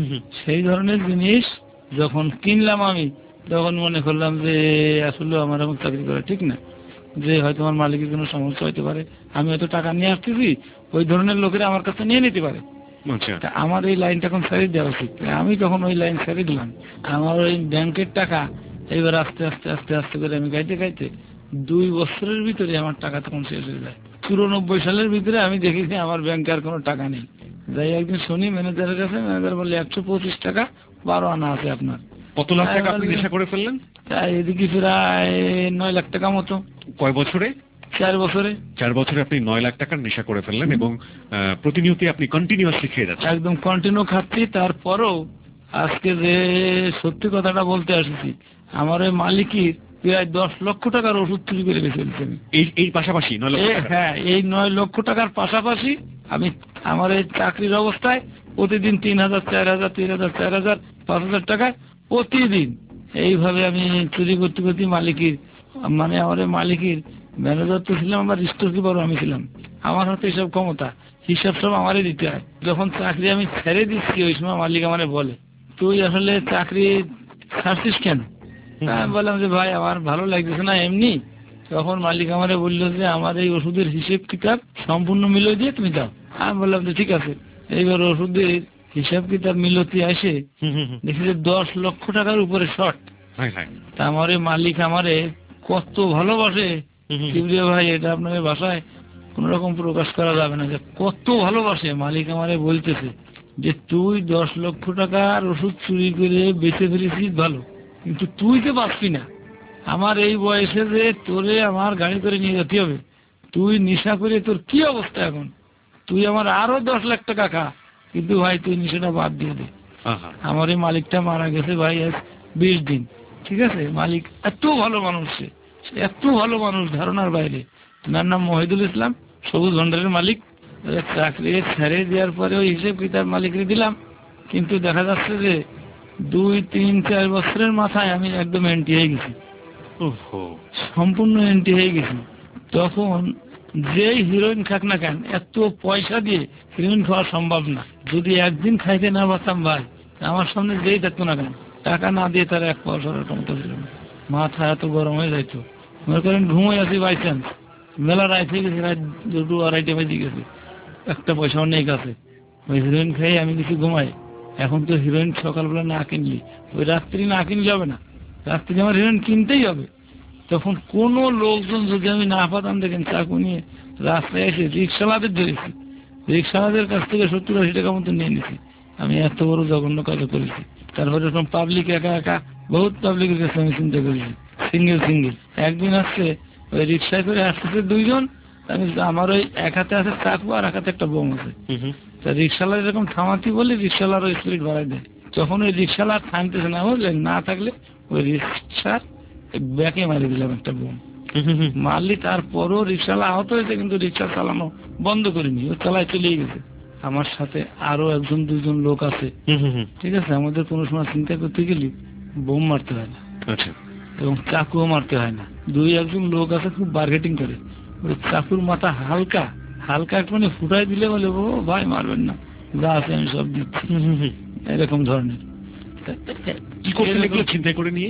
সেই ধরনের জিনিস যখন কিনলাম আমি তখন মনে করলাম যে আসলে আমার এমন চাকরি করা ঠিক না, যে হয়তো আমার মালিকের কোনো সমস্যা হতে পারে, আমি হয়তো টাকা নিয়ে আসতেছি, ওই ধরনের লোকেরা আমার কাছে নিয়ে নিতে পারে। তা আমার এই লাইনটা এখন ছেড়ে দেওয়া উচিত। আমি যখন ওই লাইন ছেড়ে দিলাম, আমার ওই ব্যাংকের টাকা এবার আস্তে আস্তে আস্তে আস্তে করে আমি গাইতে গাইতে 2 বছরের ভিতরে আমার টাকা তখন শেষ হয়ে যায়। 94 সালের ভিতরে আমি দেখেছি আমার ব্যাংকে আর কোনো টাকা নেই। যাই একদিন শুনি ম্যানেজারের কাছে, ম্যানেজার বলে 125 টাকা 12 আনা আছে আপনার। কত লাখ টাকা আপনি নেশা করে ফেললেন? তাই এদিকে প্রায় 9 লাখ টাকা মতো। কয় বছরে? 4 বছরে। 4 বছরে আপনি 9 লাখ টাকার নেশা করে ফেললেন এবং প্রতিনিয়ত আপনি কন্টিনিউয়াসলি খেয়ে যাচ্ছেন। একদম কন্টিনিউ খাচ্ছি। তারপরও আজকে যে সত্যি কথাটা বলতে আসছি, আমার ওই মালিকের প্রায় 10 লক্ষ টাকার ওষুধ চুরি করে বেঁচে ফেলছি আমি। এই পাশাপাশি 9 লক্ষ টাকা? হ্যাঁ, এই 9 লক্ষ টাকার পাশাপাশি আমি আমার এই চাকরির অবস্থায় প্রতিদিন 3,000 4,000 3,000 4,000 5,000 টাকা প্রতিদিন এইভাবে আমি চুরি করতে করতে মালিকের, মানে আমার মালিকের ম্যানেজার তো ছিলাম, আমার স্টোর কিপারও আমি ছিলাম। আমার হাতে এসব ক্ষমতা, হিসাব সব আমারই দিতে হয়। যখন চাকরি আমি ছেড়ে দিচ্ছি ওই সময় মালিক আমারে বলে তুই আসলে চাকরি ছাড়ছিস কেন? আমি বললাম যে ভাই আমার ভালো লাগতেছে না এমনি। তখন মালিক আমারে বললো যে আমার এই ওষুধের হিসেব কিতাব সম্পূর্ণ মিলিয়ে দিয়ে তুমি যাও। আমি বললাম যে ঠিক আছে। এইবার ওষুধের হিসাব কিতাব মিলতে আসে দেখি যে 10 লক্ষ টাকার উপরে শর্ট। তা আমার মালিক আমারে কত ভালোবাসে কিবরিয়া ভাই, এটা আপনাদের বাসায় কোন রকম প্রকাশ করা যাবে না যে কত ভালোবাসে। মালিক আমারে বলতেছে যে তুই 10 লক্ষ টাকার ওষুধ চুরি করে বেঁচে ফেলেছিস ভালো, কিন্তু তুই তো বাঁচবি না। আমার এই বয়সে যে তোরে আমার গাড়ি করে নিয়ে যেতে হবে, তুই নেশা করে তোর কি অবস্থা এখন, তুই আমার আরো 10 লাখ টাকা খা, কিন্তু ভাই তুই নেশাটা বাদ দিয়ে দে। আমার এই মালিকটা মারা গেছে ভাই আজ 20 দিন। ঠিক আছে, মালিক এত ভালো মানুষ, এত ভালো মানুষ ধারণার বাইরে। তার নাম মহিদুল ইসলাম, সবুজ ভান্ডারের মালিক। চাকরি ছেড়ে দেওয়ার পরে ওই হিসেব কিতাব মালিকরে দিলাম, কিন্তু দেখা যাচ্ছে যে 2 3 4 বছরের মাথায় আমি একদম এন্টি হয়ে গেছি, সম্পূর্ণ এন্টি হয়ে গেছি। তখন যেই হিরোইন খাক না কেন, এত পয়সা দিয়ে হিরোইন খাওয়া সম্ভব না। যদি একদিন খাইতে না পারতাম ভাই, আমার সামনে যেই থাকতো না কেন, টাকা না দিয়ে তারা 1 পয়সার ক্ষমতা ছিল না। মাথা এত গরম হয়ে যাইতো, মনে করেন ঘুমিয়ে আছি বাই চান্স, মেলা রাত হয়ে গেছে, রাত 2 2:30 বেজে গেছে, 1 পয়সাও নেই কাছে। ওই হিরোইন খাই আমি কিছু ঘুমাই। এখন তো হিরোইন সকালবেলা না কিনলি, ওই রাত্রি না কিনলে হবে না, রাত্রি আমার হিরোইন কিনতেই হবে। তখন কোন লোকজন যদি আমি না পাতাম, দেখেন চাকু নিয়ে রাস্তায় এসে রিক্সাওয়ালাদের ধরেছি, রিক্সাওয়ালাদের কাছ থেকে 70-80 টাকা মতো নিয়ে নিছি। আমি এত বড় জঘন্য কাজ করেছি। তারপরে এরকম পাবলিক একা একা বহুত পাবলিকের কাছে আমি চিন্তা করেছি, সিঙ্গেল। একদিন আসছে ওই রিক্সায় করে আসতেছে 2 জন, আমি আমার ওই এক হাতে আছে চাকু আর এক হাতে একটা বোম আছে। তা রিক্সাওয়ালা এরকম থামাতি বলে রিক্সাওয়ালার স্পিড বাড়াই দেয়। যখন ওই রিক্সাওয়ালা থামতেছে না, বুঝলেন, না থাকলে ওই রিক্সার ব্যাকে মারি দিলাম একটা বোম, মারলি। তারপরও রিক্সাওয়ালা আহত হয়েছে, কিন্তু রিক্সা চালানো বন্ধ করিনি, ও চালায় চলেই গেছে। আমার সাথে আরো 1-2 জন লোক আছে। ঠিক আছে, আমাদের কোনো সময় চিন্তা করতে গেলে বোম মারতে হয় না, এবং চাকুও মারতে হয় না। 2-1 জন লোক আছে খুব বার্গেটিং করে, ওই চাকুর মাথা হালকা একটুখানি ফুটাই দিলে বলে ও ভাই মারবেন না, যা আছে আমি সব দিচ্ছি, এরকম ধরনের। চিন্তাই করে নিয়ে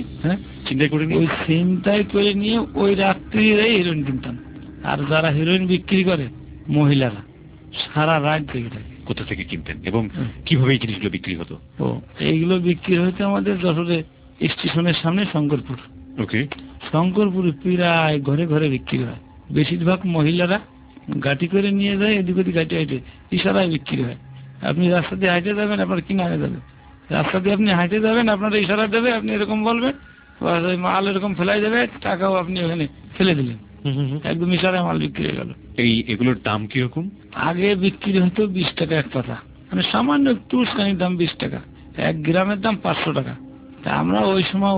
ওই রাত্রি হিরোইন কিনতাম। আর যারা হিরোইন বিক্রি করে মহিলারা সারা রাত জেগে থাকে। কোথা থেকে কিনতেন এবং কিভাবে এই জিনিসগুলো বিক্রি হতো? ও এইগুলো বিক্রি হইতে আমাদের যশোরে স্টেশনের সামনে শঙ্করপুর। ওকে। শঙ্করপুরে প্রায় ঘরে ঘরে বিক্রি হয়। বেশিরভাগ মহিলারা গাড়ি করে নিয়ে যায়, এদিক ওদিক হাইটে হাইটে ইশারায় বিক্রি হয়। আপনি রাস্তা দিয়ে হাইটে যাবেন, আপনার কিনে আনে যাবে। রাস্তা দিয়ে আপনি হাইটে যাবেন, আপনার ইশারা দেবে, আপনি এরকম বলবেন, মাল এরকম ফেলাই দেবে, টাকাও আপনি ওখানে ফেলে দিলেন, একদম ইশারায় মাল বিক্রি হয়ে গেল। এগুলোর দাম কিরকম? আগে বিক্রি হতো 20 টাকা এক পাতা, মানে সামান্য একটু উস্কানির দাম 20 টাকা, 1 গ্রামের দাম 500 টাকা। তা আমরা ওই সময়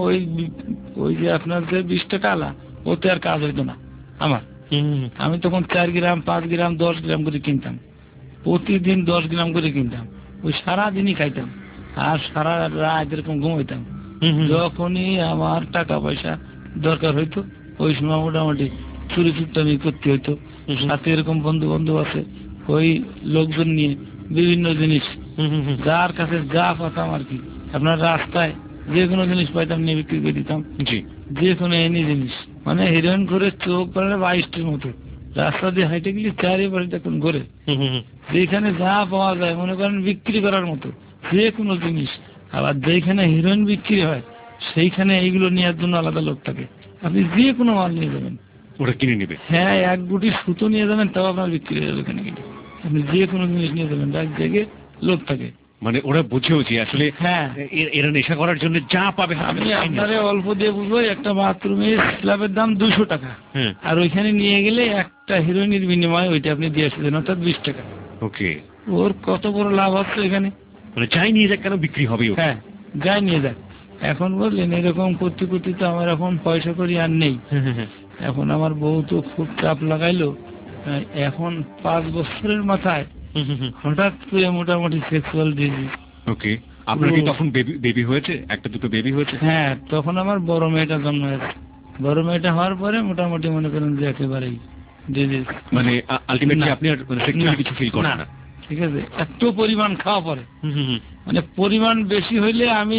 ওই যে আপনার যে 20 টাকা আলা, ওতে আর কাজ হইতো না আমার। আমি তখন 4 গ্রাম 5 গ্রাম 10 গ্রাম করে কিনতাম, প্রতিদিন 10 গ্রাম করে কিনতাম। ওই সারাদিনই খাইতাম আর সারা রাত এরকম ঘুমাইতাম। যখনই আমার টাকা পয়সা দরকার হইতো ওই সময় মোটামুটি চুরি চুট্টামি করতে হইতো। সাথে এরকম বন্ধু বান্ধব আছে, ওই লোকজন নিয়ে বিভিন্ন জিনিস যার কাছে যা পাতাম আর কি, আপনার রাস্তায় যে কোনো জিনিস পাইতাম নিয়ে বিক্রি করে দিতাম। যে কোনো এনি জিনিস, মানে হিরোইন করে চোখ পড়ে 22টির মতো, রাস্তা দিয়ে হাইটে গেলে চারিপাশে দেখুন ঘুরে, যেখানে যা পাওয়া যায় মনে করেন বিক্রি করার মতো যে কোনো জিনিস। আবার যেখানে হিরোইন বিক্রি হয় সেইখানে এইগুলো নেওয়ার জন্য আলাদা লোক থাকে। আপনি যে কোনো মাল নিয়ে যাবেন, ওরা কিনে নেবে। হ্যাঁ, 1 গুটি সুতো নিয়ে যাবেন, তাও আপনার বিক্রি হয়ে যাবে এখানে কিনে। আপনি যে কোনো জিনিস নিয়ে যাবেন, এক জায়গায় লোক থাকে। মানে ওরা বুঝেও যে আসলে হ্যাঁ, এরা নেশা করার জন্য যা পাবে। আমি আপনারে অল্প দিয়ে বুঝবো, একটা বাথরুমের স্ল্যাবের দাম 200 টাকা, আর ওইখানে নিয়ে গেলে একটা হিরোইনের বিনিময়ে ওইটা আপনি দিয়ে আসছেন, অর্থাৎ 20 টাকা। ওকে। ওর কত বড় লাভ হচ্ছে এখানে। মানে যাই নিয়ে যাক কেন বিক্রি হবে। হ্যাঁ, যাই নিয়ে যাক। এখন বললেন এরকম করতে করতে তো আমার এখন পয়সা করি আর নেই। এখন আমার বউ তো খুব চাপ লাগাইলো। এখন 5 বছরের মাথায় হঠাৎ করে মোটামুটি সেক্সুয়াল ডিজিজ। ওকে। আপনার কি তখন বেবি হয়েছে? একটা দুটো বেবি হয়েছে? হ্যাঁ, তখন আমার বড় মেয়েটা জন্ম হয়েছে। বড় মেয়েটা হওয়ার পরে মোটামুটি মনে করেন যে একেবারেই ডিজিজ, মানে আলটিমেটলি আপনি আর সেক্সুয়ালি কিছু ফিল করেন না। ঠিক আছে, এত পরিমাণ খাওয়া পরে, মানে পরিমাণ বেশি হইলে আমি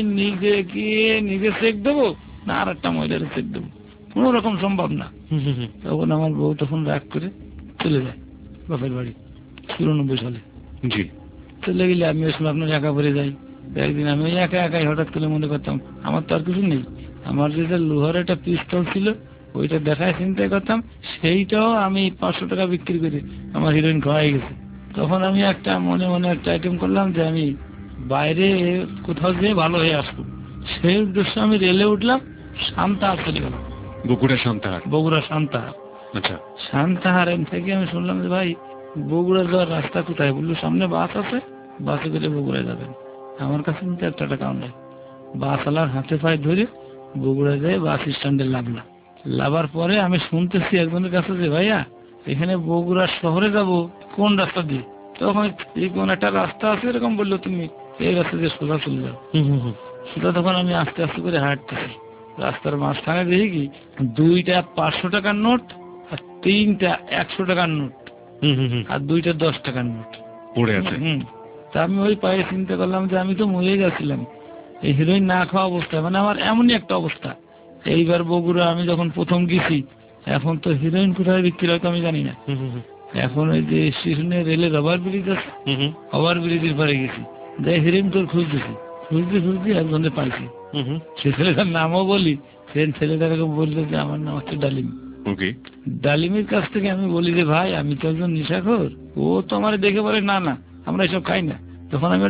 নিজে চেক দেবো না আর একটা মহিলার চেক দেবো, কোন রকম সম্ভব না। তখন আমার বউ তখন রাগ করে চলে যায় বাপের বাড়ি 94 সালে। জি। চলে গেলে আমি ওই সময় আপনার একা পড়ে যাই। একদিন আমি একা একাই হঠাৎ করে মনে করতাম আমার তো আর কিছু নেই, আমার যেটা লোহার একটা পিস্তল ছিল ওইটা দেখায় চিন্তা করতাম, সেইটাও আমি 500 টাকা বিক্রি করে আমার হিরোইন খাওয়াই গেছে। তখন আমি একটা মনে মনে একটা আইটেম করলাম যে আমি বাইরে কোথাও যেয়ে ভালো হয়ে আসবো। সেই উদ্দেশ্যে আমি রেলে উঠলাম, সান্তাহার চলে গেলাম। বগুড়া সান্তাহার? বগুড়া সান্তাহার। আচ্ছা। সান্তাহার থেকে আমি শুনলাম যে ভাই বগুড়া যাওয়ার রাস্তা কোথায়? বললো সামনে বাস আছে, বাসে করে বগুড়ায় যাবেন। আমার কাছে কিন্তু 1 টাকাও নেই। বাসওয়ালার হাতে পায়ে ধরে বগুড়া যায় বাস স্ট্যান্ডে লাভলাম। লাভার পরে আমি শুনতেছি একজনের কাছে যে ভাইয়া এখানে বগুড়া শহরে যাব কোন রাস্তা দিয়ে? তখন এই কোন একটা রাস্তা আছে এরকম বললো, তুমি এই রাস্তা দিয়ে সোজা চলে যাও। সোজা। তখন আমি আস্তে আস্তে করে হাঁটতেছি, রাস্তার মাঝখানে দেখি কি 2টা 500 টাকার নোট আর 3টা 100 টাকার নোট আর 2টা 10 টাকার নোট পড়ে আছে। তা আমি ওই পায়ে চিন্তা করলাম যে আমি তো মরে গেছিলাম এই হিরোইন না খাওয়া অবস্থায়, মানে আমার এমনই একটা অবস্থা। এইবার বগুড়া আমি যখন প্রথম গেছি, এখন তো হিরোইন কোথায় বিক্রি হয় তো আমি জানি না। এখন ওই যে স্টেশনে রেলের ওভার ব্রিজ আছে, ওভার ব্রিজের পরে গেছি, যাই হিরোইন তোর খুঁজতেছি, খুঁজতে একজনের পাইছি। সে ছেলেটার নামও বলি, সে ছেলেটাকে বললো যে আমার নাম হচ্ছে ডালিম। ডালিমের কাছ থেকে আমি বলি যে ভাই আমি তো একজন নেশাখোর। ও তো আমার দেখে বলে না না আমরা এসব খাই না। তখন আমি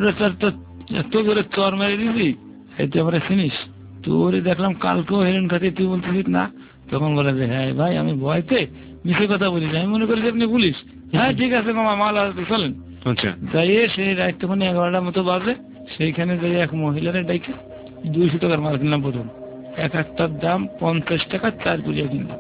এত করে চর মেরে দিয়েছি, তুই আমরা চিনিস? তো ওরে দেখলাম কালকেও হিরোইন খাতে, তুই বলতেছিস না? তখন বলে যে হ্যাঁ ভাই আমি ভয়তে মিশে কথা বলি, আমি মনে করি যে আপনি পুলিশ। হ্যাঁ ঠিক আছে মামা, মাল আসতে চলেন। যাইয়ে সেই রাত তখন 11টার মতো বাজে, সেইখানে যাই এক মহিলার ডাইকে 200 টাকার মাল কিনলাম। প্রথম একটার দাম 50 টাকা, 4 পুরিয়া কিনলাম।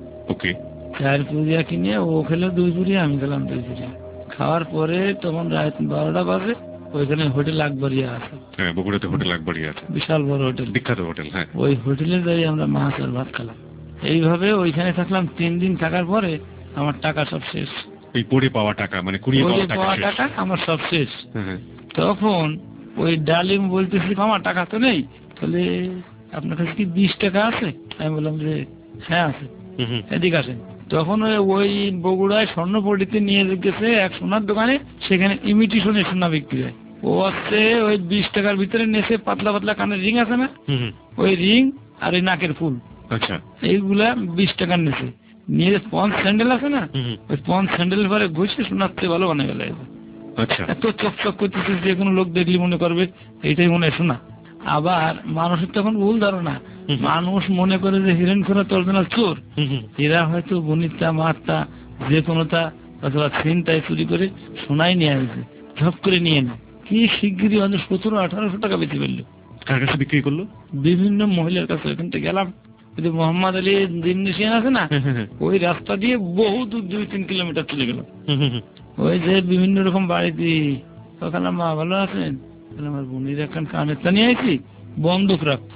4 পুরিয়া কিনে ও খেলো 2 পুরিয়া, আমি খেলাম 2 পুরিয়া। খাওয়ার পরে তখন রাত 12টা বাজে, ওইখানে হোটেল আকবরিয়া আছে। হ্যাঁ, বগুড়াতে হোটেল আকবরিয়া আছে, বিশাল বড় হোটেল, বিখ্যাত হোটেল। হ্যাঁ, ওই হোটেলে যাই আমরা মাছ আর ভাত খেলাম। এইভাবে ওইখানে থাকলাম 3 দিন। থাকার পরে আমার টাকা সব শেষ। ওই পড়ে পাওয়া টাকা, মানে কুড়িয়ে পাওয়া টাকা আমার সব শেষ। তখন ওই ডালিম বলতেছি আমার টাকা তো নেই, তাহলে আপনার কাছে কি 20 টাকা আছে? আমি বললাম যে হ্যাঁ আছে, এদিকে আসেন। তখন ওই বগুড়ায় স্বর্ণপট্টিতে নিয়ে গেছে এক সোনার দোকানে, সেখানে ইমিটেশনের সোনা বিক্রি হয়। ও হচ্ছে ওই 20 টাকার ভিতরে নেছে পাতলা পাতলা কানের রিং আছে না, ওই রিং আর ওই নাকের ফুল, আচ্ছা, এইগুলা 20 টাকার নেছে। নিয়ে পঞ্চ স্যান্ডেল আছে না, ওই পঞ্চ স্যান্ডেল পরে ঘুষে সোনার চেয়ে ভালো বানাই গেল। আচ্ছা, এত চকচক করতেছে যে কোনো লোক দেখলে মনে করবে এইটাই মনে হয় সোনা। আবার মানুষের তখন ভুল ধারণা, মানুষ মনে করে যে হিরেন খোরা তর্জনাল চোর, এরা হয়তো বনিতা মাত্রা যে কোনোটা অথবা ছিনতাই চুরি করে সোনাই নিয়ে আসবে, ঝপ করে নিয়ে নেয়। কি শিগগিরই 1700-1800 টাকা বেঁচে ফেললো। কার কাছে বিক্রি করলো? বিভিন্ন মহিলার কাছে। ওইখান থেকে গেলাম, মোহাম্মদ আলী দিননিশিয়ান আছে না, ওই রাস্তা দিয়ে বহু দূর 2-3 কিলোমিটার চলে গেল। ওই যে বিভিন্ন রকম বাড়িতে ওখানে, মা ভালো আছেন, আমার বোনের এখন কানের তা নিয়ে আইছি, বন্ধক রাখবো,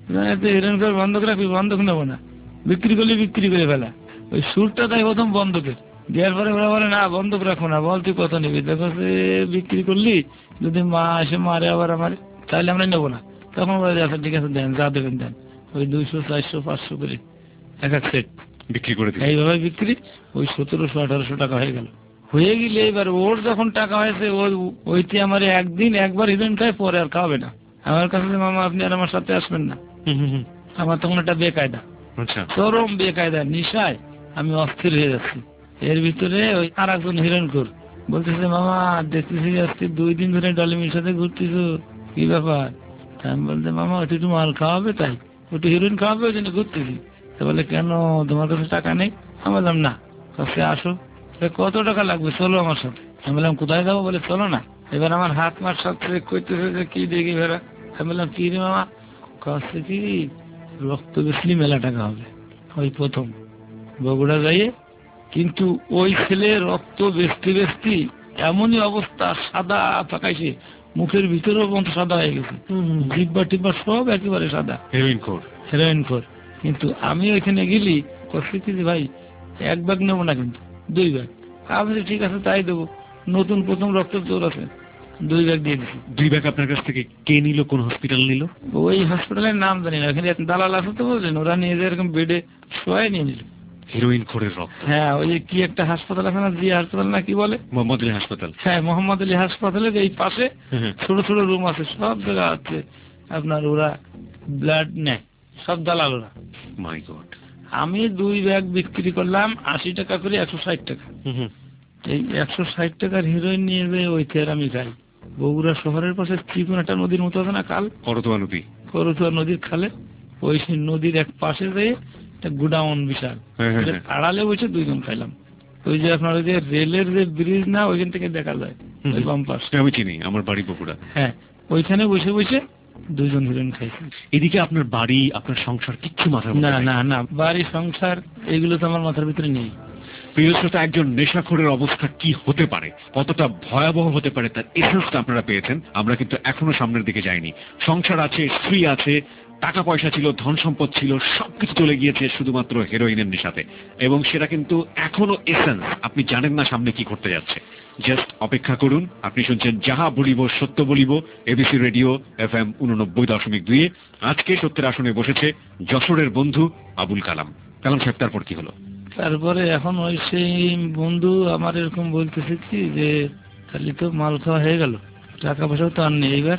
হিরেন করে বন্ধক রাখবি, বন্ধক নেবো না, বিক্রি করলে বিক্রি করে ফেলা। ওই সুরটা তাই প্রথম বন্ধকের, দেওয়ার পরে ওরা বলে না বন্ধক রাখবো না, বল তুই কত নিবি, দেখো যে বিক্রি করলি যদি মা এসে মারে আবার আমার, তাহলে আমরা নেবো না। তখন বলে আচ্ছা ঠিক আছে দেন, যা দেবেন দেন। ওই 200, 400, 500 করে এক এক সেট বিক্রি করে দিল। এইভাবে বিক্রি ওই 1700-1800 টাকা হয়ে গেল। হয়ে গেলে এবার ওর যখন টাকা হয়েছে, ওইটি আমার একদিন একবার হিরোইন খায়, পরে আর খাবে না। আমার কাছে মামা আপনি আর আমার সাথে আসবেন না। আমার তখন একটা বেকায়দা, চরম বেকায়দা, নিশায় আমি অস্থির হয়ে যাচ্ছি। এর ভিতরে ওই আর একজন হিরোইন কর বলতেছে, মামা দেখতেছি আজকে 2 দিন ধরে ডালিমির সাথে ঘুরতেছ, কি ব্যাপার? আমি বলতে, মামা ওটা একটু মাল খাওয়াবে, তাই ওটা হিরোইন খাওয়াবে, ওই জন্য ঘুরতেছি। বলে কেন, তোমার কাছে টাকা নেই? আমি বললাম না। কাছে আসো, কত টাকা লাগবে, চলো আমার সাথে। আমি বললাম কোথায় যাবো? বলে চলো না। এবার আমার হাত মার সাথে করতেছে যে কি দেখি ভেড়া। আমি বললাম কি রে মামা? কাছে কি রক্ত বেশলি মেলা টাকা হবে। ওই প্রথম বগুড়া যাইয়ে, কিন্তু ওই ছেলে রক্ত বেচতে বেচতে এমনই অবস্থা, সাদা পাকাইছে, মুখের ভিতরেও পর্যন্ত সাদা হয়ে গেছে, জিব্বা টিব্বা সব একেবারে সাদা, হেরোইন খোর। কিন্তু আমি ওইখানে গেলি, কষ্ট কি ভাই 1 ব্যাগ নেবো না, কিন্তু 2 ব্যাগ। আমি ঠিক আছে তাই দেবো, নতুন প্রথম রক্তের জোর আছে, 2 ব্যাগ দিয়ে দিচ্ছি। 2 ব্যাগ আপনার কাছ থেকে কে নিল, কোন হসপিটাল নিল? ওই হসপিটালের নাম জানি না, এখানে দালাল আছে তো বললেন, ওরা নিয়ে যায় এরকম বেডে শোয়াই নিয়ে নিল। হিরোইন খোরের রক্ত? হ্যাঁ, ওই যে কি একটা হাসপাতাল আছে না, জিয়া হাসপাতাল না কি বলে, মোহাম্মদ আলী হাসপাতাল। হ্যাঁ, মোহাম্মদ আলী হাসপাতালের এই পাশে ছোট ছোট রুম আছে, সব জায়গা আছে আপনার, ওরা ব্লাড নেয়, সব দালাল ওরা। My god. আমি 2 ব্যাগ বিক্রি করলাম 80 টাকা করে, 160 টাকা। এই 160 টাকার হিরোইন নিয়ে যেয়ে ওই তের আমি খাই। বগুড়া শহরের পাশে চিকন একটা নদীর মতো আছে না, খাল, করতোয়া নদী, করতোয়া নদীর খালে, ওই নদীর এক পাশে যেয়ে একটা গুডাউন বিশাল, আড়ালে বসে 2 জন খাইলাম। ওই যে আপনার ওই যে রেলের যে ব্রিজ না, ওইখান থেকে দেখা যায়, ওই বাম পাশে। আমি চিনি, আমার বাড়ি বগুড়া। হ্যাঁ, ওইখানে বসে বসে 2 জন হিরোইন খাইছি। এদিকে আপনার বাড়ি, আপনার সংসার কিচ্ছু মাথার না না না, বাড়ি সংসার এগুলো তো আমার মাথার ভিতরে নেই। প্রিয় শ্রোতা, একজন নেশাখোরের অবস্থা কি হতে পারে, কতটা ভয়াবহ হতে পারে, তার এসেন্সটা আপনারা পেয়েছেন। আমরা কিন্তু এখনো সামনের দিকে যাইনি। সংসার আছে, স্ত্রী আছে, টাকা পয়সা ছিল, ধন সম্পদ ছিল, সবকিছু চলে গিয়েছে শুধুমাত্র হেরোইনের নেশাতে। এবং সেটা কিন্তু এখনো এসেন্স, আপনি জানেন না সামনে কি করতে যাচ্ছে। জাস্ট অপেক্ষা করুন। আপনি শুনছেন যাহা বলিব সত্য বলিব, এবিসি রেডিও FM 89.2। আজকে সত্যের আসনে বসেছে যশোরের বন্ধু আবুল কালাম। কালাম সাহেব, তারপর কি হলো? তারপরে এখন ওই সেই বন্ধু আমার এরকম বলতেছে কি যে খালি তো মাল খাওয়া হয়ে গেল, টাকা পয়সাও তো আর নেই। এইবার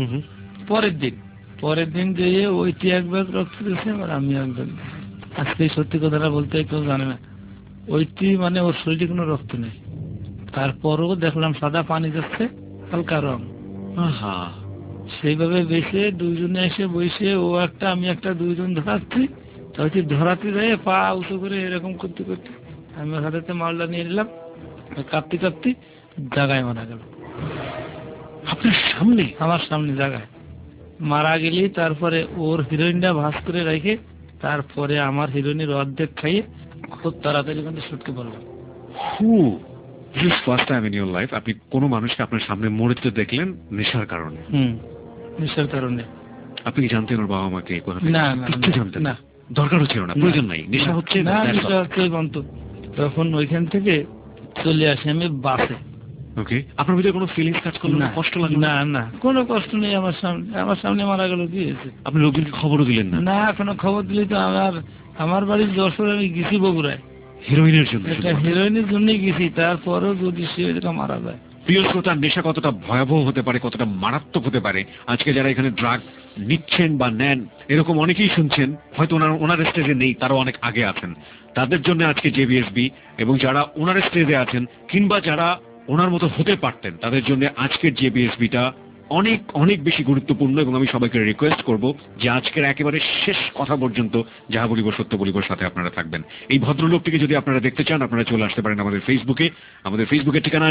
পরের দিন যেয়ে ওইটি 1 ব্যাগ রক্ত দিয়েছে, আর আমি 1 ব্যাগ। আজকে সত্যি কথাটা বলতে কেউ জানে না, ওইটি মানে ওর শরীরে কোনো রক্ত নেই, তারপরও দেখলাম সাদা পানি যাচ্ছে, হালকা রং। সেইভাবে বেশে 2 জনে এসে বসে, ও একটা আমি একটা, 2 জন ধরাচ্ছি, তাহলে ধরাতে যায় পা উঁচু করে এরকম করতে করতে আমি ওর হাতে মালটা নিয়ে নিলাম, কাঁপতে কাঁপতে জায়গায় মারা গেল। আপনার সামনে? আমার সামনে জায়গায় মারা গেলি। তারপরে ওর হিরোইনটা ভাস করে রেখে, তারপরে আমার হিরোইনের অর্ধেক খাইয়ে খুব তাড়াতাড়ি কিন্তু ছুটতে পারলাম। First time in your life আপনি কোনো মানুষকে আপনার সামনে মরতে দেখলেন নেশার কারণে? নেশার কারণে। আপনি কি জানতেন ওর বাবা মাকে? না, কিছু জানতেন না, দরকারও ছিল না, প্রয়োজন নাই। নেশা হচ্ছে না, নেশা হচ্ছে বন্ধ। তখন ওইখান থেকে চলে আসি আমি বাসে। ওকে, আপনার ভিতরে কোনো ফিলিংস কাজ করলো না? কষ্ট লাগলো? না না, কোনো কষ্ট নেই। আমার সামনে মারা গেল, কি হয়েছে? আপনি লোকজনকে খবরও দিলেন না? না, কোনো খবর দিলে তো আমার বাড়ির যশোর, আমি গেছি বগুড়ায়, হিরোইনের জন্য এটা শুধুমাত্র? হিরোইনের জন্যই গেছি, তারপরেও যদি সে এরকম মারা যায়। প্রিয় শ্রোতা, নেশা কতটা ভয়াবহ হতে পারে, কতটা মারাত্মক হতে পারে, আজকে যারা এখানে ড্রাগ নিচ্ছেন বা নেন এরকম অনেকেই শুনছেন, হয়তো ওনার স্টেজে নেই, তারাও অনেক আগে আছেন, তাদের জন্য আজকে জেবিএসবি। এবং যারা ওনার স্টেজে আছেন কিংবা যারা ওনার মতো হতে পারতেন, তাদের জন্য আজকের জেবিএসবিটা অনেক অনেক বেশি গুরুত্বপূর্ণ। এবং আমি সবাইকে রিকোয়েস্ট করব যে আজকের একেবারে শেষ কথা পর্যন্ত যাহা বলিব সত্য বলিবর সাথে আপনারা থাকবেন। এই ভদ্রলোকটিকে যদি আপনারা দেখতে চান, আপনারা চলে আসতে পারেন আমাদের ফেসবুকে। আমাদের ফেসবুকের ঠিকানা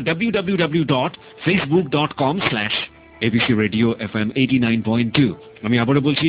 www.facebook.com/ABC Radio FM 89.2। আমি আবারও বলছি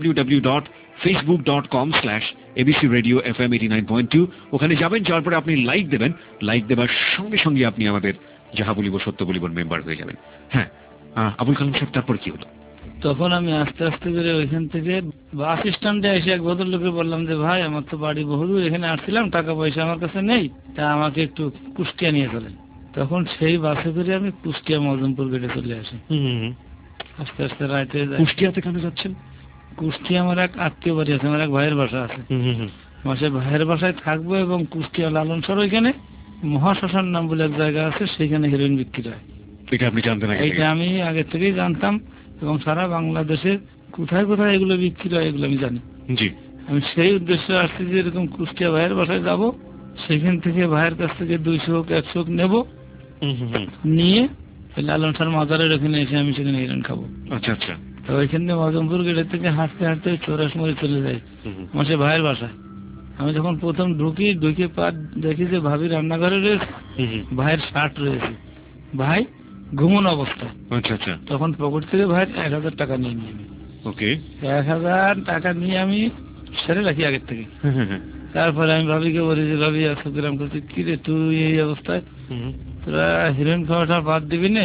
www.facebook.com/ABC Radio FM 89.2। ওখানে যাবেন, যাওয়ার পরে আপনি লাইক দেবেন, লাইক দেবার সঙ্গে সঙ্গে আপনি আমাদের যাহা বলিব সত্য বলিবর মেম্বার হয়ে যাবেন। হ্যাঁ, আবুল কালাম সাহেব, তারপর কি হলো? তখন আমি আস্তে আস্তে করে ওইখান থেকে বাস স্ট্যান্ডে এসে এক ভদ্রলোকে বললাম যে ভাই, আমার তো বাড়ি বহুদূর, এখানে আসছিলাম, টাকা পয়সা আমার কাছে নেই, তা আমাকে একটু কুষ্টিয়া নিয়ে চলেন। তখন সেই বাসে করে আমি কুষ্টিয়া মজমপুর গেটে চলে আসি। আস্তে আস্তে রাইতে যাই। কুষ্টিয়াতে কেন যাচ্ছেন? কুষ্টিয়া আমার এক আত্মীয় বাড়ি আছে, আমার এক ভাইয়ের বাসা আছে। মাসে ভাইয়ের বাসায় থাকবো এবং কুষ্টিয়া লালন সর ওইখানে মহাশ্মশান নাম বলে এক জায়গা আছে, সেইখানে হিরোইন বিক্রি হয়। এটা আপনি জানতেন? এইটা আমি আগে থেকেই জানতাম এবং সারা বাংলাদেশে কোথায় কোথায় এগুলো বিক্রি হয় এগুলো আমি জানি। জি। আমি সেই উদ্দেশ্যে আসছি যে এরকম কুষ্টিয়া ভাইয়ের বাসায় যাব, সেখান থেকে ভাইয়ের কাছ থেকে 200 হোক 100 হোক নেব, নিয়ে লালন সার মাজারের ওখানে এসে আমি সেখানে হিরোইন খাবো। আচ্ছা আচ্ছা। তো ওইখানে মজমপুর গেটের থেকে হাঁটতে হাঁটতে চৌরাশমোড়ে চলে যাই আমার সে ভাইয়ের বাসায়। আমি যখন প্রথম ঢুকে দেখি যে ভাবি রান্নাঘরে রয়েছে, ভাইয়ের শার্ট রয়েছে, ভাই ঘুমন অবস্থায়। আচ্ছা আচ্ছা। তখন পকেট থেকে ভাইয়ের 1000 টাকা নিয়ে নিই আমি। ওকে। 1000 টাকা নিয়ে আমি সেরে রাখি আগের থেকে। তারপরে আমি ভাবিকে বলি যে ভাবি আজকে গ্রাম করছি, কি রে তুই এই অবস্থায়, তোরা হিরোইন খাওয়াটা বাদ দিবি না?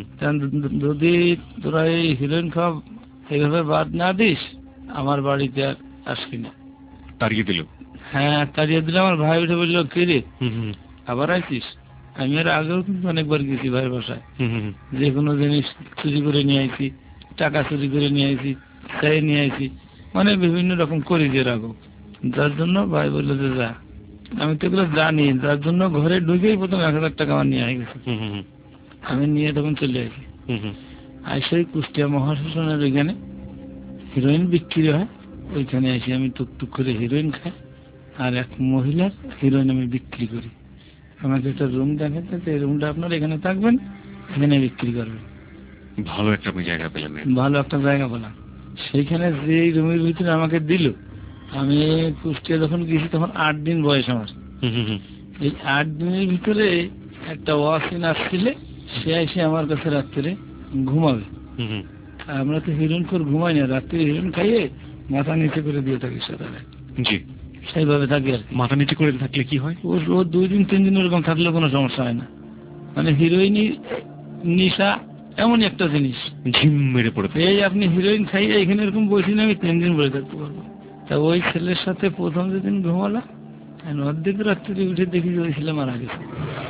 যদি তোরা এই হিরোইন খাওয়া এইভাবে বাদ না দিস, আমার বাড়িতে আর আসবি না। তাড়িয়ে দিল? হ্যাঁ, তাড়িয়ে দিলে। আমার ভাই উঠে বললো, কি রে আবার আইছিস? আমি এর আগেও কিন্তু অনেকবার গেছি ভাইয়ের বাসায়, যে কোনো জিনিস চুরি করে নিয়ে আইছি, টাকা চুরি করে নিয়ে আইছি, চাই নিয়ে আইছি, মানে বিভিন্ন রকম করি যে রাখো। যার জন্য ভাই বললো যে যা। আমি তো এগুলো জানি, যার জন্য ঘরে ঢুকেই প্রথম 1000 টাকা আমার নিয়ে গেছে। আমি নিয়ে তখন চলে আসি। আর সেই কুষ্টিয়া মহাশ্মশানের ওইখানে হিরোইন বিক্রি হয়, ওইখানে এসে আমি টুকটুক করে হিরোইন খাই, আর এক মহিলার হিরোইন আমি বিক্রি করি। আমাকে একটা রুম দেখাচ্ছে, এই রুমটা আপনার এখানে থাকবেন, এখানে বিক্রি করবেন। ভালো একটা জায়গা পেলেন? ভালো একটা জায়গা পেলাম। সেইখানে যে রুমের ভিতরে আমাকে দিল, আমি কুষ্টিয়া যখন গেছি তখন 8 দিন বয়স আমার। এই 8 দিনের ভিতরে একটা ওয়াসিন আসছিল, সে এসে আমার কাছে রাত্রে ঘুমাবে। আমরা তো হিরোইন করে ঘুমাই না, রাত্রে হিরোইন খাইয়ে মাথা নিচে করে দিয়ে থাকি সকালে। জি। সেইভাবে থাকি আর কি। মাথা নিচে করে থাকলে কি হয়? ও 2 দিন 3 দিন এরকম থাকলে কোনো সমস্যা হয় না। মানে হিরোইনই নেশা এমনই একটা জিনিস, ঝিম মেরে পড়ে। এই আপনি হিরোইন খাইয়ে এখানে এরকম বসি না, আমি 3 দিন বসে থাকতে পারবো। তা ওই ছেলের সাথে প্রথম যেদিন ঘুমালাম, অর্ধেক রাত্রি উঠে দেখি যে ওই ছেলে মারা গেছে।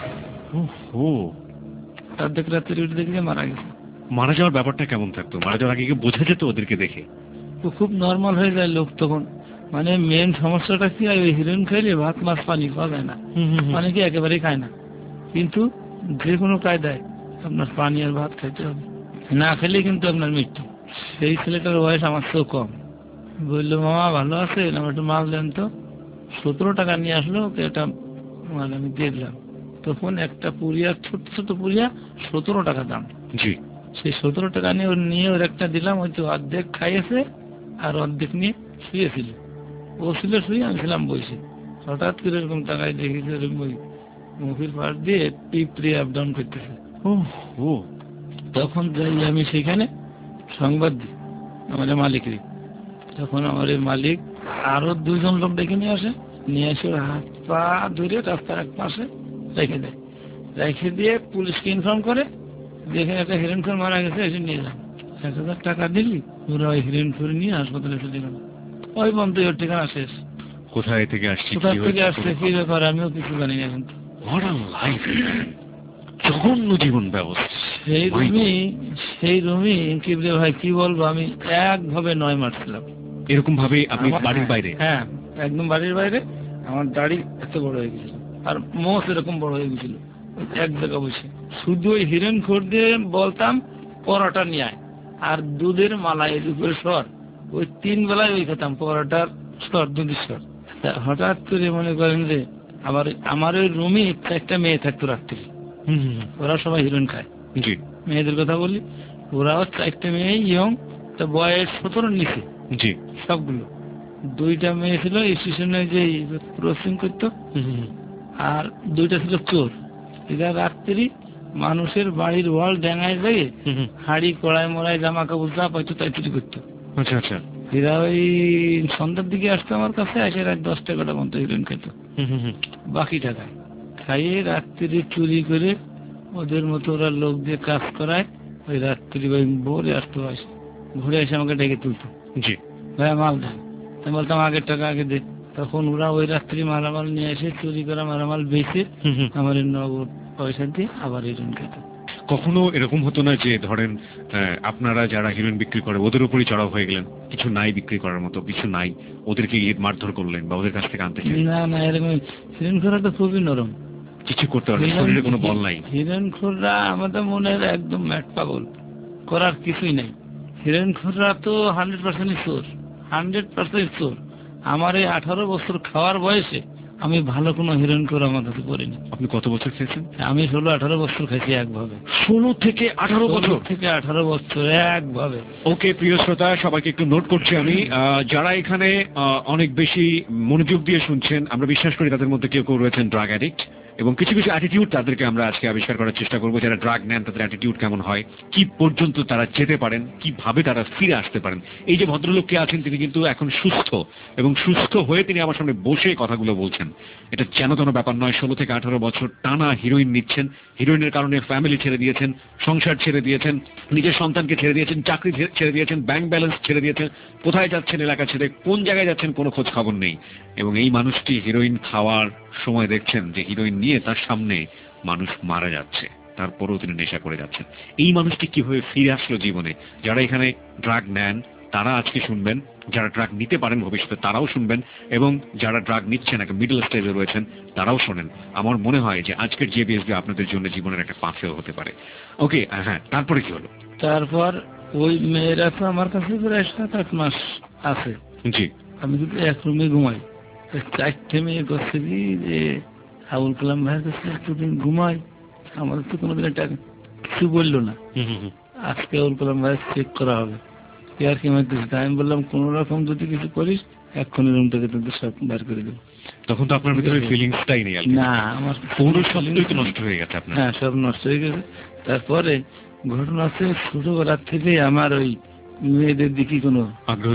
অর্ধেক রাত্রি উঠে দেখি যে মারা গেছে। মারা যাওয়ার ব্যাপারটা কেমন থাকতো? মারা যাওয়ার আগে বোঝা যেত ওদেরকে দেখে? তো খুব নর্মাল হয়ে যায় লোক তখন। মানে মেন সমস্যাটা কি, ওই হিরোইন খাইলে ভাত মাছ পানি খাওয়া যায় না, মানে কি একেবারেই খায় না। কিন্তু যে কোনো কায়দায় আপনার পানি আর ভাত খাইতে হবে, না খেলে কিন্তু আপনার মৃত্যু। সেই ছেলেটার বয়স আমার চেয়েও কম। বললো, মামা ভালো আছে, আমার একটু মাল দেন তো। 17 টাকা নিয়ে আসলো, ওকে একটা মাল আমি দিয়ে দিলাম। তখন একটা পুরিয়া, ছোট ছোট পুরিয়া 17 টাকা দাম। জি। সেই 17 টাকা নিয়ে ওর একটা দিলাম, ওই তো অর্ধেক খাইয়েছে আর অর্ধেক নিয়ে শুয়েছিল। ও ছিল শুয়ে, আমি ছিলাম বসে। হঠাৎ করে এরকম টাকায় দেখেছি ওরকম ওই মুখের পাশ দিয়ে পিঁপড়ে আপ ডাউন করতেছে। তখন যাই আমি সেখানে সংবাদ দিই আমাদের মালিকের। তখন আমার এই মালিক আরো 2 জন লোক ডেকে নিয়ে আসে, নিয়ে এসে ওর হাত পা ধরে রাস্তার এক পাশে রেখে দেয়। রেখে দিয়ে পুলিশকে ইনফর্ম করে যে এখানে একটা হিরোইন খোর মারা গেছে, এসে নিয়ে যান। 1000 টাকা দিলি, ওরা ওই হিরোইন খোর নিয়ে হাসপাতালে চলে গেল। ওই বন্ধু ওর ঠিকানা শেষ। কোথায় থেকে আসছে, কোথা থেকে আসছে, কি ব্যাপার আমিও কিছু জানি না। কিন্তু জঘন্য জীবন ব্যবস্থা। সেই রুমই কি ভাই কি বলবো, আমি একভাবে 9 মাস ছিলাম। এরকম ভাবে আপনি বাড়ির বাইরে? হ্যাঁ, একদম বাড়ির বাইরে। আমার দাড়ি এত বড় হয়ে গেছিল, আর মোষ এরকম বড় হয়ে গেছিল এক জায়গা বসে। শুধু ওই হিরেন খোর দিয়ে বলতাম পরোটা নিয়ে আয়, আর দুধের মালাই এর উপরে সর, ওই 3 বেলায় ওই খেতাম, পরোটার সর, দুধের সর। হঠাৎ করে মনে করেন যে আবার আমার ওই রুমে একটা মেয়ে থাকতো রাত্রি, ওরা সবাই হিরোইন খায়। মেয়েদের কথা বলি, ওরাও 4টা মেয়ে ইয়ং, তা বয়স 17 নিচে সবগুলো। 2টা মেয়ে ছিল স্টেশনে যে ক্রসিং করতো, আর 2টা ছিল চোর। এরা রাত্রি মানুষের বাড়ির ওয়াল ডেঙায় যায় হাড়ি কড়াই মড়াই জামা কাপড় যা পাইতো তাই চুরি করতো। এরা ওই সন্ধ্যার দিকে আসতো আমার কাছে, এসে রাত 10-11টা পর্যন্ত হিরোইন খেত বাকি টাকায়। খাইয়ে রাত্রি চুরি করে ওদের মতো ওরা লোক দিয়ে কাজ করায়। ওই রাত্রি ওই ভোরে আসতো, ঘুরে এসে আমাকে ডেকে তুলতো, ভাইয়া মাল দেন। আমি বলতাম আগের টাকা আগে দে। তখন ওরা ওই রাত্রি মালামাল নিয়ে এসে চুরি করা মালামাল বেচে আমার নগদ পয়সা দিয়ে আবার হিরোইন খেত। কখনো এরকম হতো না যে ধরেন আপনারা যারা হিরোইন বিক্রি করে ওদের উপরই চড়াও হয়ে গেলেন, কিছু নাই বিক্রি করার মতো, কিছু নাই, ওদেরকে মারধর করলেন বা ওদের কাছ থেকে আনতে চাইলেন? না, এরকম হিরোইন খোররা তো খুবই নরম, কিছু করতে পারে, শরীরে কোনো বল নাই। হিরোইন খোররা আমাদের মনের একদম ম্যাট পাগল, করার কিছুই নাই। হিরোইন খোররা তো 100% চোর, 100% চোর। আমার এই 18 বছর খাওয়ার বয়সে আমি ভালো কোনো হিরোইন খোর আমার কাছে করিনি। আপনি কত বছর খেয়েছেন? আমি 16-18 বছর খেয়েছি একভাবে। 16 থেকে 18 বছর? 16 থেকে 18 বছর একভাবে। ওকে প্রিয় শ্রোতা, সবাইকে একটু নোট করছি আমি, যারা এখানে অনেক বেশি মনোযোগ দিয়ে শুনছেন, আমরা বিশ্বাস করি তাদের মধ্যে কেউ কেউ রয়েছেন ড্রাগ অ্যাডিক্ট, এবং কিছু কিছু অ্যাটিটিউড তাদেরকে আমরা আজকে আবিষ্কার করার চেষ্টা করবো। যারা ড্রাগ নেন তাদের অ্যাটিটিউড কেমন হয়, কি পর্যন্ত তারা যেতে পারেন, কিভাবে তারা ফিরে আসতে পারেন। এই যে ভদ্রলোককে আছেন তিনি কিন্তু এখন সুস্থ, এবং সুস্থ হয়ে তিনি আমার সামনে বসে কথাগুলো বলছেন। এটা যেন তেন ব্যাপার নয়। 16 থেকে 18 বছর টানা হিরোইন নিচ্ছেন, হিরোইনের কারণে ফ্যামিলি ছেড়ে দিয়েছেন, সংসার ছেড়ে দিয়েছেন, নিজের সন্তানকে ছেড়ে দিয়েছেন, চাকরি ছেড়ে দিয়েছেন, ব্যাংক ব্যালেন্স ছেড়ে দিয়েছেন, কোথায় যাচ্ছেন এলাকা ছেড়ে, কোন জায়গায় যাচ্ছেন কোনো খোঁজ খবর নেই। এবং এই মানুষটি হিরোইন খাওয়ার সময় দেখছেন যে হিরোইন নিয়ে তার সামনে মানুষ মারা যাচ্ছে, তারপরেও তিনি নেশা করে যাচ্ছেন। এই মানুষটি কিভাবে ফিরে আসলো জীবনে? যারা এখানে ড্রাগ নেন তারা আজকে শুনবেন, যারা ড্রাগ নিতে পারেন ভবিষ্যতে তারাও শুনবেন, এবং যারা ড্রাগ নিচ্ছেন একটা মিডল স্টেজে রয়েছেন তারাও শোনেন। আমার মনে হয় যে আজকের JBSB আপনাদের জন্য জীবনের একটা পাথেয় হতে পারে। ওকে, হ্যাঁ, তারপরে কি হলো? তারপর ওই মেয়েরা তো আমার কাছে প্রায় 7-8 মাস আছে। জি। আমি কিন্তু এক রুমে ঘুমাই। 4টে মেয়ে করছে কি যে আবুল কালাম ভাইয়ের কাছে এতদিন ঘুমাই, আমাদের তো কোনোদিন একটা কিছু বললো না। আজকে আবুল কালাম ভাইয়ের চেক করা হবে, আর কি মারতেছে। আমি বললাম কোন রকম যদি কিছু করিস এক্ষুনি রুম থেকে তোদের সব বার করে দেবো। তখন তো আপনার ভিতরে ফিলিংসটাই নেই? না, আমার পুরো সবই তো নষ্ট হয়ে গেছে আপনার? হ্যাঁ, সব নষ্ট হয়ে গেছে। তারপরে ঘটনা হচ্ছে ছোটবেলার থেকে আমার ওই মেয়েদের দিকে কোনো আগ্রহ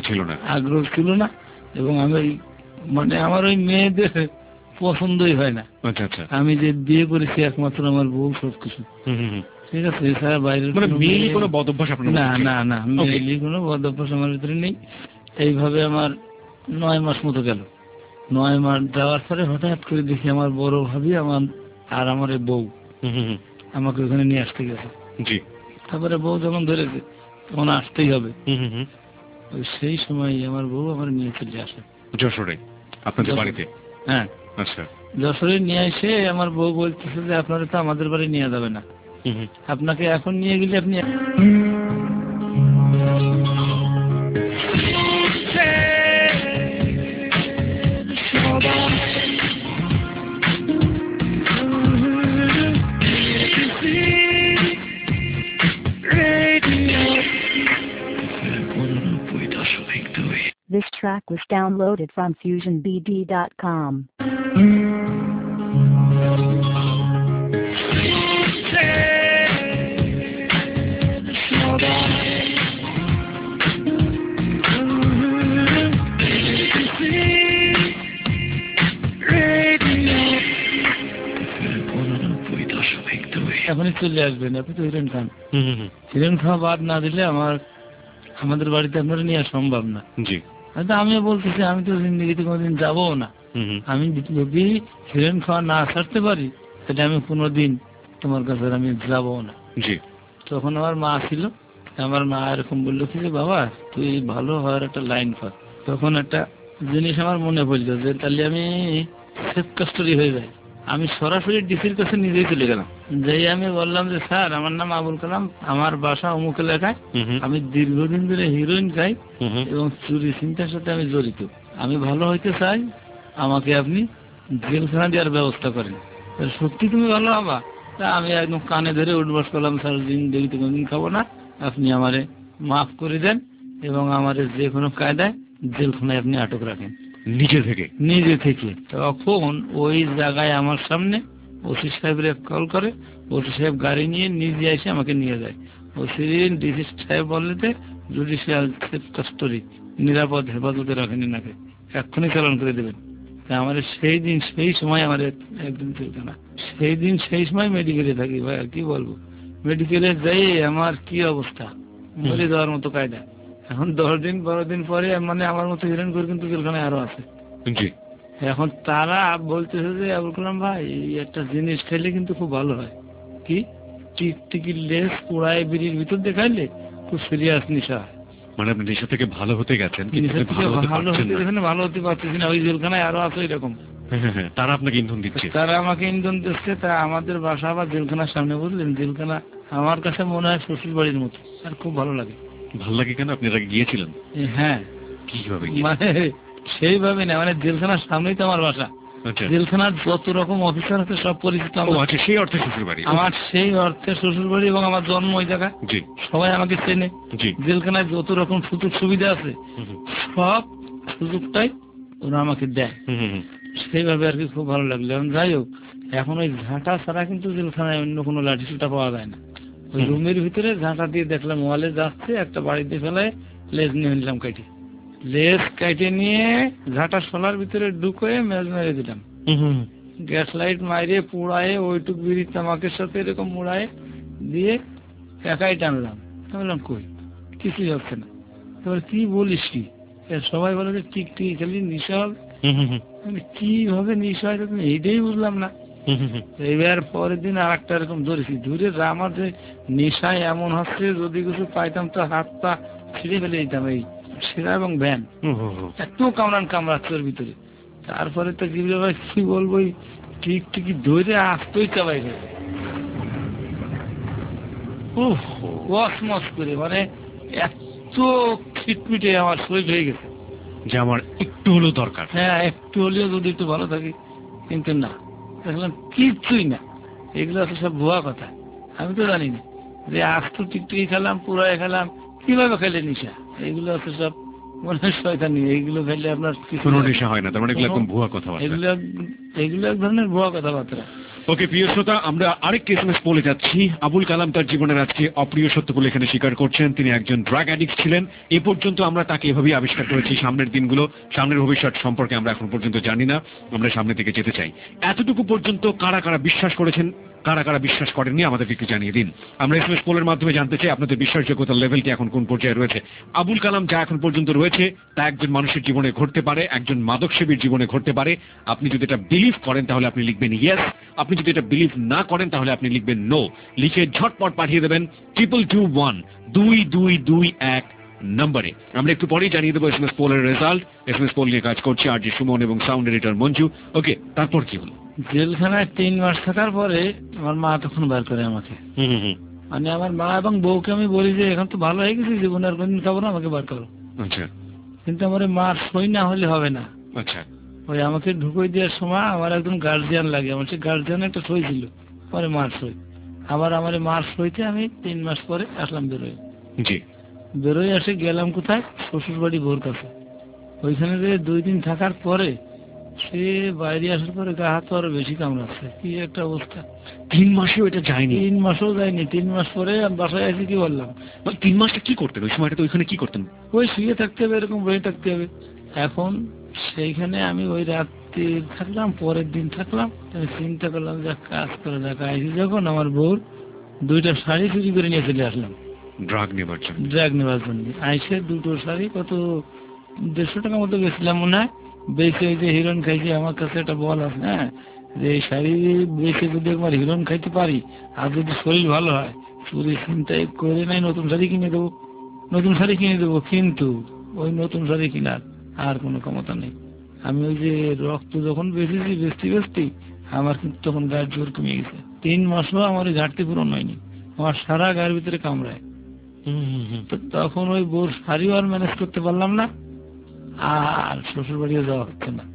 ছিল না, এবং আমি মানে আমার ওই মেয়েদের পছন্দই হয় না। আচ্ছা। আমি যে বিয়ে করেছি একমাত্র আমার বউ সবকিছু, ঠিক আছে, এছাড়া বাইরের কোনো বদ অভ্যাস আপনার? না, মেয়েলি কোনো বদ অভ্যাস আমার ভিতরে নেই। এইভাবে আমার 9 মাস মতো গেল। 9 মাস যাওয়ার পরে হঠাৎ করে দেখি আমার বড় ভাবি আর আমার এই বউ আমাকে ওখানে নিয়ে আসতে গেছে। জি। তারপরে বউ যখন ধরেছে তখন আসতেই হবে। সেই সময় আমার বউ আমার নিয়ে চলে আসে যশোরে আপনাদের বাড়িতে? হ্যাঁ, আচ্ছা। যশোরে নিয়ে এসে আমার বউ বলতেছে যে আপনারা তো আমাদের বাড়ি নিয়ে যাবে না, আপনাকে এখন নিয়ে গেলে আপনি This track was downloaded from FusionBD.com. এখনই চলে আসবেন, আপনি তো হিরেন খান। হিরেন খাওয়া বাদ না দিলে আমাদের বাড়িতে আপনারা নিয়ে সম্ভব না। জি। আমিও বলতেছি আমি তো জিন্দগিতে কোনোদিন যাবো না। আমি যদি হিরেন খাওয়া না ছাড়তে পারি তাহলে আমি কোনোদিন তোমার কাছে আমি যাবো না। জি। তখন আমার মা ছিল, আমার মা এরকম বললো কি যে বাবা তুই ভালো হওয়ার একটা লাইন কর। তখন একটা জিনিস আমার মনে পড়লো যে তাহলে আমি সেফ কাস্টডি হয়ে যায়। আমি সরাসরি ডিসির কাছে নিজেই চলে গেলাম, যেই আমি বললাম যে স্যার আমার নাম আবুল কালাম, আমার বাসা অমুক এলাকায়, আমি দীর্ঘদিন ধরে হিরোইন খাই এবং চুরি ছিনতাইয়ের সাথে আমি জড়িত, আমি ভালো হইতে চাই, আমাকে আপনি জেলখানা দেওয়ার ব্যবস্থা করেন। সত্যি তুমি ভালো হবা? তা আমি একদম কানে ধরে উঠবাস করলাম, স্যার জিন্দেগিতে কোনদিন খাবো না, আপনি আমারে মাফ করে দেন এবং আমার যে কোনো কায়দায় জেলখানায় আপনি আটক রাখেন। নিজে থেকে তখন ওই জায়গায় আমার সামনে ওসি সাহেবের কল করে, ওসি সাহেব গাড়ি নিয়ে নিজে এসে আমাকে নিয়ে যায়। ওসি ডিসি সাহেব বললেতে জুডিশিয়াল সেফ কাস্টডি, নিরাপদ হেফাজতে রাখেন, নাকি এক্ষুনি চালান করে দেবেন। আমার সেই দিন সেই সময় আমার একদিন জেলখানা, সেই দিন সেই সময় মেডিকেলে থাকি। ভাই আর কি বলবো, মেডিকেলে যাই আমার কি অবস্থা, মরে যাওয়ার মতো কায়দা। এখন 10 দিন 12 দিন পরে মানে আমার মতো হিরোইন করে কিন্তু জেলখানায় আরো আছে। এখন তারা বলতেছে যে আবুল কালাম ভাই একটা জিনিস খাইলে কিন্তু খুব ভালো হয়, কি টিকটিকি লেস পোড়ায় বিড়ির ভিতর দেখাইলে খুব সিরিয়াস নেশা হয়। মানে আপনি নেশা থেকে ভালো হতে গেছেন, ভালো হতে পারতেছি না, ওই জেলখানায় আরো আছে এরকম। তারা আপনাকে ইন্ধন দিচ্ছে, তারা আমাকে ইন্ধন দিচ্ছে। তা আমাদের বাসা আবার জেলখানার সামনে, বুঝলেন, জেলখানা আমার কাছে মনে হয় শ্বশুর বাড়ির মতো, আর খুব ভালো লাগে। ভালো লাগে কেন? আপনি আগে গিয়েছিলেন? হ্যাঁ। কিভাবে? মানে সেইভাবে না, মানে জেলখানার সামনেই তো আমার বাসা। জেলখানার যত রকম অফিসার আছে সব পরিচিত। সেই অর্থে শ্বশুর বাড়ি আমার, সেই অর্থে শ্বশুর বাড়ি এবং আমার জন্ম ওই জায়গা, সবাই আমাকে চেনে। জেলখানায় যত রকম সুযোগ সুবিধা আছে সব সুযোগটাই ওরা আমাকে দেয়, সেইভাবে আর কি খুব ভালো লাগলো। যাই হোক, এখন ওই ঝাঁটা ছাড়া কিন্তু জেলখানায় অন্য কোনো লাঠি সুটা পাওয়া যায় না। ওই রুমের ভিতরে ঝাঁটা দিয়ে দেখলাম ওয়ালে যাচ্ছে, একটা বাড়িতে ফেলায় লেজ নিয়ে নিলাম কেটে, লেজ কেটে নিয়ে ঝাঁটা শোলার ভিতরে ঢুকিয়ে মেজ মেরে দিলাম, গ্যাস লাইট মাইরে পুড়ায় ওইটুক বিড়ি তামাকের সাথে এরকম মুড়ায় দিয়ে একাই টানলাম। বললাম কই কিছুই হচ্ছে না। এবার কি বলিস কি, সবাই বলে যে টিকটিকি খেলি নেশা হবে, কিভাবে নেশা হয় তুমি এইটাই বুঝলাম না। এবার পরের দিন আর একটা এরকম ধরেছি, ধরে আমার যে নেশায় এমন হচ্ছে যদি কিছু পাইতাম তো হাত পা ছিঁড়ে ফেলে দিতাম, এই সেরা এবং ভ্যান এত কামড়াচ্ছে ওর ভিতরে। তারপরে তো জিবলে ভাই কি বলবো, টিকটিকি ধরে আসতেই চাবাই ফেলে করে, মানে এত খিটমিটে আমার শরীর হয়ে গেছে যে আমার একটু হলেও দরকার। হ্যাঁ, একটু হলেও যদি একটু ভালো থাকি, কিন্তু না, দেখলাম কিচ্ছুই না, এগুলো আছে সব ভুয়া কথা। আমি তো জানি না যে আজ তো টিকটিকি খেলাম, পুরাই খেলাম, কিভাবে খেলে নিশা, এগুলো আছে সব মনে হয় শয়তানি। এইগুলো খেলে আপনার কোনো নেশা হয় না, তার মানে এগুলো একদম ভুয়া কথাবার্তা, এগুলো এক ধরনের ভুয়া কথাবার্তা। ওকে প্রিয় শ্রোতা, আমরা আরেকটি এসএমএস বলে যাচ্ছি। আবুল কালাম তার জীবনের আজকে অপ্রিয় সত্য বলে এখানে স্বীকার করছেন, তিনি একজন ড্রাগ অ্যাডিক্ট ছিলেন। এ পর্যন্ত আমরা তাকে এভাবেই আবিষ্কার করেছি। সামনের দিনগুলো, সামনের ভবিষ্যৎ সম্পর্কে আমরা এখন পর্যন্ত জানি না, আমরা সামনে থেকে যেতে চাই। এতটুকু পর্যন্ত কারা কারা বিশ্বাস করেছেন, কারা কারা বিশ্বাস করেননি আমাদেরকে একটু জানিয়ে দিন। আমরা এসএমএস পোলের মাধ্যমে জানতে চাই আপনাদের বিশ্বাসযোগ্যতার লেভেলটি এখন কোন পর্যায়ে রয়েছে। আবুল কালাম যা এখন পর্যন্ত রয়েছে তা একজন মানুষের জীবনে ঘটতে পারে, একজন মাদকসেবীর জীবনে ঘটতে পারে। আপনি যদি এটা বিলিভ করেন তাহলে আপনি লিখবেন ইয়েস, আপনি যদি এটা বিলিভ না করেন তাহলে আপনি লিখবেন নো। লিখে ঝটপট পাঠিয়ে দেবেন 2221 নম্বরে। আমরা একটু পরেই জানিয়ে দেবো এসএমএস পোলের রেজাল্ট। এসএমএস পোল নিয়ে কাজ করছে আরজি সুমন এবং সাউন্ড এডিটর মঞ্জু। ওকে, তারপর কি হলো? জেলখানায় 3 মাস থাকার পরে আমার মা তখন বার করে আমাকে, মানে আমার মা এবং বউকে আমি বলি যে এখন তো ভালো হয়ে গেছি, জীবনে আর কোনদিন খাবো না, আমাকে বার করো। আচ্ছা। কিন্তু আমার মার সই না হলে হবে না। আচ্ছা। ওই আমাকে ঢুকিয়ে দেওয়ার সময় আমার একদম গার্জিয়ান লাগে, আমার সে গার্জিয়ান একটা সই ছিল, পরে মার সই। আবার আমার মার সইতে আমি 3 মাস পরে আসলাম বেরোয়। জি। বেরোয় আসে গেলাম কোথায়, শ্বশুর বাড়ি বোর কাছে। ওইখানে যে 2 দিন থাকার পরে সে বাইরে আসার পরে গা হাত আরো বেশি কামড়াচ্ছে, কি একটা অবস্থা। 3 মাসেও এটা যায়নি? 3 মাসও যায়নি। 3 মাস পরে বাসায় আসি, কি বললাম 3 মাসটা কি করতেন ওই সময়টা? তো ওইখানে কি করতেন? ওই শুয়ে থাকতে হবে, এরকম বসে থাকতে হবে। এখন সেইখানে আমি ওই রাত্রি থাকলাম, পরের দিন থাকলাম, আমি চিন্তা করলাম যে কাজ করে দেখা আইসি যখন, আমার বউর 2টা শাড়ি চুরি করে নিয়ে চলে আসলাম ড্রাগ নেবার জন্য। আইসে 2টো শাড়ি কত 150 টাকা মতো বেচলাম মনে হয়। বেচে ওই যে হিরোইন খাইছি, আমার কাছে একটা বল আছে, হ্যাঁ, যে এই শাড়ি বেচে যদি একবার হিরোইন খাইতে পারি আর যদি শরীর ভালো হয়, চুরি চিন্তাই করে নাই নতুন শাড়ি কিনে দেবো। কিন্তু ওই নতুন শাড়ি কেনার আর কোনো ক্ষমতা নেই। আমি ওই যে রক্ত যখন বেচতে আমার কিন্তু তখন গায়ের জোর কমে গেছে। 3 মাসও আমার ওই ঘাটতি পূরণ হয়নি, আমার সারা গায়ের ভিতরে কামড়ায়। তো তখন ওই বোর শাড়িও আর ম্যানেজ করতে পারলাম না, আর শ্বশুর বাড়িও যাওয়া হচ্ছে না।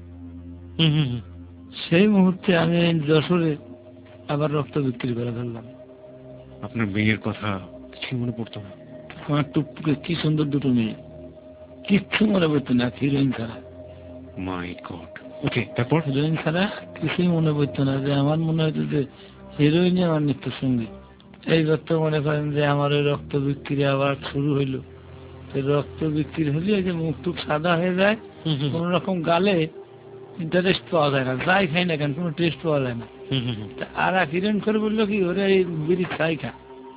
সেই মুহূর্তে আমি যশোরে আবার রক্ত বিক্রি করে ধরলাম। আপনার মেয়ের কথা কিছু মনে পড়তো না? আমার টুকটুকে কি সুন্দর দুটো মেয়ে, কিচ্ছু মনে পড়তো না হিরোইন ছাড়া। মাই গড। ওকে, তারপর? হিরোইন ছাড়া কিছুই মনে পড়তো না, যে আমার মনে হতো যে হিরোইনই আমার নিত্য সঙ্গী। এই তো মনে করেন যে আমার ওই রক্ত বিক্রি আবার শুরু হইলো। রক্ত বিক্রি হলে যে মুখ টুক সাদা হয়ে যায়, কোন রকম গালে ইন্টারেস্ট পাওয়া যায় না, যাই খাই না কেন কোনো টেস্ট পাওয়া যায় না। আর এক হিরোইন করে বললো কি, ওরে এই বিড়ির ছাই খা।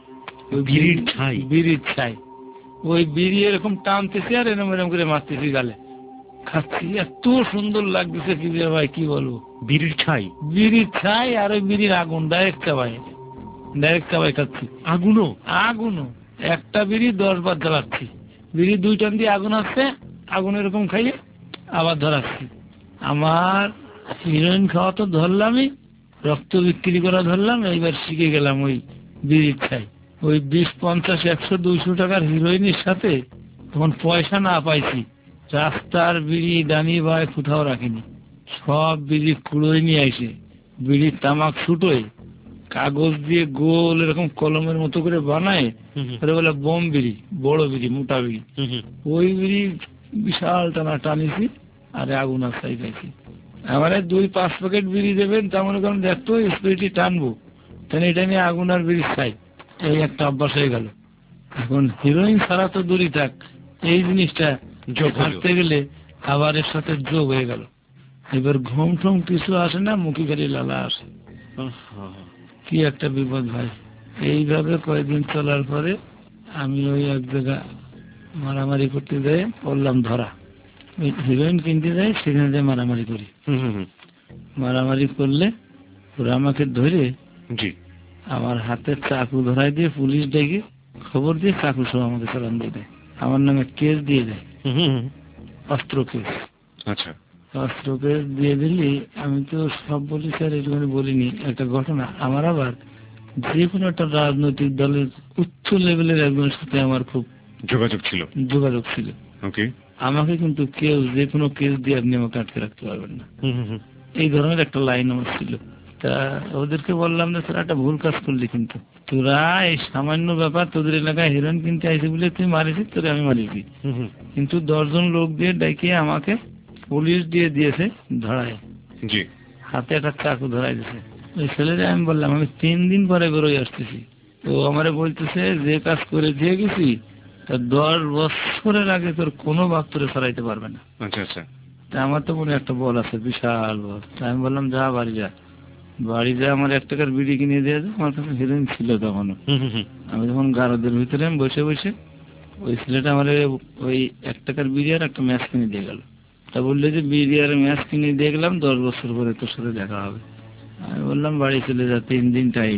বিড়ির ছাই, ওই বিড়ি এরকম টানতেছি আর এরম এরম করে মারতেছি গালে, খাচ্ছি, এত সুন্দর লাগতেছে কি যে ভাই কি বলবো। বিড়ির ছাই আর ওই বিড়ির আগুন ডাইরেক্ট চাবাই খাচ্ছি। আগুনও একটা বিড়ি 10 বার জ্বালাচ্ছি, বিড়ি 2 টান দিয়ে আগুন আসছে, আগুন এরকম খাইয়ে আবার ধরাচ্ছি। আমার হিরোইন খাওয়া তো ধরলামই, রক্ত বিক্রি করা ধরলাম, এইবার শিখে গেলাম ওই বিড়ির ছাই। ওই 20, 50, 100, 200 টাকার হিরোইনের সাথে তখন পয়সা না পাইছি, রাস্তার বিড়ি দানি বাই কোথাও রাখিনি, সব বিড়ি কুড়োয় নিয়ে আইসে, বিড়ির তামাক ছুটোয় কাগজ দিয়ে গোল এরকম কলমের মতো করে বানায়, বলে বোম বিড়ি, বড় বিড়ি, মোটা বিড়ি। ওই বিড়ি বিশাল টানা টানিছি, আর আগুন আস্তাই খাইছি। আমার 2-5 প্যাকেট বিড়ি দেবেন, তার মনে করেন দেখতো স্পিরিটি টানবো, তাহলে এটা নিয়ে আগুন আর বিড়ি খাই, এই একটা অভ্যাস হয়ে গেল। এখন হিরোইন ছাড়া তো দূরই থাক, এই জিনিসটা হাঁটতে গেলে আবার এর সাথে যোগ হয়ে গেল। এবার ঘুম টুম কিছু আসে না, মুখে খালি লালা আসে, কি একটা বিপদ ভাই। এইভাবে কয়েকদিন চলার পরে আমি ওই এক জায়গা মারামারি করতে যাই, পড়লাম ধরা। হিরোইন কিনতে যাই, সেখানে যাই মারামারি করি। মারামারি করলে ওরা আমাকে ধরে আমার হাতের চাকু ধরাই দিয়ে পুলিশ ডেকে খবর দিয়ে চাকু সহ আমাকে চালান দিয়ে দেয়, আমার নামে কেস দিয়ে দেয়, অস্ত্র কেস। আচ্ছা, অস্ত্র কেস দিয়ে দিলি আমি তো সব বলি স্যার, এটুখানি বলিনি। একটা ঘটনা, আমার আবার যে কোনো একটা রাজনৈতিক দলের উচ্চ লেভেলের একজনের সাথে আমার খুব যোগাযোগ ছিল। আমাকে কিন্তু কেউ যে কোনো কেস দিয়ে আপনি আমাকে আটকে রাখতে পারবেন না, এই ধরনের একটা লাইন আমার ছিল। তা ওদেরকে বললাম যে তোরা একটা ভুল কাজ করলি, কিন্তু তোরা এই সামান্য ব্যাপার, তোদের এলাকায় হিরোইন কিনতে আইসি বলে তুই মারিছিস, তোরে আমি মারিছি, কিন্তু 10 জন লোক দিয়ে ডেকে আমাকে পুলিশ দিয়ে দিয়েছে ধরায়, হাতে একটা চাকু ধরাই দিয়েছে। ওই ছেলেটা আমি বললাম আমি 3 দিন পরে বেরোয় আসতেছি, তো আমারে বলতেছে যে কাজ করে দিয়ে গেছি তা 10 বছরের আগে তোর কোনো বাপ তোরে সরাইতে পারবে না। তা আমার তো মনে একটা বল আছে, বিশাল বল। আমি বললাম যা বাড়ি যা আমার 1 টাকার বিড়ি কিনে দিয়ে যায়, আমার কাছে হিরোইন ছিল তখনও। আমি যখন গারদের ভিতরে বসে ওই ছেলেটা আমার ওই 1 টাকার বিড়ি আর একটা ম্যাচ কিনে দিয়ে গেল। তা বললো যে বিড়ি আর ম্যাচ কিনে দিয়ে গেলাম, 10 বছর পরে তোর সাথে দেখা হবে। আমি বললাম বাড়ি চলে যা, 3 দিন টাইম,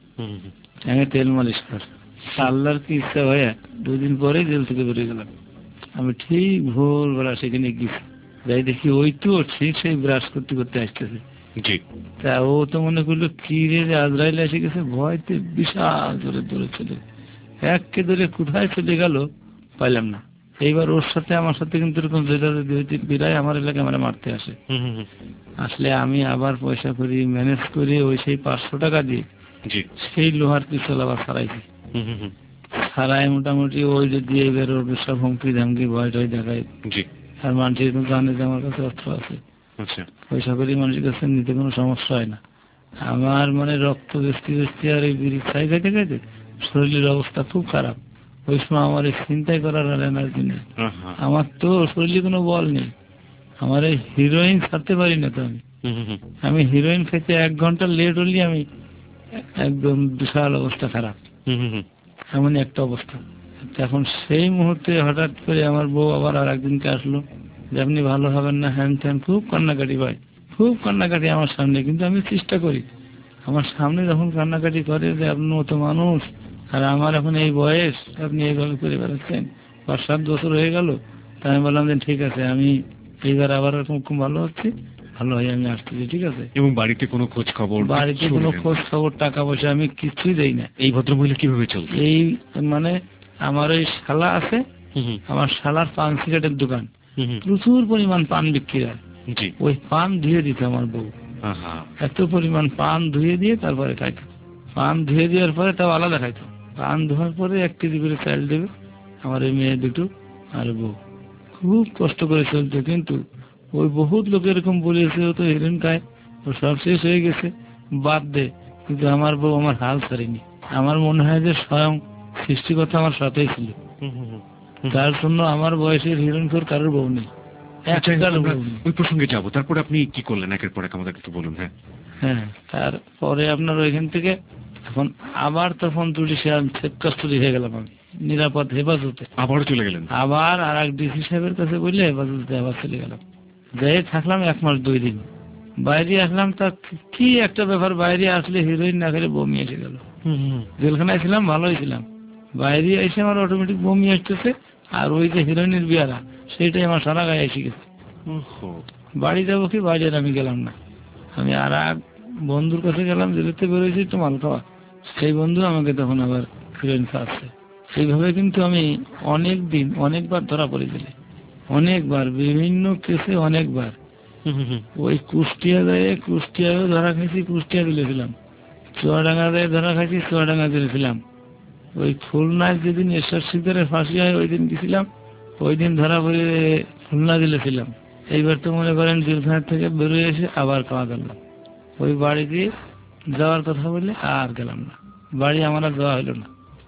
আমি তেল মালিশ কর। আল্লাহর কি ইচ্ছা হয়ে 2 দিন পরে জেল থেকে বেরিয়ে গেলাম। আমি ঠিক ভোরবেলা সেখানে গেছি, যাই দেখি ওই তো ঠিক সেই ব্রাশ করতে করতে আসতেছে। তা ও তো মনে করলো কি রে আজরাইল এসে গেছে, ভয়তে বিশাল জোরে চলে একে ধরে কোথায় চলে গেল পাইলাম না। এইবার ওর সাথে আমার সাথে কিন্তু এরকম বিরায় আমার এলাকায় আমার মারতে আসে। আসলে আমি আবার পয়সা করি ম্যানেজ করে ওই সেই 500 টাকা দিয়ে সেই লোহার পিস্তল আবার সারাইছি। সারাই মোটামুটি ওই যে দিয়ে বেরোবে সব হুমকি ধামকি ভয় টয় দেখায়, আর মানুষের জানে যে আমার কাছে অস্ত্র আছে, পয়সা করি মানুষের কাছে নিতে কোনো সমস্যা হয় না। আমার মানে রক্ত বেস্তি আর এই বিড়ি ছাই খাইতে খাইতে শরীরের অবস্থা খুব খারাপ। ওই সময় আমার এই চিন্তাই করার এনার্জি নেই, আমার তো শরীরে কোনো বল নেই, আমার এই হিরোইন ছাড়তে পারি না। তো আমি হিরোইন খেতে 1 ঘন্টা লেট হলি আমি একদম বিশাল অবস্থা খারাপ, এমন একটা অবস্থা। এখন সেই মুহূর্তে হঠাৎ করে আমার বউ আবার আর একদিনকে আসলো যে আপনি ভালো হবেন না, হ্যান ত্যান, খুব কান্নাকাটি ভাই, খুব কান্নাকাটি আমার সামনে। কিন্তু আমি চেষ্টা করি, আমার সামনে যখন কান্নাকাটি করে যে আপনার মতো মানুষ আর আমার এখন এই বয়স, আপনি এইভাবে করে বেড়াচ্ছেন, 5-7 বছর হয়ে গেল। তাই আমি বললাম যে ঠিক আছে, আমি এইবার আবার এরকম খুব ভালো হচ্ছে, ভালো হয়ে আমি আসতেছি, ঠিক আছে। এবং বাড়িতে কোনো খোঁজ খবর? বাড়িতে কোনো খোঁজ খবর, টাকা পয়সা আমি কিছুই দেই না। এই ভদ্রমহিলা কিভাবে চলছে? এই মানে আমার ওই শালা আছে, আমার শালার পান সিগারেটের দোকান, প্রচুর পরিমাণ পান বিক্রি হয়। ওই পান ধুয়ে দিত আমার বউ, এত পরিমাণ পান ধুয়ে দিয়ে তারপরে খাইতো। পান ধুয়ে দেওয়ার পরে তাও আলাদা খাইতো। পান ধোয়ার পরে 1 কেজি করে চাল দেবে আমার এই মেয়ে দুটো আর বউ। খুব কষ্ট করে চলতো, কিন্তু ওই বহুত লোক এরকম বলেছে ও তো হেরোইন খায়, ও সব শেষ হয়ে গেছে, বাদ দে। কিন্তু আমার বউ আমার হাল ছাড়েনি। আমার মনে হয় যে স্বয়ং সৃষ্টিকর্তা আমার সাথেই ছিল, তার জন্য আমার বয়সের হিরোইনখোর কারোর বউ নেই। ওই প্রসঙ্গে যাবো, তারপরে আপনি কি করলেন একের পর এক আমাদের একটু বলুন। হ্যাঁ, তারপরে আপনার ওইখান থেকে এখন আবার তখন জুডিশিয়াল সেফ কাস্টডি হয়ে গেলাম আমি, নিরাপদ হেফাজতে। আবারও চলে গেলেন? আবার আর এক ডিসি সাহেবের কাছে বললে হেফাজতে আবার চলে গেলাম। যাই থাকলাম 1 মাস 2 দিন, বাইরে আসলাম। তা কি একটা ব্যাপার, বাইরে আসলে হিরোইন না খেলে বমি এসে গেল। জেলখানায় ছিলাম, ভালোই ছিলাম, বাইরে এসে আমার অটোমেটিক বমি আসতেছে। আর ওই যে হিরোইনের বিয়ারা, সেইটাই আমার সারা গায়ে এসে গেছে। বাড়ি যাবো কি, বাইরে আমি গেলাম না। আমি আর এক বন্ধুর কাছে গেলাম, জেলেতে বেরোয়েছি তো মাল খাওয়া, সেই বন্ধু আমাকে তখন আবার হিরোইন খাওয়াচ্ছে। সেইভাবে কিন্তু আমি অনেক দিন অনেকবার ধরা পড়ে গেলে, অনেকবার বিভিন্ন কেসে অনেকবার। ওই কুষ্টিয়া ধরা খাইছি, কুষ্টিয়া দিলেছিলাম। চুয়াডাঙ্গা ধরা খাইছি, চুয়াডাঙ্গা দিলেছিলাম। ওই খুলনায় যেদিন এরশাদ শিকদারের ফাঁসি হয় ওই দিন গেছিলাম, ওই দিন ধরা পড়ে খুলনা দিলেছিলাম। এইবার তো মনে করেন জেলখানা থেকে বেরোয় এসে আবার খাওয়া গেলাম। ওই বাড়ি দিয়ে যাওয়ার কথা বললে আর গেলাম না, বাড়ি আমার আর যাওয়া হলো না।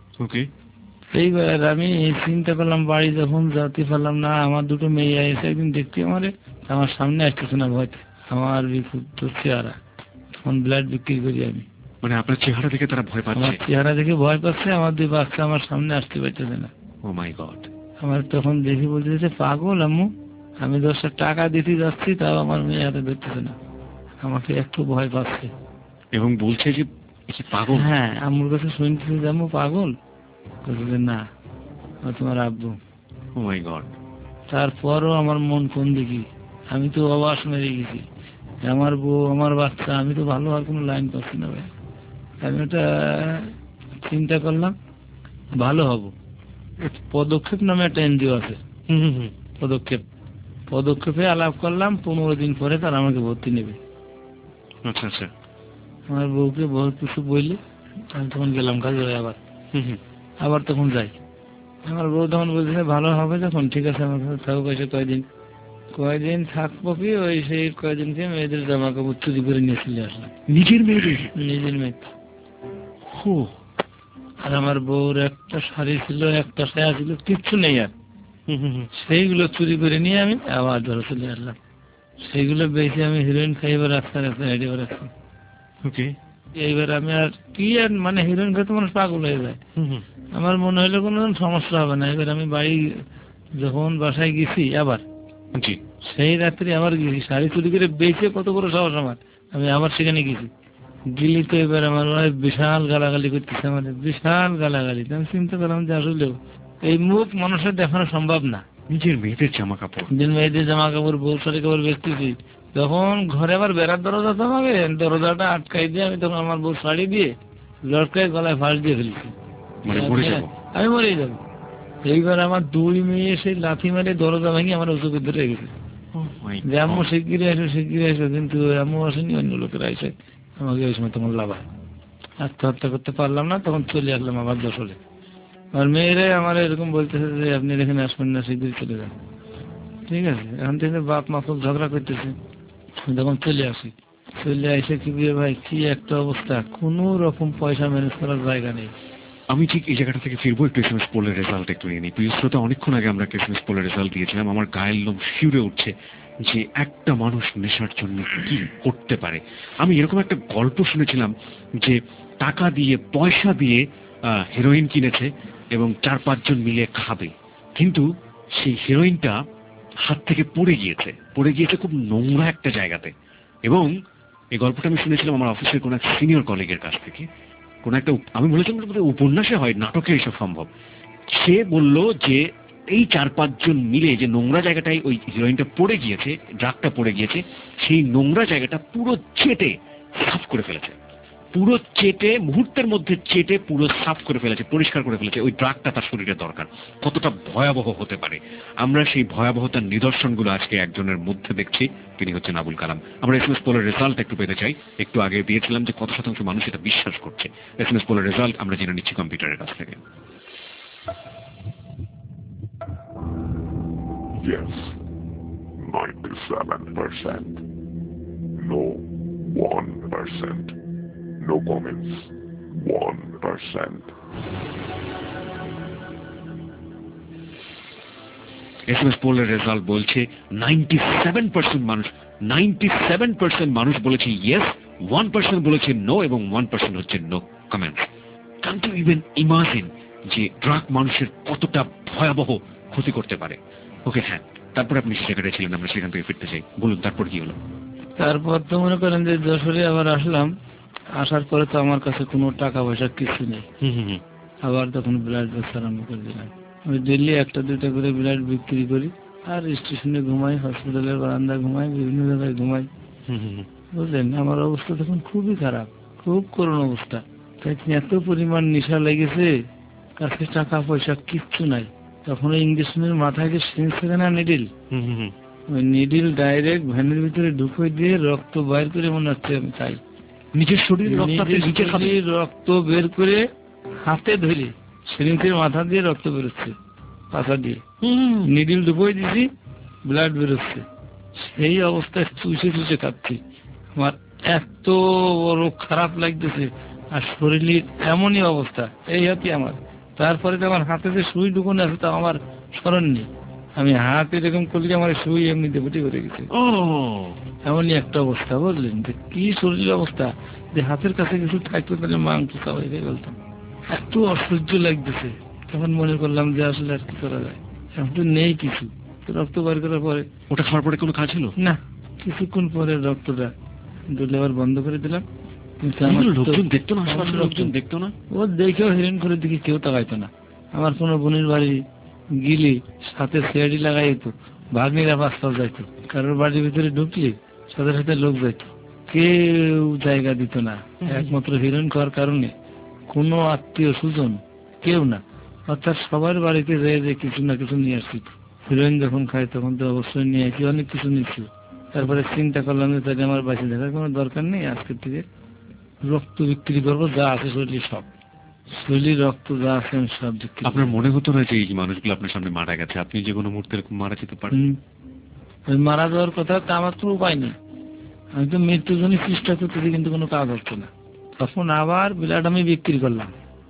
এইবার আমি চিন্তা করলাম, বাড়ি যখন যেতে পারলাম না, আমার দুটো মেয়ে এসে একদিন দেখতে আমার সামনে আসতেছে না ভয়তে, আমার বিক্ষুব্ধ চেহারা, তখন ব্লাড বিক্রি করি আমি। মানে আপনার চেহারা দেখে তারা ভয় পাচ্ছে? আমার চেহারা দেখে ভয় পাচ্ছে, আমার 2 বাচ্চা আমার সামনে আসতে পারতেছে না। Oh my god! আমার তখন দেখি বলতেছে, পাগল আম্মু, আমি 10টা টাকা দিতে যাচ্ছি, তাও আমার মেয়ে হাতে ধরতেছে না, আমাকে একটু ভয় পাচ্ছে। এবং বলছে যে পাগল? হ্যাঁ, আম্মুর কাছে শুনতেছি যে আম্মু পাগল, বলছে না তোমার আব্বু। Oh my god! তারপরও আমার মন কোন দিকে, আমি তো অবাস মেরে গেছি, আমার বউ আমার বাচ্চা, আমি তো ভালো আর কোনো লাইন পাচ্ছি না ভাই। আমি ওটা চিন্তা করলাম ভালো হব। পদক্ষেপ নামে একটা এনজিও আছে, পদক্ষেপে আলাপ করলাম। 15 দিন পরে তারা আমাকে ভর্তি নেবে। আচ্ছা আচ্ছা। আমার বউকে বহুত কিছু বললে আমি তখন গেলাম কাজে, আবার তখন যাই। আমার বউ তখন বলছে ভালো হবে যখন, ঠিক আছে আমার কাছে থাকো। এসে কয়দিন থাকবো কি, ওই সেই কয়দিনকে মেয়েদের জামা কাপড় চুরি করে নিয়ে চলে আসলাম। নিজের মেয়েদের? নিজের মেয়ে। আর আমার বউর একটা শাড়ি ছিল, একটা সায়া ছিল, কিচ্ছু নেই আর। সেইগুলো চুরি করে নিয়ে আমি আবার ধরে চলে আসলাম। সেইগুলো বেশি আমি হিরোইন খাইবার রাস্তায় হেঁটে বেড়াচ্ছি। এইবার আমি আর কি আর মানে হিরোইন খেতে মানুষ পাগল হয়ে যায়। আমার মনে হলো কোনো সমস্যা হবে না। এবার আমি বাড়ি যখন বাসায় গেছি আবার, সেই রাত্রে আবার গেছি, শাড়ি চুরি করে বেঁচে কত বড় সাহস আমার, আমি আবার সেখানে গেছি। গেলি তো এবার আমার বিশাল গালাগালি করতেছে, আমাদের বিশাল গালাগালি। আমি চিন্তা করলাম যে আসলেও এই মুখ মানুষের দেখানো সম্ভব না। নিজের মেয়েদের জামা কাপড়, বউ শাড়ি কাপড় বেচতেছি। তখন ঘরে আবার বেড়ার দরজা তো আমাকে, দরজাটা আটকাই দিয়ে আমি তখন আমার বউ শাড়ি দিয়ে লটকায় গলায় ফাঁস দিয়ে ফেলছি, আমি মরেই যাবো। এইবার আমার 2 মেয়ে সেই লাথি মারে দরজা ভেঙে আমার চোখে ধরে গেছে যে আম্মু শিগগিরি এসো। কিন্তু আম্মু আসেনি, অন্য লোকেরা এসে আমাকে ওই সময় তখন লাভা। আত্মহত্যা করতে পারলাম না, তখন চলে আসলাম আবার যশোরে। আর মেয়েরাই আমার এরকম বলতেছে যে আপনি এখানে আসবেন না, শিগগিরি চলে যান। ঠিক আছে, এখন থেকে বাপ মা খুব ঝগড়া করতেছে। যখন চলে আসি, চলে এসে কি ভাই কি একটা অবস্থা, কোনো রকম পয়সা ম্যানেজ করার জায়গা নেই। আমি ঠিক এই জায়গাটা থেকে ফিরবো, একটু এসএমএস পোলের রেজাল্ট একটু নিয়ে নিই। প্রিয় শ্রোতা, অনেকক্ষণ আগে আমরা এসএমএস পোলের রেজাল্ট দিয়েছিলাম। আমার গায়ের লোম শিউরে উঠছে যে একটা মানুষ নেশার জন্য কি করতে পারে। আমি এরকম একটা গল্প শুনেছিলাম যে টাকা দিয়ে পয়সা দিয়ে হেরোইন কিনেছে এবং 4-5 জন মিলে খাবে, কিন্তু সেই হেরোইনটা হাত থেকে পড়ে গিয়েছে খুব নোংরা একটা জায়গাতে। এবং এই গল্পটা আমি শুনেছিলাম আমার অফিসের কোন এক সিনিয়র কলিগের কাছ থেকে। কোন একটা, আমি বলেছিলাম উপন্যাসে হয়, নাটকে এসব সম্ভব। সে বলল যে এই 4-5 জন মিলে যে নোংরা জায়গাটায় ওই হিরোইনটা পড়ে গিয়েছে, ড্রাগটা পড়ে গিয়েছে, সেই নোংরা জায়গাটা পুরো চেটে সাফ করে ফেলেছে, পুরো চেটে, মুহূর্তের মধ্যে চেটে পুরো সাফ করে ফেলেছে, পরিষ্কার করে ফেলেছে। ওই ড্রাগটা তার শরীরে দরকার। কতটা ভয়াবহ হতে পারে, আমরা সেই ভয়াবহতার নিদর্শনগুলো আজকে একজনের মধ্যে দেখছি। তিনি হচ্ছেন আবুল কালাম। আমরা এসএমএস পোলের রেজাল্ট একটু পেতে চাই। একটু আগে দিয়েছিলাম যে কত শতাংশ মানুষ এটা বিশ্বাস করছে। এসএমএস পোলের রেজাল্ট আমরা জেনে নিচ্ছি কম্পিউটারের কাছ থেকে। Yes, 97%. No, 1%. No comments, 1%. SMS পোলের রেজাল্ট বলছে 97% মানুষ, 97% মানুষ বলেছে ইয়েস, 1% বলেছে নো, এবং 1% হচ্ছে no comments. Can't you even imagine যে ড্রাগ মানুষের কতটা ভয়াবহ ক্ষতি করতে পারে? ওকে, হ্যাঁ, তারপর আপনি সে জায়গাটায় ছিলেন, আমরা সেখান থেকে ফিরতে চাই। বলুন তারপর কি হলো? তারপর তো মনে করেন যে যশোরে আবার আসলাম। আসার পরে তো আমার কাছে কোনো টাকা পয়সা কিছু নেই। আবার তখন ব্লাড বেচা আরম্ভ করে দিলাম। আমি ডেলি 1-2টা করে ব্লাড বিক্রি করি, আর স্টেশনে ঘুমাই, হসপিটালের বারান্দা ঘুমাই, বিভিন্ন জায়গায় ঘুমাই। বুঝলেন, আমার অবস্থা তখন খুবই খারাপ, খুব করুণ অবস্থা। তাই এত পরিমাণ নেশা লেগেছে, কাছে টাকা পয়সা কিচ্ছু নাই। তখন ওই ইঞ্জেকশনের মাথায় যে সিরিঞ্জ থাকে না, নিডিল, ওই নিডিল ডাইরেক্ট ভ্যানের ভিতরে ঢুকে দিয়ে রক্ত বাইর করে মনে হচ্ছে আমি চাই নিজের শরীর রক্ত বের করে হাতে ধরে সিরিঞ্জের মাথা দিয়ে রক্ত বেরোচ্ছে, পাশা দিয়ে নিডিল ঢুকিয়ে দিছি, ব্লাড বেরোচ্ছে। সেই অবস্থায় চুষে চুষে খাচ্ছি। আমার এত বড় খারাপ লাগতেছে, আর শরীরের এমনই অবস্থা। এই হচ্ছে আমার। তারপরে তো আমার হাতে যে সুই ঢুকানো আছে তা আমার স্মরণ নেই। আমি হাত এরকম করলে আমার সুই এমনিতে বুটি করে গেছে। এমনই একটা অবস্থা, বুঝলেন, যে কি শরীরের অবস্থা, যে হাতের কাছে কিছু থাকতো তাহলে মাংস চাবাই দিয়ে বলতাম। এত অসহ্য লাগতেছে। তখন মনে করলাম যে আসলে আর কি করা যায়, এখন তো নেই কিছু। রক্ত বার করার পরে, ওটা খাওয়ার পরে কোনো কাজ হলো না? কিছুক্ষণ পরে রক্তটা দিলে আবার বন্ধ করে দিলাম। লোকজন দেখতো না, আশপাশের লোকজন দেখতো না। ও দেখেও হিরেন করে দেখি কেউ তাকাইতো না। আমার কোনো বোনের বাড়ি গিলি সাথে সিআইডি লাগাই যেত, ভাগ্নিরা পাঁচটাও যাইতো। কারোর বাড়ির ভিতরে ঢুকলে সাথে সাথে লোক যাইতো, কেউ জায়গা দিত না। একমাত্র হিরোইন খাওয়ার কারণে কোনো আত্মীয় স্বজন কেউ না, অর্থাৎ সবার বাড়িতে যে কিছু না কিছু নিয়ে আসছি। হিরোইন যখন খাই তখন তো অবশ্যই নিয়ে আসি, অনেক কিছু নিচ্ছি। তারপরে চিন্তা করলাম যে তাহলে আমার বাঁচে থাকার কোনো দরকার নেই, আজকের থেকে রক্ত বিক্রি করবো, যা আছে শরীর সব, শরীর রক্ত যা আছে আমি সব বিক্রি। আপনার মনে হতো না যে এই মানুষগুলো আপনার সামনে মারা গেছে, আপনি যে কোনো মুহূর্তে এরকম মারা যেতে পারেন? মারা যাওয়ার কথা তা আমার তো উপায় নেই। আমি তো মৃত্যুর জন্য চেষ্টা করতেছি, কিন্তু কোনো কাজ হচ্ছে না। তখন আবার ব্লাড আমি বিক্রি করলাম।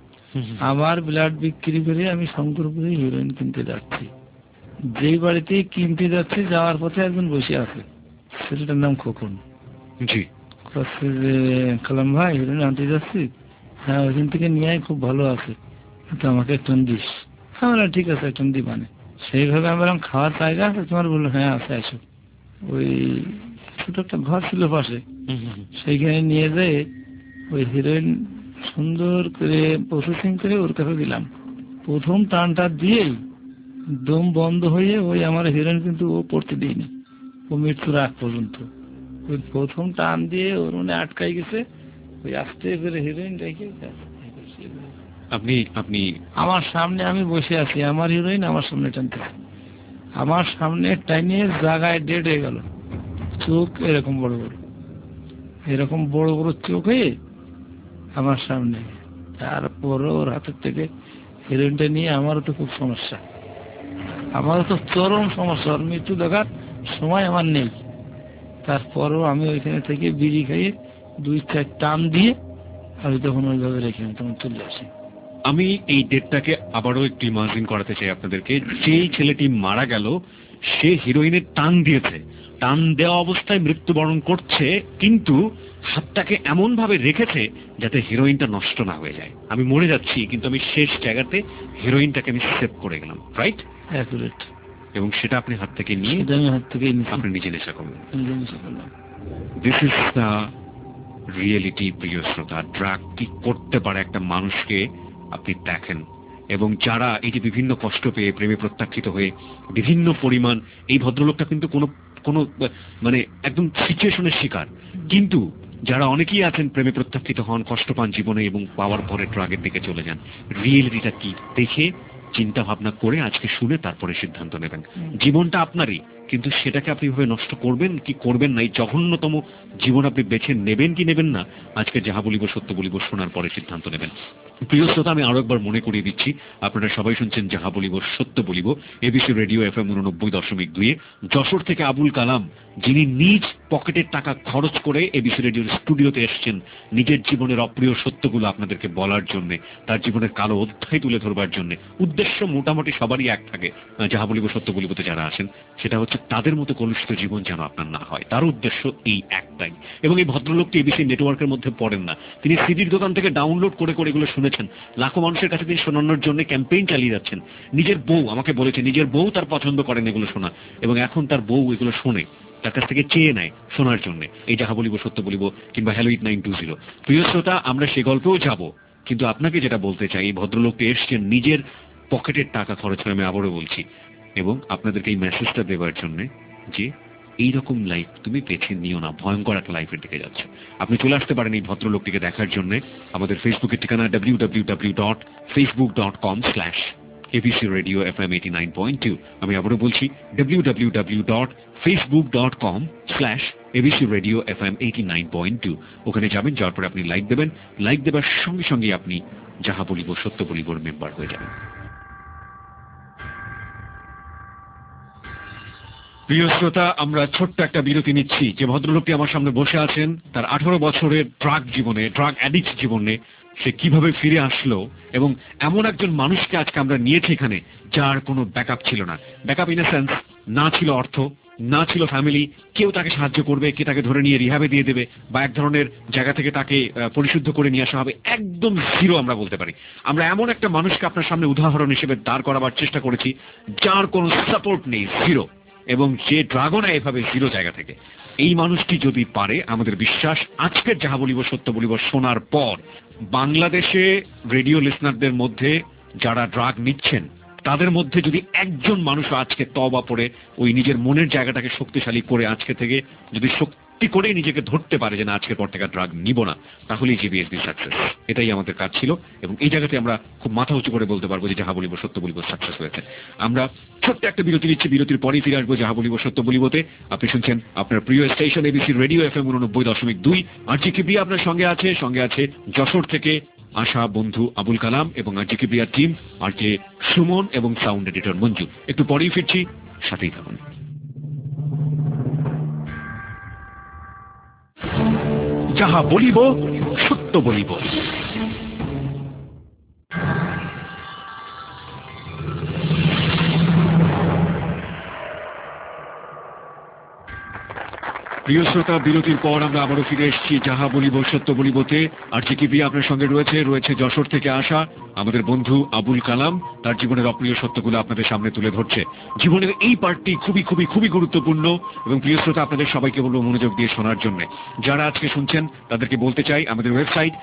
আবার ব্লাড বিক্রি করে আমি শঙ্করপুরে হিরোইন কিনতে যাচ্ছি। যেই বাড়িতে কিনতে যাচ্ছি, যাওয়ার পথে একজন বসে আছে, সেটার নাম খোকন। জি। যে কালাম ভাই, হিরোইন আনতে যাচ্ছি। হ্যাঁ, ওইখান থেকে নিয়ে খুব ভালো আছে, তো আমাকে একজন দিস। হ্যাঁ, ঠিক আছে, একজন দি। মানে সেইভাবে আমি বললাম খাওয়ার জায়গা আছে তোমার? বললো হ্যাঁ আছে, আসো। ওই ছোট একটা ঘর ছিল পাশে, সেইখানে নিয়ে যেয়ে ওই হিরোইন সুন্দর করে প্রসেসিং করে ওর কাছে দিলাম। প্রথম টানটা দিয়েই দম বন্ধ হয়ে ওই আমার হিরোইন কিন্তু ও পড়তে দিইনি, ও মৃত্যুর আগ পর্যন্ত। ওই প্রথম টান দিয়ে ওর মনে আটকাই গেছে। ওই আস্তে করে হিরোইন রেখে আপনি আমার সামনে আমি বসে আছি, আমার হিরোইন আমার সামনে টানতেছে, আমার সামনে টাইনে জায়গায় ডেড হয়ে গেল। চোখ এরকম বড় বড়, এরকম বড় বড় চোখ হয়ে আমার সামনে। তারপরে ওর হাতের থেকে হিরোইনটা নিয়ে আমারও তো খুব সমস্যা, আমারও তো চরম সমস্যা। ওর মৃত্যু দেখার সময় আমার নেই। তারপরও আমি ওইখানে থেকে বিড়ি খাইয়ে 2-4 টান দিয়ে আমি তখন ওইভাবে রেখে তখন চলে আসি। আমি এই ডেটটাকে আবারও একটু ইমাজিন করাতে চাই আপনাদেরকে। যেই ছেলেটি মারা গেল সে হিরোইনের টান দিয়েছে, টান দেওয়া অবস্থায় মৃত্যুবরণ করছে, কিন্তু হাতটাকে এমন ভাবে রেখেছে যাতে হিরোইনটা নষ্ট না হয়ে যায়। আমি মরে যাচ্ছি, কিন্তু আমি শেষ জায়গাতে হিরোইনটাকে আমি সেভ করে গেলাম, রাইট? অ্যাকুরেট। এবং সেটা আপনি হাত থেকে নিয়ে আপনি নিজে নেশা করলেন। দিস ইজ দ্য রিয়েলিটি, প্রিয় শ্রোতা। ড্রাগ কি করতে পারে একটা মানুষকে আপনি দেখেন, এবং যারা এই যে বিভিন্ন কষ্ট পেয়ে প্রেমে প্রত্যাখ্যিত হয়ে বিভিন্ন পরিমাণ, এই ভদ্রলোকটা কিন্তু কোনো কোনো মানে একদম সিচুয়েশনের শিকার, কিন্তু যারা অনেকেই আছেন প্রেমে প্রত্যাখ্যিত হন, কষ্ট পান জীবনে এবং পাওয়ার পরে ড্রাগের দিকে চলে যান, রিয়েলিটিটা কি দেখে চিন্তা ভাবনা করে আজকে শুনে তারপরে সিদ্ধান্ত নেবেন। জীবনটা আপনারই, কিন্তু সেটাকে আপনি ভাবে নষ্ট করবেন কি করবেন না, এই জঘন্যতম জীবন আপনি বেছে নেবেন কি নেবেন না, আজকে যাহা বলিব সত্য বলিব শোনার পরে সিদ্ধান্ত নেবেন। প্রিয় শ্রোতা, আমি আরো একবার মনে করিয়ে দিচ্ছি, আপনারা সবাই শুনছেন যাহা বলিব সত্য বলিব, এবিসি রেডিও FM 89.2 যশোর থেকে আবুল কালাম, যিনি নিজ পকেটের টাকা খরচ করে এবিসি রেডিওর স্টুডিওতে এসেছেন নিজের জীবনের অপ্রিয় সত্যগুলো আপনাদেরকে বলার জন্য, তার জীবনের কালো অধ্যায় তুলে ধরবার জন্য। উদ্দেশ্য মোটামুটি সবারই এক থাকে, যাহা বলিব সত্য বলিবতে যারা আসেন, সেটা হচ্ছে তাদের মতো কলুষিত জীবন যেন আপনার না হয়, তার উদ্দেশ্য এই একটাই। এবং এই ভদ্রলোকটি এবিসি নেটওয়ার্কের মধ্যে পড়েন না, তিনি সিডির দোকান থেকে ডাউনলোড করে করে এগুলো শুনেছেন, লাখো মানুষের কাছে তিনি শোনানোর জন্য ক্যাম্পেইন চালিয়ে যাচ্ছেন। নিজের বউ আমাকে বলেছে, নিজের বউ তার পছন্দ করেন এগুলো শোনা, এবং এখন তার বউ এগুলো শোনে, তার কাছ থেকে চেয়ে নেয় শোনার জন্য এই যাহা বলিব সত্য বলিব কিংবা হ্যালো 920। প্রিয় শ্রোতা, আমরা সে গল্পেও যাব, কিন্তু আপনাকে যেটা বলতে চাই, এই ভদ্রলোকটি এসছেন নিজের পকেটের টাকা খরচ করে, আমি আবারও বলছি, এবং আপনাদেরকে এই মেসেজটা দেওয়ার জন্য যে এইরকম লাইফ তুমি বেছে নিও না, ভয়ঙ্কর একটা লাইফের দিকে যাচ্ছে। আপনি চলে আসতে পারেন এই ভদ্রলোকটিকে দেখার জন্য আমাদের ফেসবুকের ঠিকানা www.facebook.com/ABC Radio FM 89.2। আমি আবারও বলছি www.facebook.com/ABC Radio FM 89.2। ওখানে যাবেন, যাওয়ার পরে আপনি লাইক দেবেন, লাইক দেবার সঙ্গে সঙ্গে আপনি যাহা বলিব সত্য বলিবর মেম্বার হয়ে যাবেন। প্রিয় শ্রোতা, আমরা ছোট্ট একটা বিরতি নিচ্ছি। যে ভদ্রলোকটি আমার সামনে বসে আছেন, তার 18 বছরের ড্রাগ জীবনে, ড্রাগ অ্যাডিক্ট জীবনে সে কিভাবে ফিরে আসলো, এবং এমন একজন মানুষকে আজকে আমরা নিয়েছি এখানে যার কোনো ব্যাকআপ ছিল না। ব্যাকআপ ইন এ সেন্স, না ছিল অর্থ, না ছিল ফ্যামিলি, কেউ তাকে সাহায্য করবে, কে তাকে ধরে নিয়ে রিহাবে দিয়ে দেবে বা এক ধরনের জায়গা থেকে তাকে পরিশুদ্ধ করে নিয়ে আসা হবে, একদম জিরো আমরা বলতে পারি। আমরা এমন একটা মানুষকে আপনার সামনে উদাহরণ হিসেবে দাঁড় করাবার চেষ্টা করেছি যার কোনো সাপোর্ট নেই, জিরো, এবং যে ড্রাগন এভাবে জিরো জায়গা থেকে। এই মানুষটি যদি পারে, আমাদের বিশ্বাস আজকের যাহা বলিব সত্য বলিব শোনার পর বাংলাদেশে রেডিও লিসনারদের মধ্যে যারা ড্রাগ নিচ্ছেন তাদের মধ্যে যদি একজন মানুষ আজকে তওবা পড়ে ওই নিজের মনের জায়গাটাকে শক্তিশালী করে আজকে থেকে যদি শক্তি করে নিজেকে ধরতে পারে যে না আজকের পর থেকে ড্রাগ নিব না, তাহলেই জিবিএসবি সাকসেস। এটাই আমাদের কাজ ছিল, এবং এই জায়গাতে আমরা খুব মাথা উঁচু করে বলতে পারবো যে যাহা বলিব সত্য বলিব সাকসেস হয়েছে। আমরা ছোট্ট একটা বিরতি নিচ্ছি, বিরতির পরেই ফিরে আসবো যাহা বলিব সত্য বলিবতে। আপনি শুনছেন আপনার প্রিয় station ABC radio FM 89.2। RJ Kibria আপনার সঙ্গে আছে যশোর থেকে আশা বন্ধু আবুল কালাম এবং আরজি কিবরিয়ার টিম, আরজে সুমন এবং সাউন্ড এডিটর মঞ্জু। একটু পরেই ফিরছি, সাথেই থাকুন। যাহা বলিব সত্য বলিব। প্রিয় শ্রোতা, বিরতির পর আমরা আবারও ফিরে এসেছি যাহা বলিব সত্য বলিবতে। আর যে কিবরিয়া আপনার সঙ্গে রয়েছে যশোর থেকে আসা আমাদের বন্ধু আবুল কালাম, তার জীবনের অপ্রিয় সত্যগুলো আপনাদের সামনে তুলে ধরছে। জীবনের এই পার্টটি খুবই খুবই খুবই গুরুত্বপূর্ণ, এবং প্রিয় শ্রোতা আপনাদের সবাইকে বলবো মনোযোগ দিয়ে শোনার জন্য। যারা আজকে শুনছেন তাদেরকে বলতে চাই আমাদের ওয়েবসাইট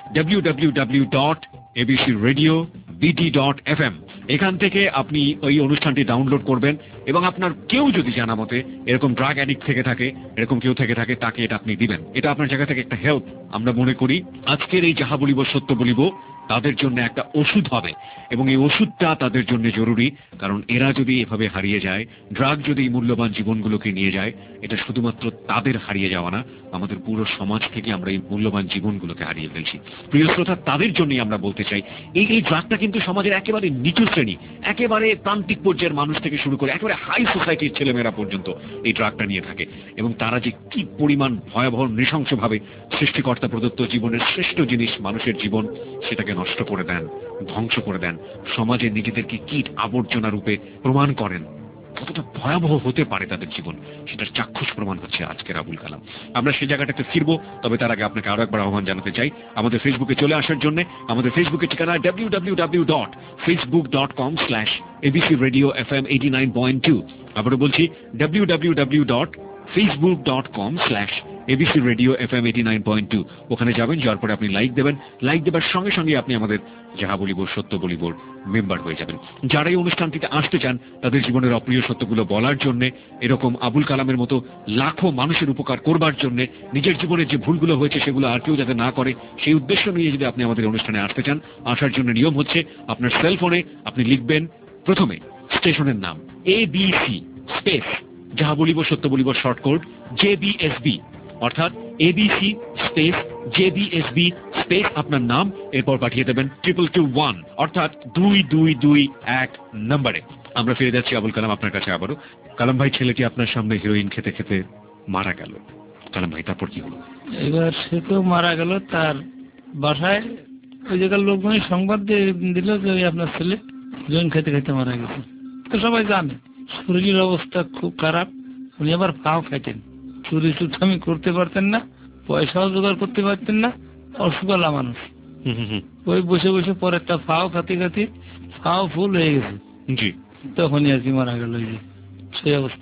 www.abcradio.bd.fm, এখান থেকে আপনি ওই অনুষ্ঠানটি ডাউনলোড করবেন, এবং আপনার কেউ যদি জানা মতে এরকম ড্রাগ অ্যাডিক্ট থেকে থাকে, এরকম কেউ থেকে থাকে, তাকে এটা আপনি দিবেন। এটা আপনার জায়গা থেকে একটা হেল্প আমরা মনে করি। আজকের এই যাহা বলিব সত্য বলিব তাদের জন্য একটা ওষুধ হবে, এবং এই ওষুধটা তাদের জন্য জরুরি, কারণ এরা যদি এভাবে হারিয়ে যায়, ড্রাগ যদি এই মূল্যবান জীবনগুলোকে নিয়ে যায়, এটা শুধুমাত্র তাদের হারিয়ে যাওয়া না, আমাদের পুরো সমাজ থেকে আমরা এই মূল্যবান জীবনগুলোকে হারিয়ে ফেলছি। প্রিয় শ্রোতা, তাদের জন্যই আমরা বলতে চাই এই ড্রাগটা কিন্তু সমাজের একেবারে নিচু শ্রেণী, একেবারে প্রান্তিক পর্যায়ের মানুষ থেকে শুরু করে একেবারে হাই সোসাইটির ছেলেমেয়েরা পর্যন্ত এই ড্রাগটা নিয়ে থাকে, এবং তারা যে কি পরিমাণ ভয়াবহ নৃশংসভাবে সৃষ্টিকর্তা প্রদত্ত জীবনের শ্রেষ্ঠ জিনিস মানুষের জীবন, সেটাকে নষ্ট করে দেন, ধ্বংস করে দেন, সমাজে নিজেদেরকে কীট আবর্জনা রূপে প্রমাণ করেন। কতটা ভয়াবহ হতে পারে তাদের জীবন, সেটার চাক্ষুষ প্রমাণ হচ্ছে আজকের আবুল কালাম। আমরা সেই জায়গাটাতে ফিরবো, তবে তার আগে আপনাকে আরো একবার আহ্বান জানাতে চাই আমাদের ফেসবুকে চলে আসার জন্য। আমাদের ফেসবুকের ঠিকানা www.facebook.com/ABC Radio FM 89.2। আবারও বলছি www.facebook.com/ABC ABC রেডিও FM 89.2, ওখানে যাবেন, যাওয়ার পরে আপনি লাইক দেবেন। লাইক দেবার সঙ্গে সঙ্গে আপনি আমাদের যাহা বলিব সত্য বলিবর মেম্বার হয়ে যাবেন। যারা এই অনুষ্ঠানটিতে আসতে চান তাদের জীবনের অপ্রিয় সত্যগুলো বলার জন্য, এরকম আবুল কালামের মতো লাখো মানুষের উপকার করবার জন্য, নিজের জীবনের যে ভুলগুলো হয়েছে সেগুলো আর কেউ যাতে না করে সেই উদ্দেশ্য নিয়ে যদি আপনি আমাদের অনুষ্ঠানে আসতে চান, আসার জন্য নিয়ম হচ্ছে আপনার সেলফোনে আপনি লিখবেন প্রথমে স্টেশনের নাম ABC স্পেস যাহা বলিব সত্য বলিব শর্ট কোড JBSB, অর্থাৎ ABC স্পেস JBSB স্পেস আপনার নাম, এরপর পাঠিয়ে দেবেন 2221 অর্থাৎ 2221 নম্বরে। আমরা ফিরে যাচ্ছি আবুল কালাম আপনার কাছে আবারও। কালাম ভাই, ছেলেটি আপনার সামনে হিরোইন খেতে খেতে মারা গেল। কালাম ভাই, তারপর কি হলো? এবার সে তো মারা গেল, তার বাসায় ওই জায়গার লোকজনই সংবাদ দিল যে ওই আপনার ছেলে হিরোইন খেতে খেতে মারা গেছে। তো সবাই জানে শরীরের অবস্থা খুব খারাপ, উনি আবার পাও খাইতেন, চুরি চুটামি করতে পারতেন না, পয়সাও জোগাড় করতে পারতেন না, অসুখলা মানুষ। ওই বসে বসে পরে একটা পাও খাতে খাতে পাও ফুল হয়ে গেছে, তখনই আর কি মারা গেল সেই অবস্থা।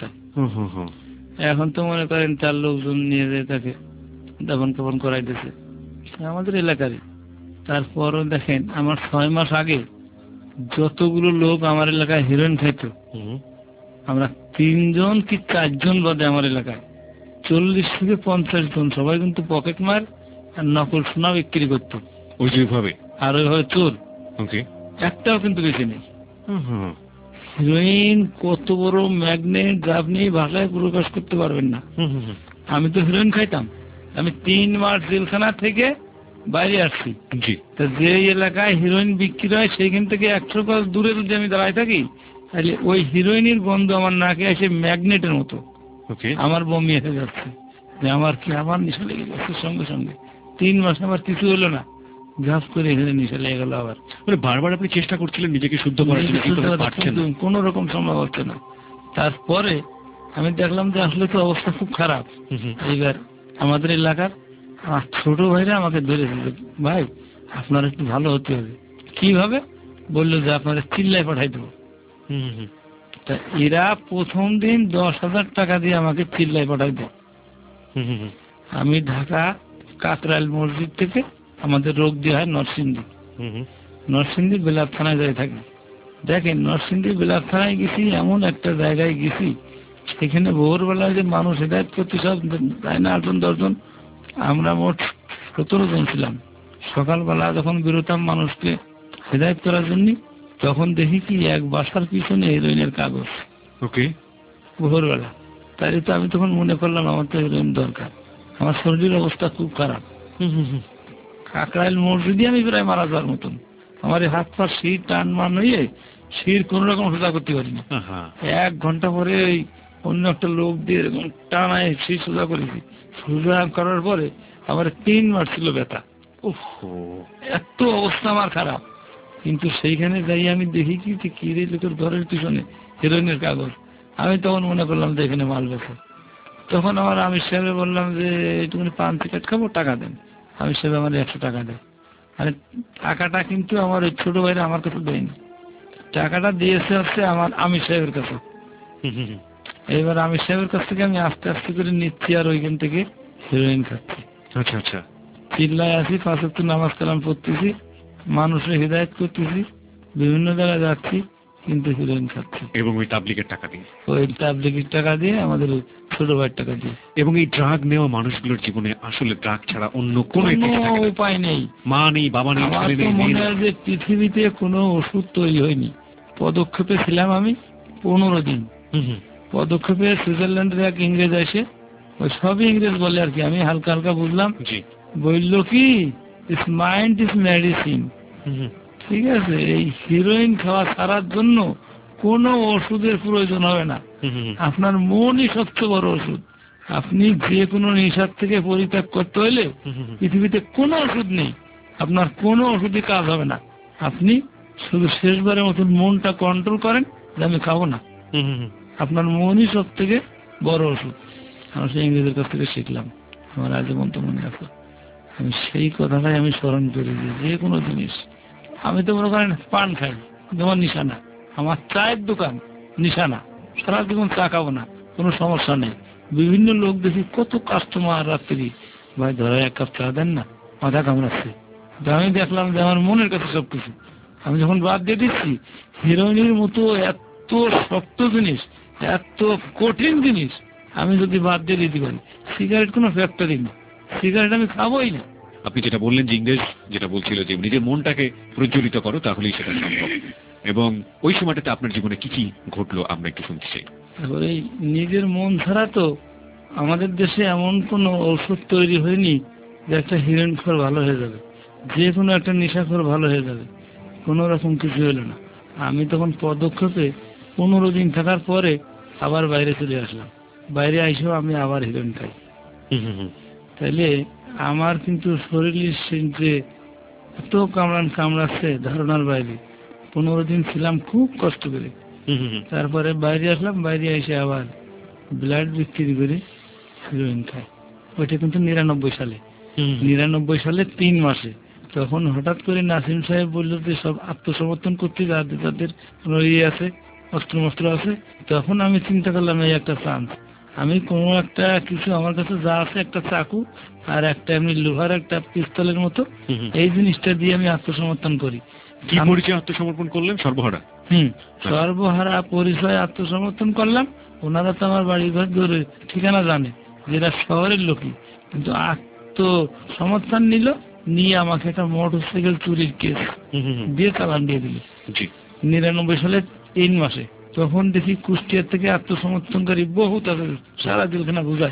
এখন তো মনে করেন তার লোকজন নিয়ে যায় তাকে দাফন কাফন করাইতেছে আমাদের এলাকারই। তারপরও দেখেন আমার 6 মাস আগে যতগুলো লোক আমার এলাকায় হিরোইন খাইতো, আমরা 3 জন কি 4 জন বাদে আমার এলাকায় 40 থেকে 50 জন সবাই কিন্তু পকেট মার আর নকল সোনা বিক্রি করতো ওইভাবে, আর ওইভাবে চোর একটাও কিন্তু বেশি নেই। হিরোইন কত বড় ম্যাগনেট আপনি ভাষায় প্রকাশ করতে পারবেন না। আমি তো হিরোইন খাইতাম, আমি 3 মাস জেলখানা থেকে বাইরে আসছি। তা যে এলাকায় হিরোইন বিক্রি হয় সেইখান থেকে 100 গজ দূরে যদি আমি দাঁড়ায় থাকি তাহলে ওই হিরোইনের গন্ধ আমার নাকে এসে ম্যাগনেটের মতো আমার বমি এসে যাচ্ছে, যে আমার কি আমার নেশা লেগে যাচ্ছে সঙ্গে সঙ্গে। 3 মাস আমার কিছু হলো না, ঘাস করে এখানে নেশা লেগে গেল। আবার বারবার আপনি চেষ্টা করছিলেন নিজেকে শুদ্ধ করার জন্য, কিন্তু পারছেন না, কোনো রকম সম্ভব হচ্ছে না। তারপরে আমি দেখলাম যে আসলে তো অবস্থা খুব খারাপ। এইবার আমাদের এলাকার আমার ছোট ভাইরা আমাকে ধরেছিল, ভাই আপনার একটু ভালো হতে হবে। কিভাবে? বললো যে আপনারা চিল্লায় পাঠাই দেবো। তা এরা প্রথম দিন 10,000 টাকা দিয়ে আমাকে চিল্লায় পাঠাই দেব। আমি ঢাকা কাকরাইল মসজিদ থেকে আমাদের রোগ দিয়ে হয় নরসিংদী বেলার থানায় যাই থাকি। দেখেন নরসিংদী বেলার থানায় গেছি, এমন একটা জায়গায় গেছি সেখানে ভোরবেলায় যে মানুষ হেদায়ত করতে সব তাই না 8 জন 10 জন, আমরা মোট 17 জন ছিলাম। সকালবেলা যখন বেরোতাম মানুষকে হেদায়ত করার জন্য, তখন দেখি কি এক বাসার পিছনে হিরোইনের কাগজ ভোরবেলা। তাই তো আমি তখন মনে করলাম আমার তো হিরোইন দরকার, আমার শরীরের অবস্থা খুব খারাপ। কাকরাইল মসজিদে আমি প্রায় মারা যাওয়ার মতন, আমার এই হাত পা শির টান মান হয়ে শির কোন রকম সোজা করতে পারিনি। 1 ঘন্টা পরে ওই অন্য একটা লোক দিয়ে এরকম টানায় শির সোজা করেছি। সোজা করার পরে আমার 3 মাস ছিল ব্যথা, এত অবস্থা আমার খারাপ। কিন্তু সেইখানে যাই আমি দেখি কি রে লোকের ঘরের পিছনে হিরোইনের কাগজ। আমি তখন মনে করলাম যে এখানে মাল বেচে। তখন আমার আমির সাহেব বললাম যে একটুখানি পান সিগারেট খাবো, টাকা দেন। আমির সাহেব আমার 100 টাকা দেয়। মানে টাকাটা কিন্তু আমার ওই ছোট ভাইরা আমার কাছে দেয়নি, টাকাটা দিয়েছে হচ্ছে আমার আমির সাহেবের কাছে। এবার আমির সাহেবের কাছ থেকে আমি আস্তে আস্তে করে নিচ্ছি আর ওইখান থেকে হিরোইন খাচ্ছি। আচ্ছা, চিল্লায় আছি, 5 ওয়াক্ত নামাজ কালাম পড়তেছি, মানুষের হিদায়াত করতেছি, বিভিন্ন জায়গায় যাচ্ছি, কিন্তু হিরোইন খাচ্ছি। এবং ওই তাবলিগের টাকা দিয়ে, আমাদের ছোট ভাইয়ের টাকা দিয়ে। এবং এই ড্রাগ নেওয়া মানুষগুলোর জীবনে আসলে ড্রাগ ছাড়া অন্য কোনো উপায় নেই, মা নেই, বাবা নেই, ছেলে নেই। মনে হয় যে পৃথিবীতে কোনো ওষুধ তৈরি হয়নি। পদক্ষেপে ছিলাম আমি 15 দিন। পদক্ষেপে সুইজারল্যান্ডের এক ইংরেজ এসে, ওই সবই ইংরেজ বলে আর কি, আমি হালকা হালকা বুঝলাম। বলল কি, ইস মাইন্ড ইস মেডিসিন। ঠিক আছে, এই হিরোইন খাওয়া ছাড়ার জন্য কোনো ওষুধের প্রয়োজন হবে না, আপনার মনই সবচেয়ে বড় ওষুধ। আপনি যে কোনো নেশার থেকে পরিত্যাগ করতে হলে পৃথিবীতে কোনো ওষুধ নেই, আপনার কোনো ওষুধই কাজ হবে না। আপনি শুধু শেষবারের মতন মনটা কন্ট্রোল করেন যে আমি খাবো না, আপনার মনই সব থেকে বড় ওষুধ। আমি সেই ইংরেজের কাছ থেকে শিখলাম, আমার আজীবন তো মনে আছে। আমি সেই কথাটাই আমি স্মরণ করি যে কোনো জিনিস, আমি তো মনে করেন পান খাই, যেমন নিশানা, আমার চায়ের দোকান নিশানা, সারা জীবন চা খাবো না, কোনো সমস্যা নেই। বিভিন্ন লোক দেখি কত কাস্টমার রাত্রি, ভাই ধরো 1 কাপ চা দেন না, মাথা কামড়াচ্ছে। তো আমি দেখলাম যে আমার মনের কাছে সবকিছু। আমি যখন বাদ দিয়ে দিচ্ছি, হিরোইনের মতো এত শক্ত জিনিস, এত কঠিন জিনিস আমি যদি বাদ দিয়ে দিতে পারি, সিগারেট কোনো ফ্যাক্টরি না, সিগারেট আমি খাবোই না। আপনি যেটা বললেন যে ইংরেজ যেটা বলছিল যে নিজের মনটাকে প্রজ্বলিত করো, তাহলেই সেটা সম্ভব। এবং ওই সময়টাতে আপনার জীবনে কি কি ঘটলো আমরা একটু শুনতে চাই। এবার এই নিজের মন ছাড়া তো আমাদের দেশে এমন কোনো ঔষধ তৈরি হয়নি যে একটা হিরোইনখোর ভালো হয়ে যাবে, যে কোনো একটা নেশাখোর ভালো হয়ে যাবে, কোনো রকম কিছু হলো না। আমি তখন পদক্ষেপে 15 দিন থাকার পরে আবার বাইরে চলে আসলাম। বাইরে আইসেও আমি আবার হিরোইন খাই। তাইলে আমার কিন্তু শরীরের যে এত কামড়াচ্ছে ধারণার বাইরে। 15 দিন ছিলাম খুব কষ্ট করে, তারপরে বাইরে আসলাম। বাইরে এসে আবার ব্লাড বিক্রি করে হিরোইন খাই। ওইটা কিন্তু 99 সালে, 99 সালে 3 মাসে। তখন হঠাৎ করে নাসিম সাহেব বললো যে সব আত্মসমর্থন করতে, যাদের কোনো ইয়ে আছে, অস্ত্র আছে। তখন আমি চিন্তা করলাম এই একটা চান্স, আমি কোনো একটা কিছু, আমার কাছে যা আছে একটা চাকু আর একটা এমনি লোহার একটা পিস্তলের মতো, এই জিনিসটা দিয়ে আমি আত্মসমর্থন করি। কি পরিচয় আত্মসমর্পণ করলেন? সর্বহারা। সর্বহারা পরিচয় আত্মসমর্পণ করলাম। ওনারা তো আমার বাড়ি ঘর ধরে ঠিকানা জানে, যেটা শহরের লোকই, কিন্তু আত্মসমর্পণ নিল, নিয়ে আমাকে একটা মোটরসাইকেল চুরির কেস দিয়ে চালান দিয়ে দিল 99 সালে 3 মাসে। তখন দেখি কুষ্টিয়ার থেকে আত্মসমর্পণকারী বহুত আছে, সারা জেলখানা বুঝাই।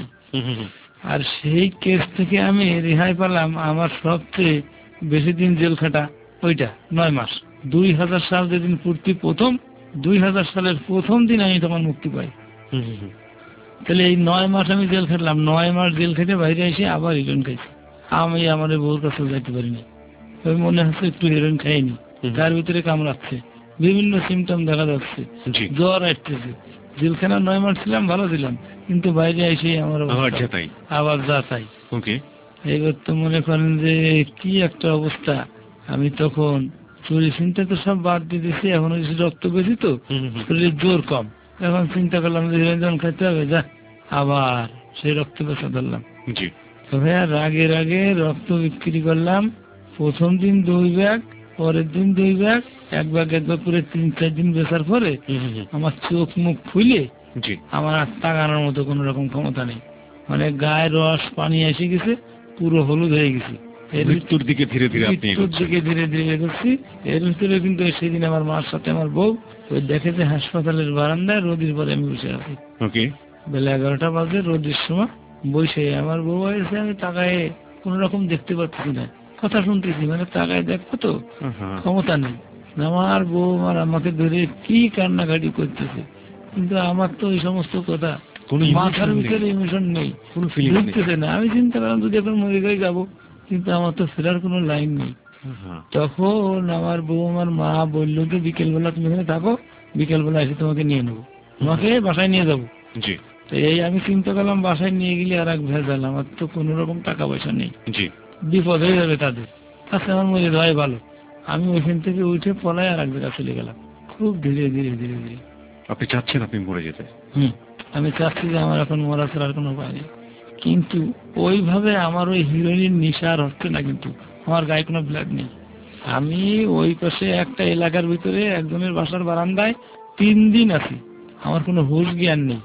আর সেই কেস থেকে আমি রেহাই পেলাম। আমার সবচেয়ে বেশি দিন জেল খাটা ওইটা 9 মাস। 2000 সাল যেদিন পূর্তি প্রথম, 2000 সালের প্রথম দিন আমি তখন মুক্তি পাই। তাহলে এই 9 মাস আমি জেল খাটলাম। 9 মাস জেল খেটে বাইরে এসে আবার হিরোইন খাইছি। আমি আমার বউর কাছে যাইতে পারিনি। ওই মনে হচ্ছে একটু হিরোইন খাইনি, তার ভিতরে কামড়াচ্ছে, বিভিন্ন সিমটম দেখা যাচ্ছে, জ্বর আসতেছে। জেলখানা 9 মাস ছিলাম, ভালো ছিলাম, কিন্তু বাইরে এসে আমার আবার যা তাই। এবার তো মনে করেন যে কি একটা অবস্থা। আমি তখন চুরি চিন্তা তো সব বাদ দিয়ে দিচ্ছি, এখন রক্ত বেশি তো শরীরের জোর কম। এখন চিন্তা করলাম যে হিরোইন খাইতে হবে, যা আবার সেই রক্ত বেচা ধরলাম। তবে রাগে রক্ত বিক্রি করলাম। প্রথম দিন 2 ব্যাগ, পরের দিন 2 ব্যাগ, 1 ব্যাগ করে 3-4 দিন বেচার পরে আমার চোখ মুখ ফুলে আমার আর তাকানোর মতো কোন রকম ক্ষমতা নেই। মানে গায়ে রস পানি এসে গেছে, পুরো হলুদ হয়ে গেছে। মৃত্যুর দিকে ধীরে ধীরে এগোচ্ছি। এর ভিতরে কিন্তু সেদিন আমার মার সাথে আমার বউ ওই দেখে যে হাসপাতালের বারান্দায় রোদির পরে আমি বসে আছি। বেলা 11টা বাজে, রোদির সময় বসে আমার বউ এসে, আমি তাকায় কোন রকম দেখতে পাচ্ছি না, কথা শুনতেছি, মানে তাকায় দেখবো তো ক্ষমতা নেই। আমার বউ আমাকে ধরে কি কান্নাকাটি করতেছে, কিন্তু আমার তো ওই সমস্ত কথা মাথার ভিতরে ইমোশন নেই, বুঝতেছে না। আমি চিন্তা করলাম যদি এখন মরে গিয়ে যাবো, কিন্তু আমার তো ফেরার কোনো লাইন নেই। তখন আমার বউ আমার মা বললো যে বিকেলবেলা তুমি এখানে থাকো, বিকেলবেলা এসে তোমাকে নিয়ে নেবো, তোমাকে বাসায় নিয়ে যাবো। তো এই আমি চিন্তা করলাম বাসায় নিয়ে গেলে আর এক ভেজাল, আমার তো কোন রকম টাকা পয়সা নেই, বিপদ হয়ে যাবে তাদের। আচ্ছা আমার মনে হয় ভালো, আমি ওইখান থেকে উঠে পলায় আর এক জায়গা চলে গেলাম, খুব ধীরে ধীরে ধীরে ধীরে। আপনি চাচ্ছেন আপনি মরে যেতে? আমি চাচ্ছি যে আমার এখন মরা ছাড়ার কোনো উপায় নেই। কিন্তু ওইভাবে আমার ওই হিরোইনের নেশা আর হচ্ছে না, কিন্তু আমার গায়ে কোনো ব্লাড নেই। আমি ওই পাশে একটা এলাকার ভিতরে একজনের বাসার বারান্দায় 3 দিন আছি, আমার কোনো হুঁশ জ্ঞান নেই।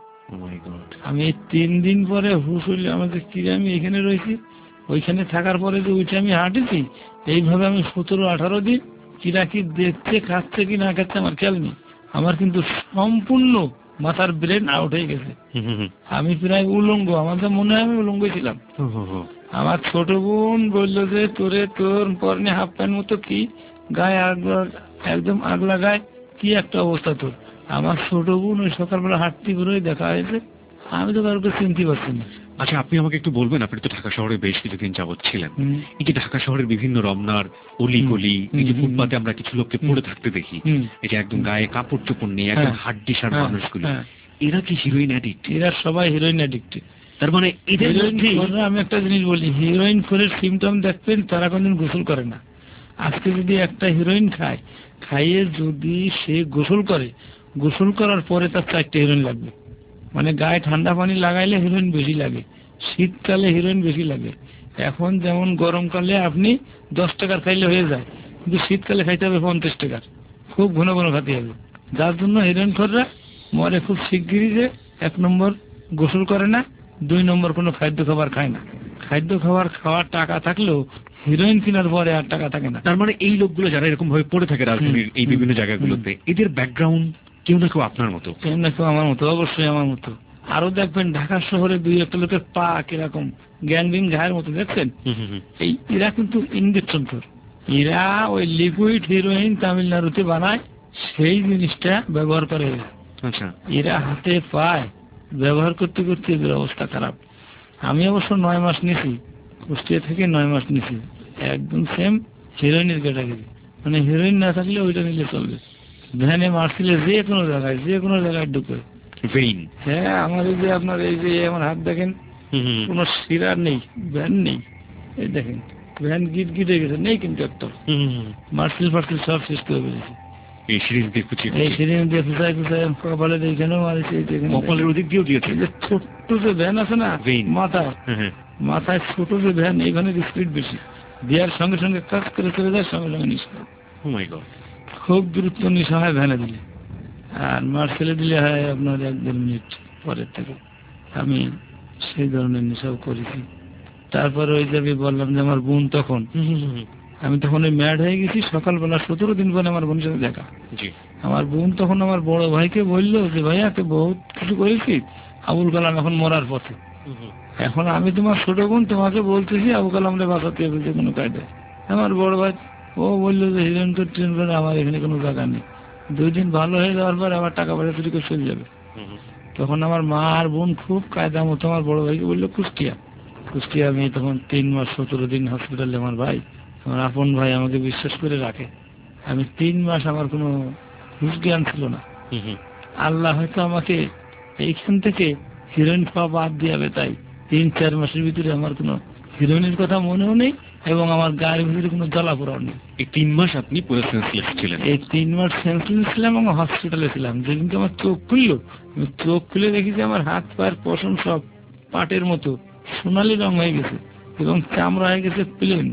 আমি 3 দিন পরে হুঁশ হইলে আমাকে কি, আমি এখানে রয়েছি, ওইখানে থাকার পরে যে উঠে আমি হাঁটেছি, এইভাবে আমি 17-18 দিন কিরা কি দেখছে, খাচ্ছে কি না খাচ্ছে আমার খেয়াল নেই। আমার কিন্তু সম্পূর্ণ মাথার ব্রেন আউট হয়ে গেছে, আমি প্রায় উলঙ্গ, আমার তো মনে হয় আমি উলঙ্গ ছিলাম। আমার ছোট বোন বললো যে তোর পরনে হাফ প্যান্ট মতো কি, গায়ে একদম আগলা গায়ে, কি একটা অবস্থা তোর। আমার ছোট বোন ওই সকালবেলা হাঁটতে বেরোয় দেখা হয়েছে, আমি তো কাউকে চিনতে পারছি না। আচ্ছা, আপনি আমাকে একটু বলবেন, আপনি তো ঢাকা শহরে বেশ কিছুদিন যাবৎ ছিলেন, এই যে ঢাকা শহরের বিভিন্ন রমনার অলি গলি, এই যে ফুটপাতে আমরা কিছু লোককে পড়ে থাকতে দেখি, এই যে একদম গায়ে কাপড় চোপড় নেই, একদম হাড্ডিসার মানুষগুলো, এরা কি হিরোইন অ্যাডিক্ট? এরা সবাই হিরোইন অ্যাডিক্ট। তার মানে এদের মধ্যে আমি একটা জিনিস বলি, হিরোইন খোরের সিমটম দেখবেন তারা কোনদিন গোসল করে না। আজকে যদি একটা হিরোইন খাইয়ে যদি সে গোসল করে, গোসল করার পরে তার 4টে হিরোইন লাগবে, মানে গায়ে ঠান্ডা পানি লাগাইলে হিরোইন বেশি লাগে, শীতকালে হিরোইন বেশি লাগে। এখন যেমন গরমকালে আপনি 10 টাকার খাইলে হয়ে যায়, কিন্তু শীতকালে খাইতে হবে 50 টাকার, খুব ঘন ঘন খাতে হবে। যার জন্য হিরোইন খোররা মরে খুব শিগগিরই, যে 1 নম্বর গোসল করে না, 2 নম্বর কোনো খাদ্য খাবার খায় না। খাদ্য খাবার খাওয়ার টাকা থাকলেও হিরোইন কেনার পরে আর টাকা থাকে না। তার মানে এই লোকগুলো যারা এরকম ভাবে পড়ে থাকে রাজধানীর এই বিভিন্ন জায়গাগুলোতে, এদের ব্যাকগ্রাউন্ড কেউ না কেউ আপনার মতো? কেউ না কেউ আমার মতো, অবশ্যই আমার মতো। আরো দেখবেন ঢাকা শহরে 2-1 লোকের পা কিরকম গ্যাংরিং ঘায়ের মতো, দেখছেন? এই এরা কিন্তু ইঞ্জেকশন তোর, এরা ওই লিকুইড হিরোইন তামিলনাড়ুতে বানায়, সেই জিনিসটা ব্যবহার করে। আচ্ছা, এরা হাতে পায় ব্যবহার করতে করতে এদের অবস্থা খারাপ। আমি অবশ্য 9 মাস নিছি, কুষ্টিয়া থেকে 9 মাস নিছি, একদম সেম হিরোইনের ক্যাটাগরি। মানে হিরোইন না থাকলে ওইটা নিলে চলবে। ভ্যানে মারছিলে যে কোনো জায়গায় ঢুকে। হ্যাঁ, আমার এই যে আপনার এই যে আমার হাত দেখেন, কোন শিরা নেই, ভ্যান নেই, এই দেখেন ভ্যান গিট গিটে গেছে, নেই কিন্তু একটা মার্সেল ফার্সেল সব শেষ করে ফেলেছে। এই সিরিজ দিয়ে খুচাই কপালে এইখানেও মারেছে, কপালের ওদিক দিয়েও দিয়েছে। ছোট্ট যে ভ্যান আছে না মাথায় ছোট যে ভ্যান, এই ভ্যানের স্পিড বেশি, দেওয়ার সঙ্গে সঙ্গে কাজ করে চলে যায়, সঙ্গে সঙ্গে নিশা। খুব দ্রুত নিশা হয় ভ্যানে দিলে, আর মার্সেলে দিলে হয় আপনার 1-1.5 মিনিট পরের থেকে। আমি সেই ধরনের নেশাও করেছি। তারপরে ওই যে আমি বললাম যে আমার বোন, তখন আমি তখন ওই ম্যাড হয়ে গেছি। সকালবেলা 17 দিন পরে আমার বোনের সাথে দেখা। আমার বোন তখন আমার বড় ভাইকে বললো যে ভাইয়া তুই বহুত কিছু করেছি, আবুল কালাম এখন মরার পথে, এখন আমি তোমার ছোট বোন, তোমাকে বলতেছি আবুল কালামরে বাঁচাতে হবে যে কোনো কায়দায়। আমার বড় ভাই ও বললো যে হিরোইন তো ট্রেন করে, আমার এখানে কোনো জায়গা নেই, 2 দিন ভালো হয়ে যাওয়ার পর আবার টাকা পয়সা চুরি করে চলে যাবে। তখন আমার মা আর বোন খুব কায়দা মতো আমার বড় ভাইকে বললো কুষ্টিয়া। আমি তখন 3 মাস 17 দিন হসপিটালে। আমার ভাই, আমার আপন ভাই, আমাকে বিশ্বাস করে রাখে। আমি 3 মাস আমার কোনো হুঁশ জ্ঞান ছিল না। আল্লাহ হয়তো আমাকে এইখান থেকে হিরোইন খাওয়া বাদ দিয়াবে, তাই 3-4 মাসের ভিতরে আমার কোনো হিরোইনের কথা মনেও নেই, এবং আমার গায়ের ভিতরে কোনো জ্বালাপোড়াও নেই। এই 3 মাস আপনি পুরো সেন্সলেস ছিলেন? এই 3 মাস সেন্সলেস ছিলাম এবং হসপিটালে ছিলাম। যেদিনকে আমার চোখ খুললো, আমি চোখ খুলে দেখি যে আমার হাত পায়ের পশম সব পাটের মতো সোনালি রং হয়ে গেছে, এবং চামড়া হয়ে গেছে প্লেন,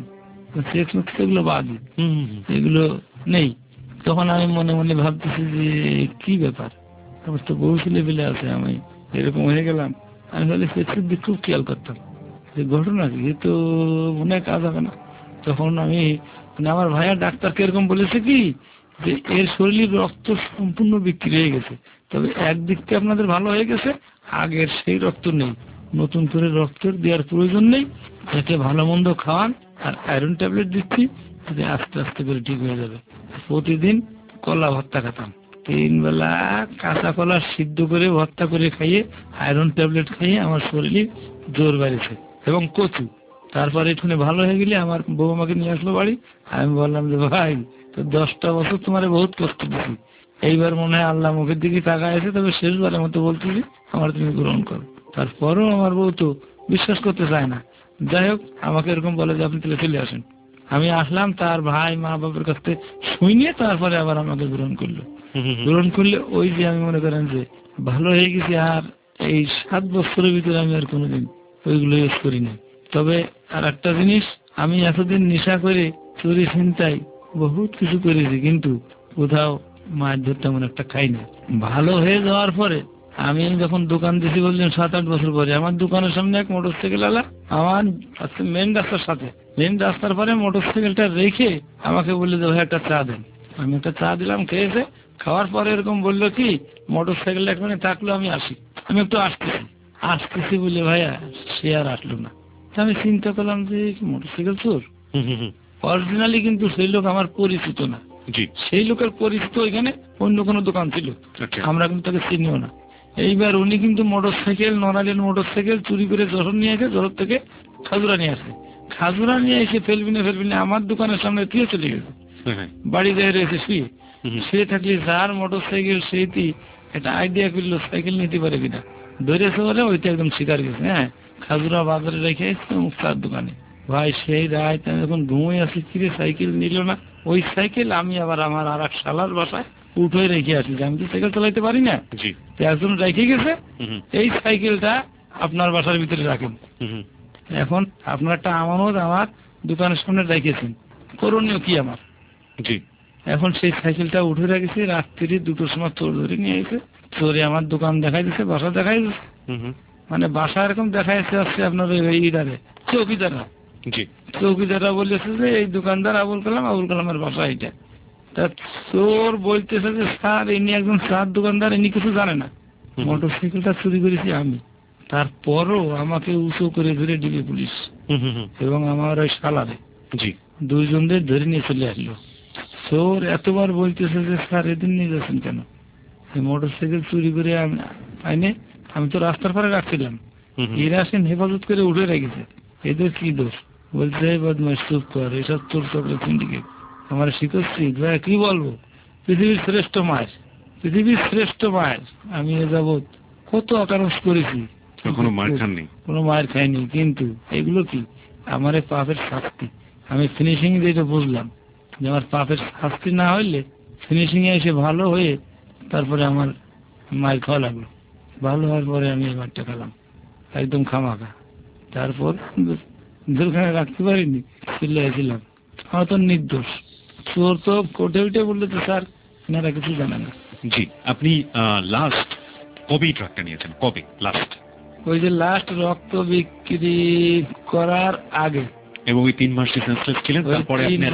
সেগুলো বাদই, এগুলো নেই। তখন আমি মনে মনে ভাবতেছি যে কি ব্যাপার, আমার তো বহু ছেলে পেলে আছে, আমি এরকম হয়ে গেলাম। আমি তাহলে সেক্সের দিক খুব খেয়াল করতাম যে ঘটনা কি, তো মনে হয় কাজ হবে না। তখন আমি মানে আমার ভাইয়া ডাক্তারকে এরকম বলেছে কি যে এর শরীরের রক্ত সম্পূর্ণ বিক্রি হয়ে গেছে, তবে একদিক থেকে আপনাদের ভালো হয়ে গেছে, আগের সেই রক্ত নেই, নতুন করে রক্ত দেওয়ার প্রয়োজন নেই, একে ভালো মন্দ খাওয়ান আর আয়রন ট্যাবলেট দিচ্ছি, আস্তে আস্তে করে ঠিক হয়ে যাবে। প্রতিদিন কলা ভর্তা খেতাম, 3 বেলা কাঁচা কলা সিদ্ধ করে ভর্তা করে খাইয়ে আয়রন ট্যাবলেট খাইয়ে আমার শরীরে জোর বাড়িছে, এবং কচু। তারপরে এখানে ভালো হয়ে গেলে আমার বউ আমাকে নিয়ে আসলো বাড়ি। আমি বললাম যে ভাই, তো 10টা বছর তোমার বহুত কষ্ট দিচ্ছি, এইবার মনে হয় আল্লাহ মুখের দিকে তাকায় আছে, তবে শেষবারের মতো বলতেছি আমার তুমি গ্রহণ করো। তারপরও আমার বউ তো বিশ্বাস করতে চায় না। যাই হোক, আমাকে এরকম বলে যে আপনি তাহলে চলে আসেন। আমি আসলাম, তার ভাই মা বাবার কাছ থেকে শুনিয়ে তারপরে আবার আমাকে গ্রহণ করলো। গ্রহণ করলে ওই যে আমি মনে করেন যে ভালো হয়ে গেছি, আর এই 7 বছরের ভিতরে আমি আর কোনোদিন ওইগুলো ইউজ করি না। তবে আর একটা জিনিস, আমি এতদিন নেশা করে চুরি ছিনতাই বহুত কিছু করেছি, কিন্তু কোথাও মায়ের ধর তেমন একটা খাই না। ভালো হয়ে যাওয়ার পরে আমি যখন দোকান দিয়েছি বললেন 7-8 বছর পরে, আমার দোকানের সামনে এক মোটরসাইকেল আলা আমার মেন রাস্তার সাথে, মেন রাস্তার পরে মোটরসাইকেলটা রেখে আমাকে বললে যে ভাই একটা চা দেন। আমি একটা চা দিলাম, খেয়েছে। খাওয়ার পরে এরকম বললো কি মোটরসাইকেলটা এখানে থাকলো, আমি আসি। আমি একটু আসতেছি বলে ভাইয়া সে আর আসলো না। আমি চিন্তা করলাম যে মোটরসাইকেল চোর। অরিজিনালি কিন্তু সেই লোক আমার পরিচিত না, সেই লোকের পরিচিত এখানে অন্য কোনো দোকান ছিল, আমরা কিন্তু তাকে চিনিও না। এইবার উনি কিন্তু মোটরসাইকেল, নড়াইলের মোটরসাইকেল চুরি করে যশোর নিয়ে আসে, যশোর থেকে খাজুরা নিয়ে আসে, খাজুরা নিয়ে এসে ফেলবিনে আমার দোকানের সামনে দিয়ে চলে গেছে। বাড়ি যায় রয়েছে শুয়ে থাকলে যার মোটরসাইকেল সেইটি একটা আইডিয়া করলো সাইকেল নিতে পারে কিনা, ধরেছে বলে ওইটা একদম শিকার গেছে। হ্যাঁ, খাজুরা বাজারে রেখে এসছে মুক্তার দোকানে। ভাই সেই রাত আমি যখন ঘুমিয়ে আছি, কিরে সাইকেল নিল না, ওই সাইকেল আমি আবার আমার আর এক শালার বাসায় উঠে রেখে আসি, আমি তো সাইকেল চালাইতে পারি না, জি। তো একজন রেখে গেছে, হুম এই সাইকেলটা আপনার বাসার ভিতরে রাখেন, হুম এখন আপনার একটা আমানত আমার দোকানের সামনে রেখেছেন, করণীয় কি আমার? জি। এখন সেই সাইকেলটা উঠে রেখেছি, রাত্রি 2টোর সময় চোর ধরে নিয়ে এসে, চোরে আমার দোকান দেখাই দিচ্ছে, বাসা দেখাই দিচ্ছে, হুম মানে বাসা এরকম দেখা যাচ্ছে আসছে আপনার ইদারে চৌকিদাররা, জি। চৌকিদাররা বলেছে যে এই দোকানদার আবুল কালামের বাসা এইটা। তা চোর বলতেছে যে স্যার ইনি একজন চার দোকানদার, ইনি কিছু জানে না, মোটরসাইকেলটা চুরি করেছি আমি। তারপরও আমাকে উঁচু করে ধরে দিবে পুলিশ এবং আমার ওই শালারে, জি। দুইজনদের ধরে নিয়ে চলে আসলো। চোর এতবার বলতেছে যে স্যার এদিন নিয়ে যাচ্ছেন কেন, এই মোটরসাইকেল চুরি করে আইনে আমি তো রাস্তার পারে রাখছিলাম, এরা আসেন হেফাজত করে উঠে রেখেছে, এদের কি দোষ? বলছে বদমাইশ চুপ কর, এসব তোর চক্রের সিন্ডিকেট। আমার শিখছি ভাই কি বলবো, পৃথিবীর শ্রেষ্ঠ মায়ের, পৃথিবীর শ্রেষ্ঠ মায়ের আমি এ যাবৎ কত আকারস করেছি, কখনো মার খাননি? কোনো মায়ের খাইনি, কিন্তু এগুলো কি আমার এই পাপের শাস্তি। আমি ফিনিশিং যেটা বুঝলাম যে আমার পাপের শাস্তি না হইলে ফিনিশিং এ এসে ভালো হয়ে তারপরে আমার মায়ের খাওয়া লাগলো, ভালো হওয়ার পরে আমি এই মারটা খেলাম একদম খামাখা। তারপর জেলখানে রাখতে পারিনি, চলে আসছিলাম, আমার তো নির্দোষ। চোর তো কোর্টে উঠে বললে তো স্যার এনারা কিছু জানে না। জি। আপনি লাস্ট কবে ট্রাকটা নিয়েছেন, কবে লাস্ট? ওই যে লাস্ট রক্ত বিক্রি করার আগে, এবং ওই 3 মাস সেন্সলেস ছিলেন, তারপরে আপনি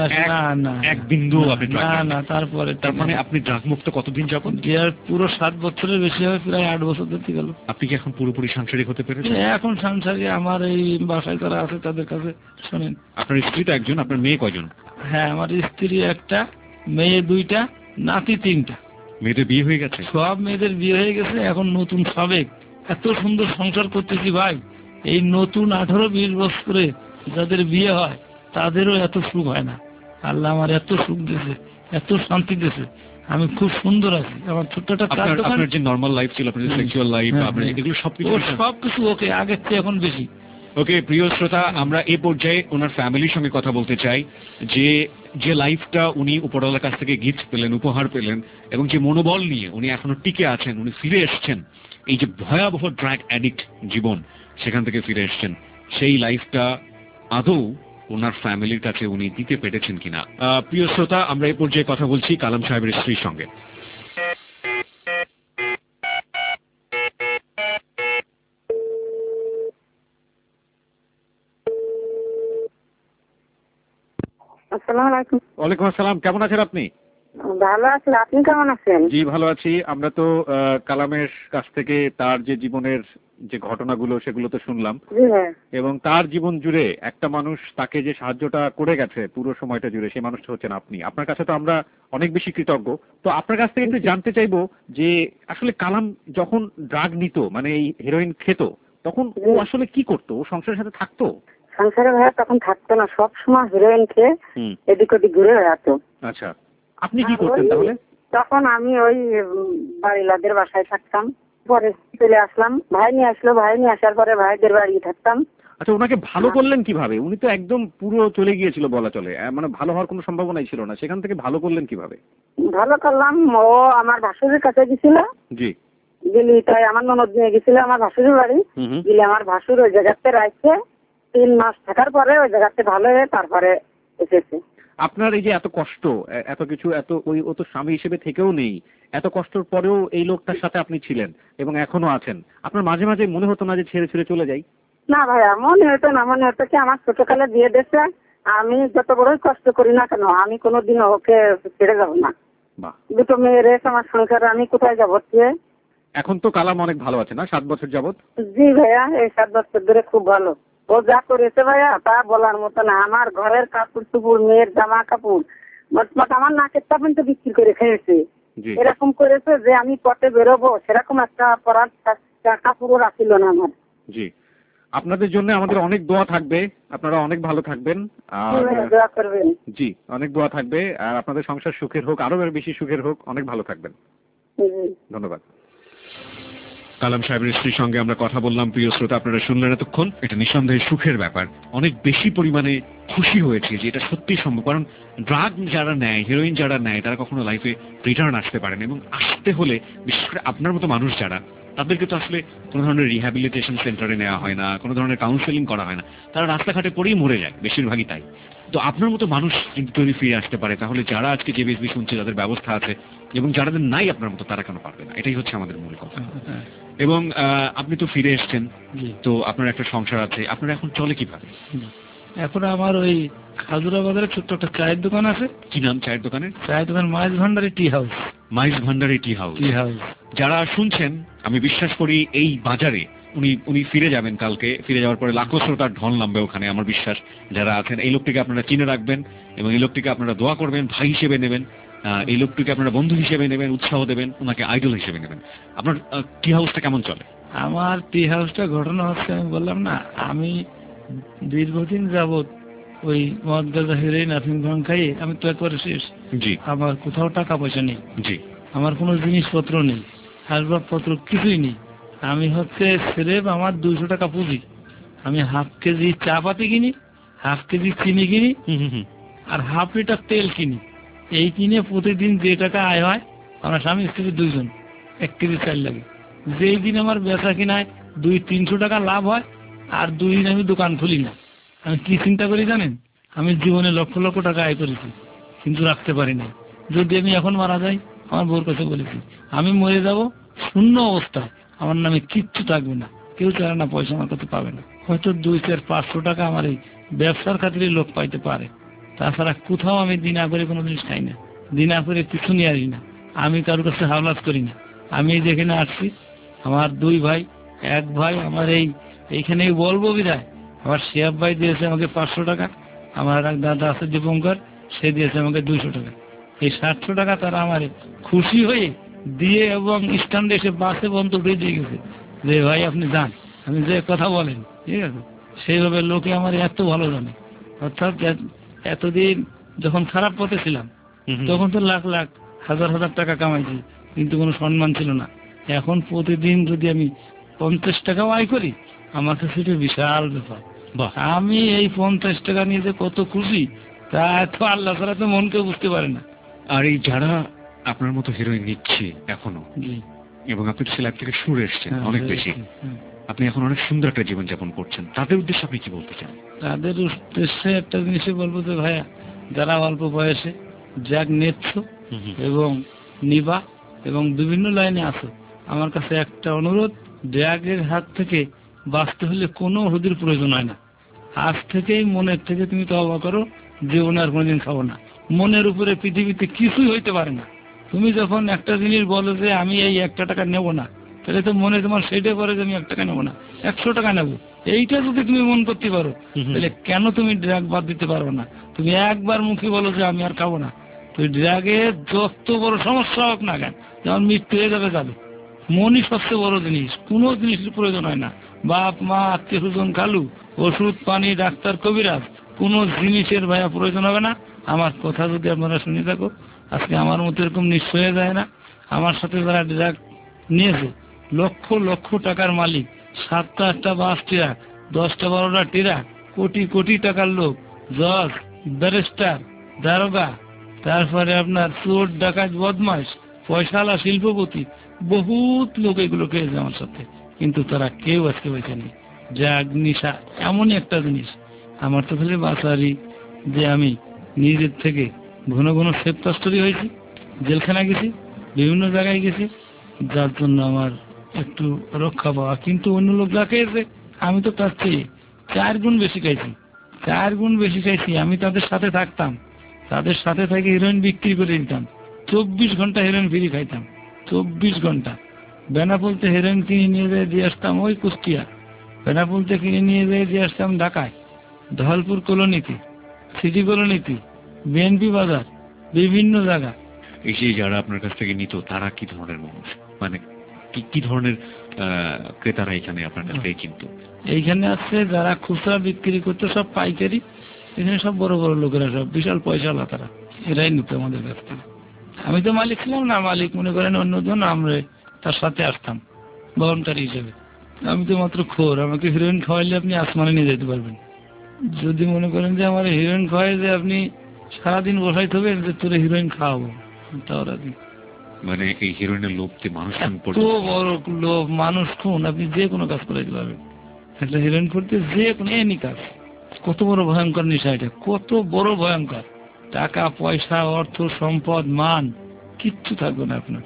এক বিন্দু আপনি না তারপরে, তার মানে আপনি ড্রাগ মুক্ত কতদিন যাবত? পুরো 7 বছরের বেশি হবে, প্রায় 8 বছর ধরতে গেল। আপনি কি এখন পুরোপুরি সাংসারিক হতে পেরেছেন? এখন সাংসারিক, আমার এই বাসায় যারা আছে তাদের কাছে শোনেন। আপনার স্ত্রী তো একজন, আপনার মেয়ে কয়জন? হ্যাঁ, আমার স্ত্রী একটা, মেয়ে 2টা, নাতি 3টা। মেয়েদের বিয়ে হয়ে গেছে? সব মেয়েদের বিয়ে হয়ে গেছে, এখন নতুন সাবেক এত সুন্দর সংসার করতেছি ভাই, এই নতুন 18-20 বছরে যাদের বিয়ে হয় তাদেরও এত সুখ হয় না। আল্লাহ আমার এত সুখ দিয়েছে, এত শান্তি দিয়েছে, আমি খুব সুন্দর আছি। আমার ছোট্ট একটা কাজ দোকান, আপনার যে নরমাল লাইফ ছিল, আপনার যে সেক্সুয়াল লাইফ, আপনার এগুলো সবকিছু ওকে, আগের চেয়ে এখন বেশি। ওকে প্রিয় শ্রোতা, আমরা এই পর্যায়ে ওনার ফ্যামিলির সঙ্গে কথা বলতে চাই, যে লাইফটা উনি উপরওয়ালার কাছ থেকে গিফট পেলেন, উপহার পেলেন, এবং যে মনোবল নিয়ে উনি এখনো টিকে আছেন, উনি ফিরে এসছেন, এই যে ভয়াবহ ড্রাগ অ্যাডিক্ট জীবন, সেখান থেকে ফিরে এসছেন, সেই লাইফটা আদৌ ওনার ফ্যামিলির কাছে উনি দিতে পেরেছেন কিনা। প্রিয় শ্রোতা, আমরা এই পর্যায়ে কথা বলছি কালাম সাহেবের স্ত্রীর সঙ্গে। আসসালামু আলাইকুম। ওয়ালাইকুম আসসালাম, কেমন আছেন আপনি? ভালো আছি, আপনি কেমন আছেন? জি ভালো আছি। আমরা তো কালামের কাছ থেকে তার যে জীবনের যে ঘটনাগুলো সেগুলো তো শুনলাম, এবং তার জীবন জুড়ে একটা মানুষ তাকে যে সাহায্যটা করে গেছে পুরো সময়টা জুড়ে, সেই মানুষটা হচ্ছেন আপনি। আপনার কাছে তো আমরা অনেক বেশি কৃতজ্ঞ। তো আপনার কাছ থেকে একটু জানতে চাইবো যে আসলে কালাম যখন ড্রাগ নিত, মানে এই হেরোইন খেত, তখন ও আসলে কি করতো? ও সংসারের সাথে থাকতো? সংসারে ভাইয়া তখন থাকতো না, সব সময় হিরোইন খেয়ে এদিক ওদিক ঘুরে বেড়াতো। আচ্ছা, আপনি কি করতেন তাহলে? তখন আমি ওই বাড়িলাদের বাসায় থাকতাম, পরে চলে আসলাম, ভাই নিয়ে আসলো, ভাই নিয়ে আসার পরে ভাইদের বাড়ি থাকতাম। আচ্ছা, ওনাকে ভালো করলেন কিভাবে? উনি তো একদম পুরো চলে গিয়েছিল বলা চলে, মানে ভালো হওয়ার কোনো সম্ভাবনাই ছিল না, সেখান থেকে ভালো করলেন কিভাবে? ভালো করলাম, ও আমার ভাসুরের কাছে গেছিল। জি। গেলি তাই আমার ননদ নিয়ে গেছিল আমার ভাসুরের বাড়ি, গেলে আমার ভাসুর ওই জায়গাতে রাখছে, 3 মাস থাকার পরে ওই জায়গাতে ভালো হয়ে তারপরে এসেছে। আপনার এই যে এত কষ্ট, এত কিছু, এত ও তো স্বামী হিসেবে থেকেও নেই, এত কষ্টের পরেও এই লোকটার সাথে আপনি ছিলেন এবং এখনো আছেন, আপনার মাঝে মাঝে মনে হতো না যে ছেড়ে ছেড়ে চলে যাই? না ভাইয়া, মনে হতো না, মনে হতো কি আমার ছোটকালে দিয়ে দিয়েছে, আমি যত বড়ই কষ্ট করি না কেন আমি কোনোদিন ওকে ছেড়ে যাবো না। 2টো মেয়ে রেখে আমার সংসারে আমি কোথায় যাবো? এখন তো কালাম অনেক ভালো আছে না 7 বছর যাবত? জি ভাইয়া, এই 7 বছর ধরে খুব ভালো। ও যা করেছে ভাইয়া তা বলার মতো না। আমার ঘরের কাপড় চুপড়, মেয়ের জামা কাপড়, মোটমাট আমার নাকের তাপন তো বিক্রি করে খেয়েছে। এরকম করেছে যে আমি পথে বেরোবো সেরকম একটা পরার কাপড়ও রাখিল না আমার। জি, আপনাদের জন্য আমাদের অনেক দোয়া থাকবে, আপনারা অনেক ভালো থাকবেন, আর দোয়া করবেন। জি, অনেক দোয়া থাকবে, আর আপনাদের সংসার সুখের হোক, আরো বেশি সুখের হোক, অনেক ভালো থাকবেন। ধন্যবাদ। কালাম সাহেবের স্ত্রীর সঙ্গে আমরা কথা বললাম। প্রিয় শ্রোতা, আপনারা শুনলেন এতক্ষণ, এটা নিঃসন্দেহে সুখের ব্যাপার, অনেক বেশি পরিমাণে খুশি হয়েছি যে এটা সত্যি সম্ভব। কারণ ড্রাগ যারা নেয়, হিরোইন যারা নেয়, তারা কখনো লাইফে রিটার্ন আসতে পারে না, এবং আসতে হলে বিশেষ করে আপনার মতো মানুষ যারা, তাদেরকে তো আসলে কোনো ধরনের রিহ্যাবিলিটেশন সেন্টারে নেওয়া হয় না, কোনো ধরনের কাউন্সেলিং করা হয় না, তারা রাস্তাঘাটে পড়েই মরে যায় বেশিরভাগই তাই। তো আপনার মতো মানুষ যদি ফিরে আসতে পারে, তাহলে যারা আজকে যে বিএসবি শুনছে তাদের ব্যবস্থা আছে, এবং যাদের নাই আপনার মতো তারা কেন পারবে না? এটাই হচ্ছে আমাদের মূল কথা। এবং আপনি তো ফিরে এসছেন, তো আপনার একটা সংসার আছে, আপনার এখন চলে কিভাবে? এখন আমার ওই খাজুরা বাজারে ছোট্ট একটা চায়ের দোকান আছে। কি নাম চায়ের দোকানের? চায়ের দোকান মাইজ ভান্ডারি টি হাউস। মাইজ ভান্ডারি টি হাউস। যারা শুনছেন, আমি বিশ্বাস করি এই বাজারে উনি ফিরে যাবেন কালকে। ফিরে যাওয়ার পরে লাখো শ্রোতার ঢল নামবে ওখানে, আমার বিশ্বাস। যারা আছেন, এই লোকটিকে আপনারা চিনে রাখবেন এবং এই লোকটিকে আপনারা দোয়া করবেন, ভাই হিসেবে নেবেন, এই লোকটিকে আপনারা বন্ধু হিসেবে নেবেন, উৎসাহ দেবেন, ওনাকে আইডল হিসেবে নেবেন। আপনার টি হাউসটা কেমন চলে? আমার টি হাউসটা ঘটনা হচ্ছে, আমি বললাম না, আমি দীর্ঘদিন যাবৎ ওই মদ গাঁজা হেরোইন আফিম ভাঙ খাইয়ে আমি তো একবারে শেষ। জি। আমার কোথাও টাকা পয়সা নেই। জি। আমার কোনো জিনিসপত্র নেই, আসবাবপত্র কিছুই নেই। আমি হচ্ছে স্রেফ আমার 200 টাকা পুঁজি। আমি হাফ কেজি চা পাতি কিনি, হাফ কেজি চিনি কিনি, আর হাফ লিটার তেল কিনি। এই কিনে প্রতিদিন যে টাকা আয় হয়, আমার স্বামী স্ত্রী দুইজন 1 কেজি চাল লাগে। যেই দিন আমার বেচা কিনায় 200-300 টাকা লাভ হয়, আর 2 দিন আমি দোকান খুলি না। আমি কি চিন্তা করি জানেন? আমি জীবনে লক্ষ লক্ষ টাকা আয় করেছি, কিন্তু রাখতে পারি না। যদি আমি এখন মারা যাই, আমার বউর কাছে বলেছি, আমি মরে যাব শূন্য অবস্থায়, আমার নামে কিচ্ছু থাকবে না, কেউ চায় না, পয়সা আমার কাছে পাবে না। হয়তো 200-500 টাকা আমার এই ব্যবসার খাতিরে লোক পাইতে পারে, তাছাড়া কোথাও আমি দিনা করে কোনো জিনিস খাই না, দিনা করে কিছু নিয়ে আসি না, আমি কারোর কাছে হাওলাত করি না। আমি যেখানে আসছি, আমার 2 ভাই, 1 ভাই আমার এইখানেই বলবো বিদায়। আমার শিয়াব ভাই দিয়েছে আমাকে 500 টাকা, আমার এক দাদা আছে দীপঙ্কর, সে দিয়েছে আমাকে 200 টাকা। এই 700 টাকা তারা আমার খুশি হয়ে দিয়ে এবং স্ট্যান্ডে এসে বাসে বন্ধ উঠে দিয়ে গেছে যে ভাই আপনি যান, আমি যে কথা বলেন, ঠিক আছে? সেইভাবে লোকে আমার এত ভালো জানে। অর্থাৎ এতদিন যখন খারাপ পথে ছিলাম, তখন তো লাখ লাখ হাজার হাজার টাকা কামাইছি, কিন্তু কোনো সম্মান ছিল না। এখন প্রতিদিন যদি আমি 50 টাকাও আয় করি, আমার কাছে সেটা বিশাল ব্যাপার। আমি এই 50 টাকা নিয়ে যে কত খুশি, তা তো আল্লাহ ছাড়া তো মনকে বুঝতে পারে না। আর এই যারা আপনার মতো হিরোইন নিচ্ছে এখনো, এবং আপনি তো লাইফ থেকে সুর এসছেন অনেক বেশি, আপনি এখন অনেক সুন্দর একটা জীবনযাপন করছেন, তাদের উদ্দেশ্যে আপনি কি বলতে চান? তাদের উদ্দেশ্যে একটা জিনিসই বলবো যে ভাইয়া, যারা অল্প বয়সে ড্রাগ নিচ্ছ এবং নিবা এবং বিভিন্ন লাইনে আসো, আমার কাছে একটা অনুরোধ, ড্রাগের হাত থেকে বাঁচতে হলে কোনো ওষুধের প্রয়োজন হয় না। আজ থেকেই মনের থেকে তুমি তওবা করো, জীবনে আর কোনোদিন খাবো না। মনের উপরে পৃথিবীতে কিছুই হইতে পারে না। তুমি যখন একটা জিনিস বলো যে আমি এই 1 টাকা নেব না, তাহলে তো মনে তোমার সেইটাই করে যে আমি 1 টাকা নেবো না, 100 টাকা নেবো। এইটা যদি তুমি মন করতে পারো, তাহলে কেন তুমি ড্রাগ বাদ দিতে পারো না? তুমি একবার মুখে বলো যে আমি আর খাবো না, তুই ড্রাগের যত বড় সমস্যা হোক না কেন, যেমন মৃত্যু হয়ে যাবে যাবে। মনই সবচেয়ে বড় জিনিস, কোনো জিনিসের প্রয়োজন হয় না। বাপ মা আত্মীয় স্বজন কালু, ওষুধ পানি ডাক্তার কবিরাজ, কোনো জিনিসের ভাইয়া প্রয়োজন হবে না। আমার কথা যদি আপনারা শুনে থাকো, আজকে আমার মতো এরকম নিশ্চয় হয়ে যায় না। আমার সাথে যারা ড্রাগ নিয়েছে, লক্ষ লক্ষ টাকার মালিক, 7টা 8টা বাস ট্রাক, 10টা 12টা ট্রাক, কোটি কোটি টাকার লোক, জজ, ব্যারিস্টার, দারোগা, তারপরে আপনার চোর ডাকাত বদমাশ, পয়সাওয়ালা শিল্পপতি, বহুত লোক এগুলো খেয়েছে আমার সাথে, কিন্তু তারা কেউ আজকে বেঁচে নেই। ড্রাগ নিশা এমনই একটা জিনিস, আমার তো খালি বাঁচারি যে আমি নিজের থেকে ঘন ঘন সেপ্তাস্তরি হয়েছি, জেলখানা গেছি, বিভিন্ন জায়গায় গেছি, যার জন্য আমার একটু রক্ষা পাওয়া। কিন্তু অন্য লোক যা খেয়েছে, আমি তো তার চেয়ে 4 গুণ বেশি খাইছি, 4 গুণ বেশি খাইছি। আমি তাদের সাথে থাকতাম, তাদের সাথে থেকে হিরোইন বিক্রি করে দিতাম, 24 ঘন্টা হিরোইন ফ্রি খাইতাম, 24 ঘন্টা। বেনাপোলতে হিরোইন কিনে নিয়ে যেয়ে দিয়ে আসতাম ওই কুষ্টিয়া, বেনাপোলতে কিনে নিয়ে যেয়ে দিয়ে আসতাম ঢাকায়, ধলপুর কলোনিতে, সিটি কলোনিতে, বিএনপি বাজার, বিভিন্ন জায়গা। এই যে যারা আপনার কাছ থেকে নিত, তারা কি ধরনের মানুষ, মানে কি ধরনের ক্রেতারা এখানে আপনার কাছ থেকে কিনতো? এইখানে আছে যারা খুচরা বিক্রি করতো, সব পাইকারি। এখানে সব বড় বড় লোকেরা, সব বিশাল পয়সাওয়ালা, তারা এরাই নিত আমাদের কাছ থেকে। আমি তো মালিক ছিলাম না, মালিক মনে করেন অন্যজন, আমরা তার সাথে আসতাম বহনকারী হিসেবে। আমি তো মাত্র খোর, আমাকে হিরোইন খাওয়াইলে আপনি আসমানে নিয়ে যেতে পারবেন। যদি মনে করেন যে আমার হিরোইন খাওয়াই যে আপনি সারাদিন বসাই থাকবেন যে তোরে হিরোইন খাওয়াবো, তাও রাজি। মানে এই হিরোইনের লোভতে মানুষ এত বড় লোভ, মানুষ খুন, আপনি যে কোনো কাজ করে পারবেন একটা হিরোইন করতে, যে কোনো এনি কাজ। কত বড় ভয়ঙ্কর নেশা এটা, কত বড় ভয়ঙ্কর। টাকা পয়সা, অর্থ সম্পদ, মান কিচ্ছু থাকবে না আপনার।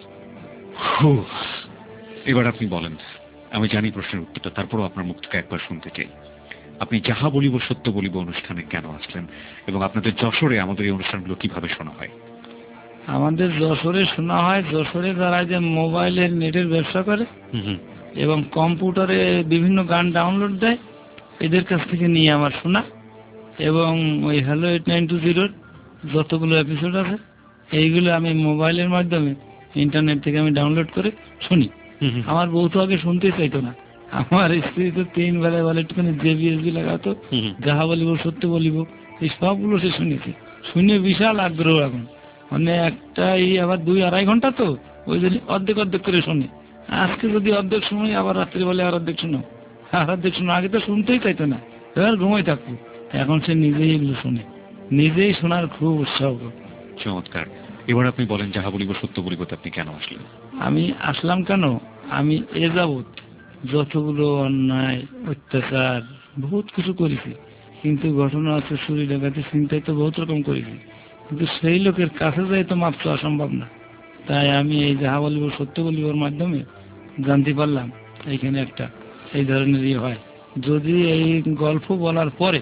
এবার আপনি বলেন, আমি জানি প্রশ্নের উত্তরটা, তারপরও আপনার মুখ থেকে একবার শুনতে চাই। আপনি যাহা বলিব সত্য বলিব অনুষ্ঠানে কেন আসলেন, এবং আপনাদের যশোরে আমাদের এই অনুষ্ঠানগুলো কিভাবে শোনা হয়? আমাদের যশোরে শোনা হয়, যশোরে যারা যে মোবাইলের নেটের ব্যবসা করে এবং কম্পিউটারে বিভিন্ন গান ডাউনলোড দেয়, এদের কাছ থেকে নিয়ে আমার শোনা। এবং ওই হ্যালো 8920 যতগুলো এপিসোড আছে এইগুলো আমি মোবাইলের মাধ্যমে ইন্টারনেট থেকে আমি ডাউনলোড করে শুনি। আমার বউ তো আগে শুনতে চাইতো না, আমার স্ত্রী তো 3 বেলায় বলে একটুখানি জেবিএসবি লাগাতো, যাহা বলিব সত্য বলিব, এই সবগুলো সে শুনেছে। শুনে বিশাল আগ্রহ এখন, মানে একটা আবার 2-2.5 ঘন্টা তো ওই জন্য অর্ধেক অর্ধেক করে শুনে। আজকে যদি অর্ধেক শুনি, আবার রাত্রি বলে আর অর্ধেক শুনো, আর অর্ধেক শুনো। আগে তো শুনতেই চাইতো না, এবার ঘুমাই থাকতো, এখন সে নিজেই এগুলো শুনে, নিজেই শোনার খুব উৎসাহ। চমৎকার। এবার আপনি বলেন, যাহা বলিব সত্য বলিব আপনি কেন আসলেন? আমি আসলাম কেন, আমি এ যাবৎ যতগুলো অন্যায় অত্যাচার বহুত কিছু করেছি, কিন্তু ঘটনা আছে চুরি ডাকাতি চিন্তাই তো বহুত রকম করেছি, কিন্তু সেই লোকের কাছে যাই তো মাপ চাওয়া সম্ভব না। তাই আমি এই যাহা বলিব সত্য বলিবর মাধ্যমে জানতে পারলাম এইখানে একটা এই ধরনের হয়। যদি এই গল্প বলার পরে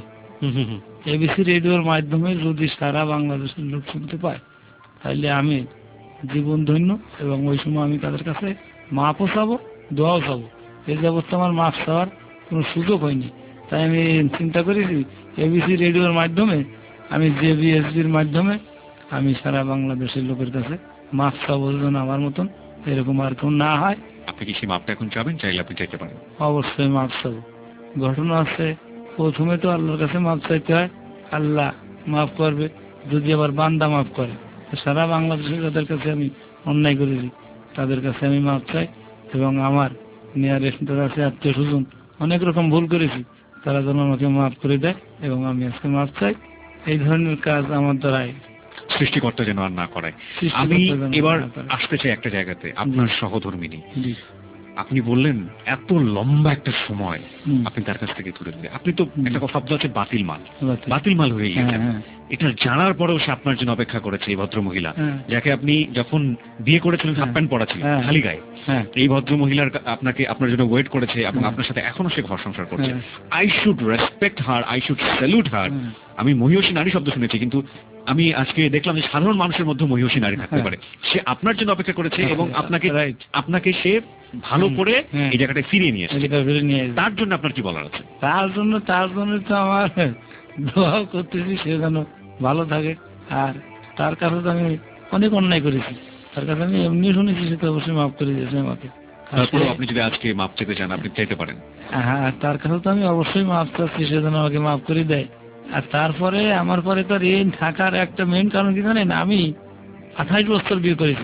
এবিসি রেডিওর মাধ্যমে যদি সারা বাংলাদেশের লোক শুনতে পায়, তাহলে আমি জীবন ধন্য, এবং ওই সময় আমি তাদের কাছে মাপও চাবো, দোয়াও চাবো। এই যাবত আমার মাপ চাওয়ার কোনো সুযোগ হয়নি। তাই আমি চিন্তা করেছি এবিসি রেডিওর মাধ্যমে, আমি জেবিএসবির মাধ্যমে আমি সারা বাংলাদেশের লোকের কাছে মাপ চাবো, যেন আমার মতন এরকম আর কেউ না হয়। আপনি কি সেই মাপটা এখন চাবেন? চাইলে আপনি চাইতে পারেন। অবশ্যই মাপ চাবো। ঘটনা আছে, প্রথমে তো আল্লাহর কাছে মাপ চাইতে হয়, আল্লাহ মাফ করবে যদি আবার বান্দা মাফ করে। সারা বাংলাদেশের যাদের কাছে আমি অন্যায় করেছি তাদের কাছে আমি মাপ চাই, এবং আমার নিয়ারেস্ট যারা আছে আত্মীয় স্বজন অনেক রকম ভুল করেছি, তারা যেন আমাকে মাফ করে দেয়, এবং আমি আজকে মাপ চাই। এই ধরনের কাজ আমার দ্বারাই সৃষ্টিকর্তা যেন আর না করায়। আমি এবার আসতে চাই একটা জায়গাতে, আপনার সহধর্মিনী। আপনি বললেন এত লম্বা একটা সময় আপনি তার কাছ থেকে দূরে দিলেন। আপনি তো একটা শব্দ আছে বাতিল মাল হয়ে গিয়েছেন। এটা জানার পরেও সে আপনার জন্য অপেক্ষা করেছে, এই ভদ্র মহিলা যাকে আপনি যখন বিয়ে করেছিলেন হাফ প্যান্ট পরা ছিল, খালি গায়ে, এই ভদ্র মহিলার আপনার জন্য ওয়েট করেছে, এবং আপনার সাথে এখনো সে ঘর সংসার করছে। I should respect her, I should salute her. আমি মহিষী নারী শব্দ শুনেছি, কিন্তু আমি আজকে দেখলাম যে সাধারণ মানুষের মধ্যে মহিষী নারী থাকতে পারে। সে আপনার জন্য অপেক্ষা করেছে, এবং আপনাকে সে ভালো করে এই জায়গাটায় ফিরিয়ে নিয়ে এসেছে। তার জন্য আপনার কি বলার আছে? তার জন্য তো আমার দোয়া করতেছি, সে যেন ভালো থাকে। আর তার কাছে তো আমি অনেক অন্যায় করেছি, তার কাছে আমি এমনি শুনেছি, সে তো অবশ্যই মাফ করে দিয়েছে আমাকে। তারপরে আপনি যদি আজকে মাপ চেতে চান, আপনি চাইতে পারেন। হ্যাঁ, তার কাছে তো আমি অবশ্যই মাফ চাচ্ছি, সে যেন আমাকে মাফ করে দেয়। আর তারপরে আমার পরে তো ঋণ থাকার একটা মেইন কারণ কি জানেন, আমি 28 বছর বিয়ে করেছি।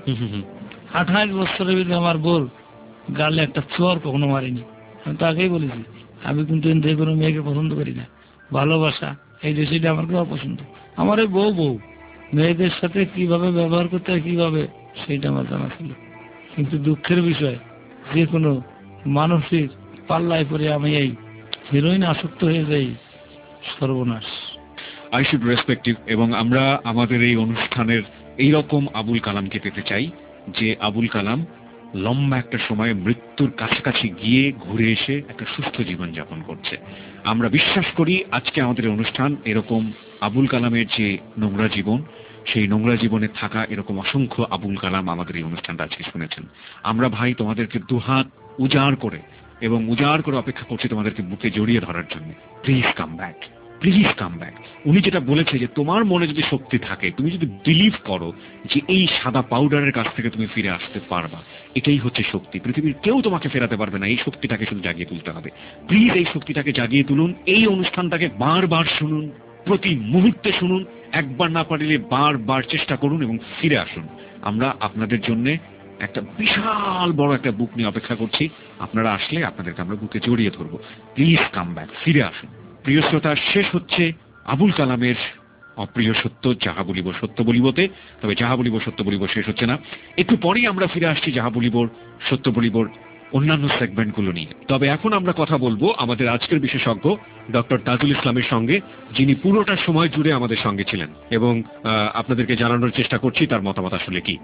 28 বছরের ভিতরে আমার বোর গালে একটা চোর কখনো মারিনি। আমি তো আগেই বলেছি, আমি কিন্তু যে কোনো মেয়েকে পছন্দ করি না। ভালোবাসা এই দেশটা আমার খুব অপছন্দ। আমার এই বউ মেয়েদের সাথে কিভাবে ব্যবহার করতে হয়, কিভাবে, সেইটা আমার জানা ছিল। কিন্তু দুঃখের বিষয়, যে কোনো মানসিক পাল্লায় পরে আমি এই হিরোইন আসক্ত হয়ে যাই, সর্বনাশ। I should respect you. এবং আমরা আমাদের এই অনুষ্ঠানের এইরকম আবুল কালামকে পেতে চাই, যে আবুল কালাম লম্বা একটা সময় মৃত্যুর কাছাকাছি গিয়ে ঘুরে এসে একটা সুস্থ জীবন যাপন করছে। আমরা বিশ্বাস করি আজকে আমাদের অনুষ্ঠান এরকম আবুল কালামের যে নোংরা জীবন, সেই নোংরা জীবনে থাকা এরকম অসংখ্য আবুল কালাম আমাদের এই অনুষ্ঠানটা আজকে শুনেছেন। আমরা ভাই তোমাদেরকে দুহাত উজাড় করে অপেক্ষা করছি তোমাদেরকে বুকে জড়িয়ে ধরার জন্য। Please come back, please come back. উনি যেটা বলেছে যে তোমার মনে যদি শক্তি থাকে, তুমি যদি বিলিভ করো যে এই সাদা পাউডারের কাছ থেকে তুমি ফিরে আসতে পারবা, এটাই হচ্ছে শক্তি। পৃথিবীর কেউ তোমাকে ফেরাতে পারবে না। এই শক্তিটাকে শুধু জাগিয়ে তুলতে হবে। প্লিজ এই শক্তিটাকে জাগিয়ে তুলুন। এই অনুষ্ঠানটাকে বারবার শুনুন, প্রতি মুহূর্তে শুনুন, একবার না পারলে বারবার চেষ্টা করুন এবং ফিরে আসুন। আমরা আপনাদের জন্য একটা বিশাল বড় একটা বুক নিয়ে অপেক্ষা করছি। আপনারা আসলে আপনাদেরকে আমরা বুকে জড়িয়ে ধরবো। প্লিজ কাম ব্যাক, ফিরে আসুন। প্রিয় শ্রোতা, শেষ হচ্ছে আবুল কালামের অপ্রিয় সত্য যাহা বলিব সত্য বলিবতে। তবে যাহা বলিব সত্য বলিব শেষ হচ্ছে না, একটু পরেই আমরা ফিরে আসছি যাহা বলিব সত্য বলিবর অন্যান্য সেগমেন্টগুলো নিয়ে। তবে এখন আমরা কথা বলবো আমাদের আজকের বিশেষজ্ঞ ডক্টর তাজুল ইসলামের সঙ্গে, যিনি পুরোটা সময় জুড়ে আমাদের সঙ্গে ছিলেন, এবং আপনাদেরকে জানানোর চেষ্টা করছি তার মতামত আসলে কি।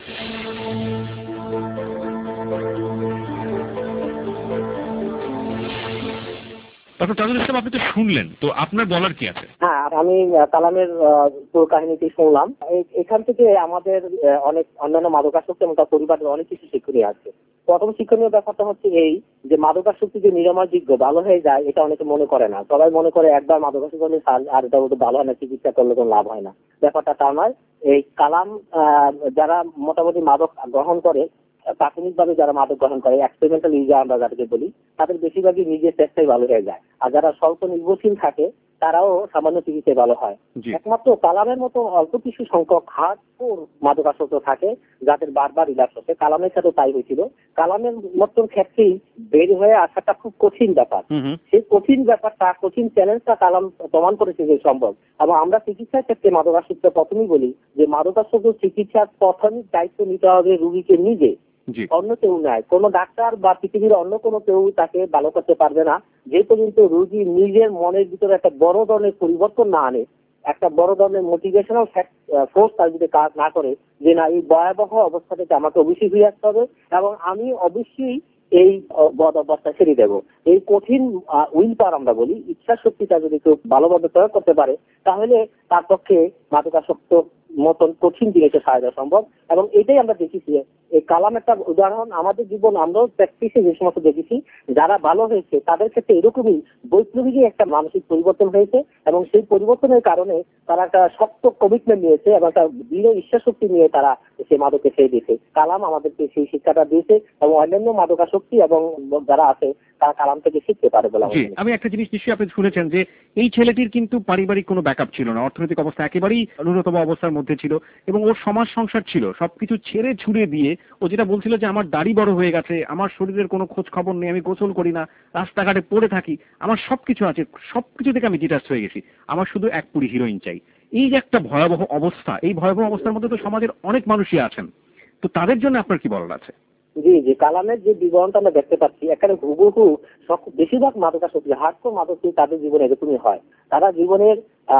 ডক্টর তাজুল ইসলাম, আপনি তো শুনলেন, তো আপনার বলার কি আছে? হ্যাঁ, আমি কালামের পুরো কাহিনীটি শুনলাম। এখান থেকে আমাদের অনেক অন্যান্য মাদকাসক্তি এবং তার পরিবারের অনেক কিছু শিক্ষণীয় আছে। প্রথম শিক্ষণীয় ব্যাপারটা হচ্ছে এই যে মাদকাসক্তি যে নিরাময়যোগ্য, ভালো হয়ে যায়, এটা অনেকে মনে করে না। সবাই মনে করে একবার মাদকাসক্তি হলে আর এটা ভালো হয় না, চিকিৎসা করলে কোনো লাভ হয় না। ব্যাপারটা তা নয়। এই কালাম যারা মোটামুটি মাদক গ্রহণ করে, প্রাথমিকভাবে যারা মাদক গ্রহণ করে, এক্সপেরিমেন্টাল ইউজার আমরা যাদেরকে বলি, তাদের বেশিরভাগই নিজের চেষ্টায় ভালো হয়ে যায়। আর যারা স্বল্প নির্ভরশীল থাকে তারাও সামান্য চিকিৎসায় ভালো হয়। একমাত্র কালামের মতো অল্প কিছু সংখ্যক হার্ডকোর মাদকাসক্ত থাকে যাদের বারবার রিল্যাপস হচ্ছে। কালামের সাথে তাই হয়েছিল। কালামের মতন ক্ষেত্রেই বের হয়ে আসাটা খুব কঠিন ব্যাপার। সেই কঠিন ব্যাপারটা, কঠিন চ্যালেঞ্জটা কালাম প্রমাণ করেছে যে সম্ভব। এবং আমরা চিকিৎসার ক্ষেত্রে মাদকাসক্ত প্রথমেই বলি যে মাদকাসক্ত চিকিৎসার প্রাথমিক দায়িত্ব নিতে হবে রোগীকে নিজে, অন্য কেউ নয়। কোনো ডাক্তার বা পৃথিবীর অন্য কোনো কেউ তাকে ভালো করতে পারবে না যে পর্যন্ত রোগী নিজের মনের ভিতরে একটা বড় ধরনের পরিবর্তন না আনে, একটা বড় ধরনের মোটিভেশনাল ফোর্স তার যদি কাজ না করে যে না, এই ভয়াবহ অবস্থা থেকে আমাকে অবশ্যই ফিরে আসতে হবে এবং আমি অবশ্যই এই বদ অবস্থা ছেড়ে দেব। এই কঠিন উইল পাওয়ার আমরা বলি, ইচ্ছা শক্তিটা যদি কেউ ভালোভাবে প্রয়োগ করতে পারে তাহলে তার পক্ষে মাদকাসক্ত মতন কঠিন জিনিসে সাহায্য দেওয়া সম্ভব। এবং এটাই আমরা দেখেছি। এই কালাম একটা উদাহরণ। আমাদের জীবন আমরাও প্র্যাকটিসে যে সমস্ত দেখেছি যারা ভালো হয়েছে তাদের ক্ষেত্রে এরকমই বৈপ্লবিক একটা মানসিক পরিবর্তন হয়েছে এবং সেই পরিবর্তনের কারণে তারা একটা শক্ত কমিটমেন্ট নিয়েছে এবং একটা দৃঢ় ইচ্ছা শক্তি নিয়ে তারা সেই মাদকে ছেড়ে দিয়েছে। কালাম আমাদেরকে সেই শিক্ষাটা দিয়েছে এবং অন্যান্য মাদকাসক্তি এবং যারা আছে তারা কালাম থেকে শিখতে পারে বলে আমি একটা জিনিস নিশ্চয়ই আপনি শুনেছেন যে এই ছেলেটির কিন্তু পারিবারিক কোনো ব্যাকআপ ছিল না, অর্থনৈতিক অবস্থা একেবারেই ন্যূনতম অবস্থার মধ্যে ছিল এবং ওর সমাজ সংসার ছিল। সবকিছু ছেড়ে ছুড়ে দিয়ে ও যেটা বলছিল যে আমার দাড়ি বড় হয়ে গেছে, আমার শরীরের কোনো খোঁজ খবর নেই, আমি গোসল করি না, রাস্তাঘাটে পড়ে থাকি, আমার সবকিছু আছে, সবকিছু থেকে আমি ডিটাচ হয়ে গেছি, আমার শুধু এক পুরি হিরোইন চাই। এই যে একটা ভয়াবহ অবস্থা, এই ভয়াবহ অবস্থার মধ্যে তো সমাজের অনেক মানুষই আছেন, তো তাদের জন্য আপনার কি বলার আছে? জি জি, কালামের যে বিবরণটা আমরা দেখতে পাচ্ছি এখানে হুবহু বেশিরভাগ মাদকাসক্তি, হার্ডকোর মাদকাসক্তি তাদের জীবনে এরকমই হয়। তারা জীবনের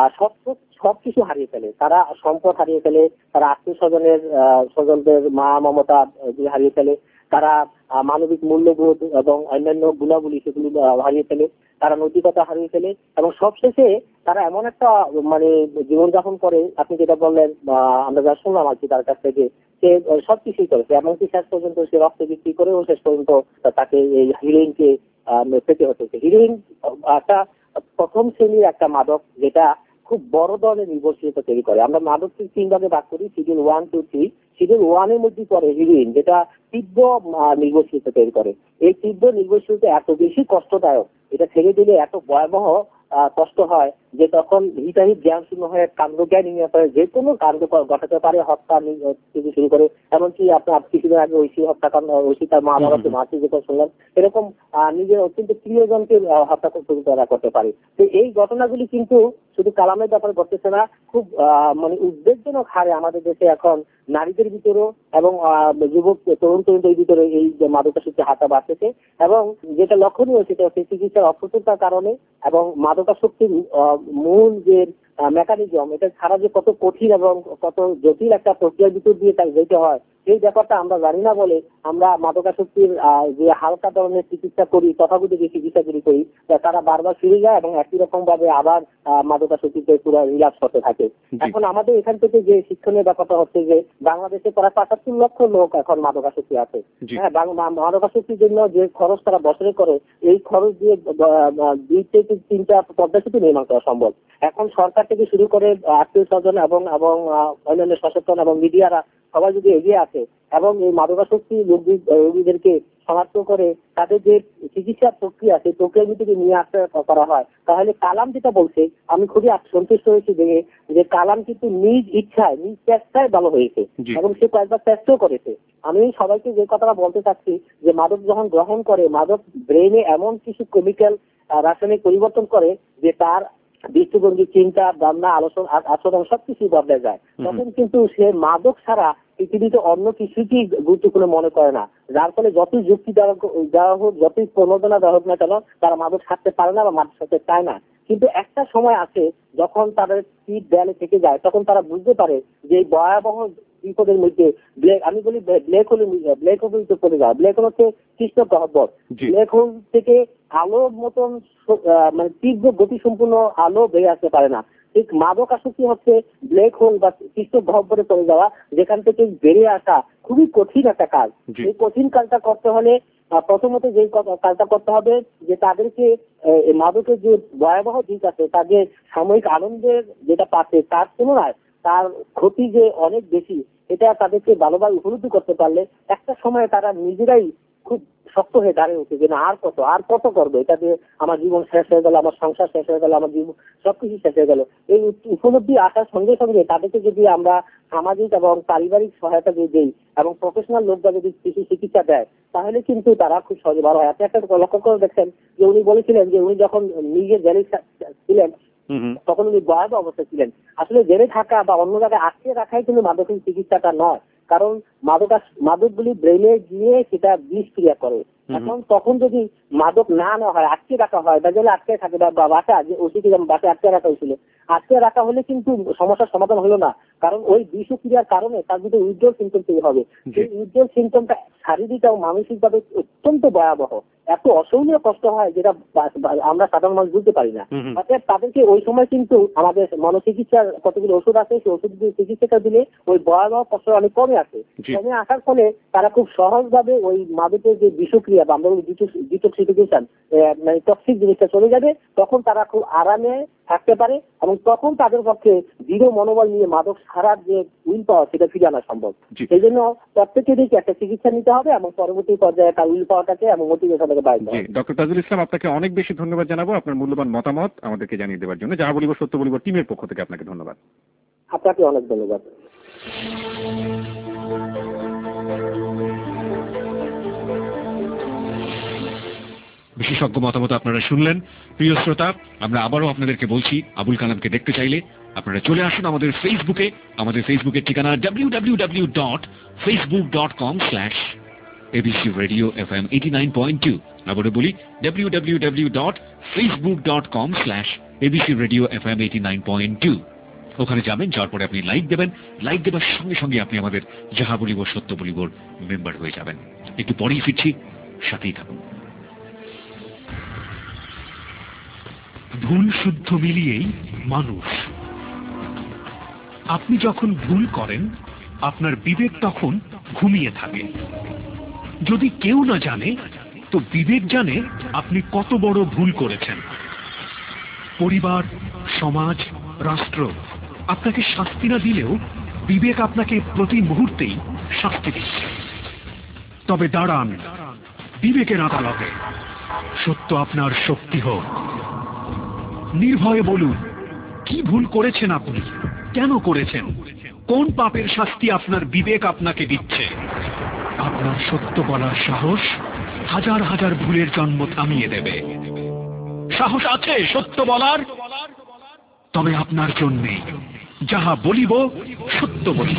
সবকিছু হারিয়ে ফেলে, তারা সম্পদ হারিয়ে ফেলে, তারা আত্মীয় স্বজনদের মা মমতা হারিয়ে ফেলে, তারা মানবিক মূল্যবোধ এবং অন্যান্য গুণাবলী সেগুলি হারিয়ে ফেলে, তারা নৈতিকতা হারিয়ে ফেলে এবং সবশেষে তারা এমন একটা মানে জীবনযাপন করে, আপনি যেটা বললেন আমরা যা শুনলাম আর কি তার কাছ থেকে, সে সবকিছুই করেছে এমনকি শেষ পর্যন্ত সে রক্ত বিক্রি করেও শেষ পর্যন্ত তাকে এই হিরোইনকে পেতে হতেছে। হিরোইন একটা প্রথম শ্রেণীর একটা মাদক যেটা খুব বড় ধরনের নির্ভরশীলতা তৈরি করে। আমরা মাদককে 3 ভাগে ভাগ করি, শিডিউল 1, 2, 3। শিডিউল 1 এর মধ্যে পড়ে হিরোইন, যেটা তীব্র নির্ভরশীলতা তৈরি করে। এই তীব্র নির্ভরশীলতা এত বেশি কষ্টদায়ক, এটা ছেড়ে দিলে এত ভয়াবহ কষ্ট হয় যে তখন হিতাহিত জ্ঞান শূন্য হয়ে কাণ্ডজ্ঞানহীন হয়ে যে কোনো কাণ্ড ঘটাতে পারে, হত্যা থেকে শুরু করে। এমনকি আপনার কিছুদিন আগে ঐশী হত্যাকাণ্ড, ঐশী তার মা বাবাকে মারছে যেটা শুনলাম, এরকম নিজের অত্যন্ত প্রিয়জনকে হত্যা করতে পারে। তো এই ঘটনাগুলি কিন্তু শুধু কালামের ব্যাপারে ঘটতেছে না, খুব মানে উদ্বেগজনক হারে আমাদের দেশে এখন নারীদের ভিতরেও এবং যুবক তরুণ তরুণীদের ভিতরে এই যে মাদকাসক্তির হাতটা বাড়তেছে। এবং যেটা লক্ষণীয় সেটা হচ্ছে চিকিৎসার অপ্রতুলতার কারণে এবং মাদকাসক্তির মূল যে মেকানিজম, এটা ছাড়া যে কত কঠিন এবং কত জটিল একটা প্রক্রিয়ার ভিতর দিয়ে তাই যেতে হয় এই ব্যাপারটা আমরা জানি না বলে আমরা মাদকাসক্তির যে হালকা ধরনের চিকিৎসা করি, তথাকথিত যে চিকিৎসাগুলি করি, তারা বারবার ফিরে যায় এবং একই রকম ভাবে আবার মাদকাসক্তিতে পুরো রিল্যাপস করতে থাকে। এখন আমাদের এখান থেকে যে শিক্ষণীয় ব্যাপারটা হচ্ছে যে বাংলাদেশে প্রায় 75 লক্ষ লোক এখন মাদকাসক্তি আছে। হ্যাঁ, মাদকাসক্তির জন্য যে খরচ তারা বছরে করে, এই খরচ দিয়ে 2 থেকে 3টা পদ্মা সেতু নির্মাণ করা সম্ভব। এখন সরকার পরিবার থেকে শুরু করে আত্মীয় স্বজন এবং অন্যান্য সচেতন এবং মিডিয়ারা সবাই যদি এগিয়ে আসে এবং এই মাদকাসক্তি রোগীদেরকে শনাক্ত করে তাদের যে চিকিৎসা প্রক্রিয়া সেই প্রক্রিয়ার ভিতরে নিয়ে আসতে করা হয়, তাহলে কালাম যেটা বলছে আমি খুবই সন্তুষ্ট হয়েছি যে কালাম কিন্তু নিজ ইচ্ছায় নিজ চেষ্টায় ভালো হয়েছে এবং সে কয়েকবার চেষ্টাও করেছে। আমি সবাইকে যে কথাটা বলতে চাচ্ছি যে মাদক যখন গ্রহণ করে মাদক ব্রেনে এমন কিছু কেমিক্যাল রাসায়নিক পরিবর্তন করে যে তার দৃষ্টিভঙ্গি, চিন্তা, ভাবনা, আচরণ সবকিছু বদলে যায়। তখন কিন্তু সে মাদক ছাড়া পৃথিবীতে অন্য কিছুকেই গুরুত্বপূর্ণ মনে করে না, যার ফলে যতই যুক্তি দেওয়া হোক, যতই প্রণোদনা দেওয়া হোক না কেন, তারা মাদক ছাড়তে পারে না বা মাদক ছাড়তে চায় না। কিন্তু একটা সময় আছে যখন তাদের পিঠ দেয়ালে থেকে যায়, তখন তারা বুঝতে পারে যে এই ভয়াবহ বিপদের মধ্যে আমি বলি ব্ল্যাক হোল পড়ে যাওয়া। ব্ল্যাক হোল হচ্ছে কৃষ্ণ গহ্বর। ব্ল্যাক হোল থেকে আলোর মতন মানে তীব্র গতি সম্পূর্ণ আলো বেরিয়ে আসতে পারে না। ঠিক মাদক আসক্তি হচ্ছে ব্ল্যাক হোল বা কৃষ্ণ গহ্বরে পড়ে যাওয়া, যেখান থেকে বেরিয়ে আসা খুবই কঠিন একটা কাজ। এই কঠিন কাজটা করতে হলে প্রথমত যে কাজটা করতে হবে যে তাদেরকে মাদকের যে ভয়াবহ দিক আছে, তার যে সাময়িক আনন্দের যেটা পাচ্ছে তার তুলনায় তার ক্ষতি যে অনেক বেশি, এটা তাদেরকে ভালোভাবে উপলব্ধি করতে পারলে একটা সময় তারা নিজেরাই খুব শক্ত হয়ে দাঁড়িয়ে উঠে যে না আর কত করবে, এটা যে আমার জীবন শেষ হয়ে গেল, আমার সংসার শেষ হয়ে গেল, আমার জীবন সবকিছু শেষ হয়ে গেল। এই উপলব্ধি আসার সঙ্গে সঙ্গে তাদেরকে যদি আমরা সামাজিক এবং পারিবারিক সহায়তা যদি দিই এবং প্রফেশনাল লোকরা যদি কিছু চিকিৎসা দেয়, তাহলে কিন্তু তারা খুব সহজে ভালো হয়। আপনি একটা লক্ষ্য করে দেখছেন যে উনি বলেছিলেন যে উনি যখন নিজের জেলে ছিলেন তখন উনি ভয়াবহ অবস্থায় ছিলেন। আসলে জেলে থাকা বা অন্য জায়গায় আটকে রাখাই কিন্তু মাদকের চিকিৎসাটা নয়, কারণ মাদকগুলি ব্রেনে গিয়ে সেটা বিষ ক্রিয়া করে। এখন তখন যদি মাদক না হয়, আটকে রাখা হয় বা জেলে আটকে থাকে বা বাসা যে ওষুধ বাসায় আটকে রাখা হয়েছিল, আটকে রাখা হলে কিন্তু সমস্যার সমাধান হলো না, কারণ ওই বিষক্রিয়ার কারণে তার যদি উইথড্রল সিমটম তৈরি হবে। সেই উইথড্রল সিমটমটা শারীরিক এবং মানসিকভাবে অত্যন্ত ভয়াবহ, এত অসহনীয় কষ্ট হয় যেটা আমরা সাধারণ মানুষ বুঝতে পারি না। অর্থাৎ তাদেরকে ওই সময় কিন্তু আমাদের মনোচিকিৎসার কতগুলো ওষুধ আছে, সেই ওষুধ চিকিৎসাটা দিলে ওই ভয়াবহ কষ্ট অনেক কমে আসে। কমে আসার ফলে তারা খুব সহজভাবে ওই মাদকের যে বিষক্রিয়া বা আমরা ডিটক্সিফিকেশন মানে টক্সিক জিনিসটা চলে যাবে, তখন তারা খুব আরামে থাকতে পারে এবং তখন তাদের পক্ষে দৃঢ় মনোবল নিয়ে মাদক ছাড়ার যে উইল পাওয়ার সেটা ফিরে আনা সম্ভব। সেই জন্য প্রত্যেকেরই একটা চিকিৎসা নিতে হবে এবং পরবর্তী পর্যায়ে তার উইল পাওয়াটাকে এবং মোটিভেশনটাকে বাড়াতে হবে। ডক্টর তাজুল ইসলাম, আপনাকে অনেক বেশি ধন্যবাদ জানাবো আপনার মূল্যবান মতামত আমাদেরকে জানিয়ে দেওয়ার জন্য। যাহা বলিব সত্য বলিব টিমের পক্ষ থেকে আপনাকে ধন্যবাদ। আপনাকে অনেক ধন্যবাদ। বিশেষজ্ঞ মতামত আপনারা শুনলেন। প্রিয় শ্রোতা, আমরা আবারও আপনাদেরকে বলছি, আবুল কালামকে দেখতে চাইলে আপনারা চলে আসুন আমাদের ফেসবুকে। আমাদের ফেসবুকের ঠিকানা www.facebook.com/ABC Radio FM 89.2। আবারও বলি www.facebook.com/ABC Radio FM 89.2। ওখানে যাবেন, যাওয়ার পরে আপনি লাইক দেবেন। লাইক দেবার সঙ্গে সঙ্গে আপনি আমাদের যাহা বলিব সত্য বলিবর মেম্বার হয়ে যাবেন। একটু পরেই ফিরছি, সাথেই থাকুন। ভুল শুদ্ধ মিলিয়েই মানুষ। আপনি যখন ভুল করেন আপনার বিবেক তখন ঘুমিয়ে থাকে। যদি কেউ না জানে তো বিবেক জানে আপনি কত বড় ভুল করেছেন। পরিবার, সমাজ, রাষ্ট্র আপনাকে শাস্তি না দিলেও বিবেক আপনাকে প্রতি মুহূর্তেই শাস্তি দিচ্ছে। তবে দাঁড়ান বিবেকের আদালতে, সত্য আপনার শক্তি হোক। নির্ভয়ে বলুন কি ভুল করেছেন আপনি, কেন করেছেন, কোন পাপের শাস্তি আপনার বিবেক আপনাকে দিচ্ছে। আপনার সত্য বলার সাহস হাজার হাজার ভুলের জন্ম থামিয়ে দেবে। সাহস আছে সত্য বলার? তবে আপনার জন্যেই যাহা বলিব সত্য বলিব।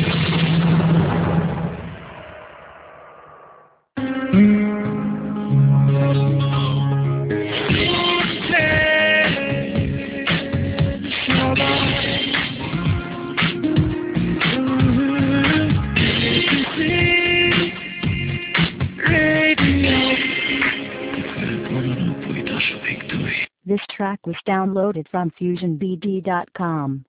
This track was downloaded from FusionBD.com.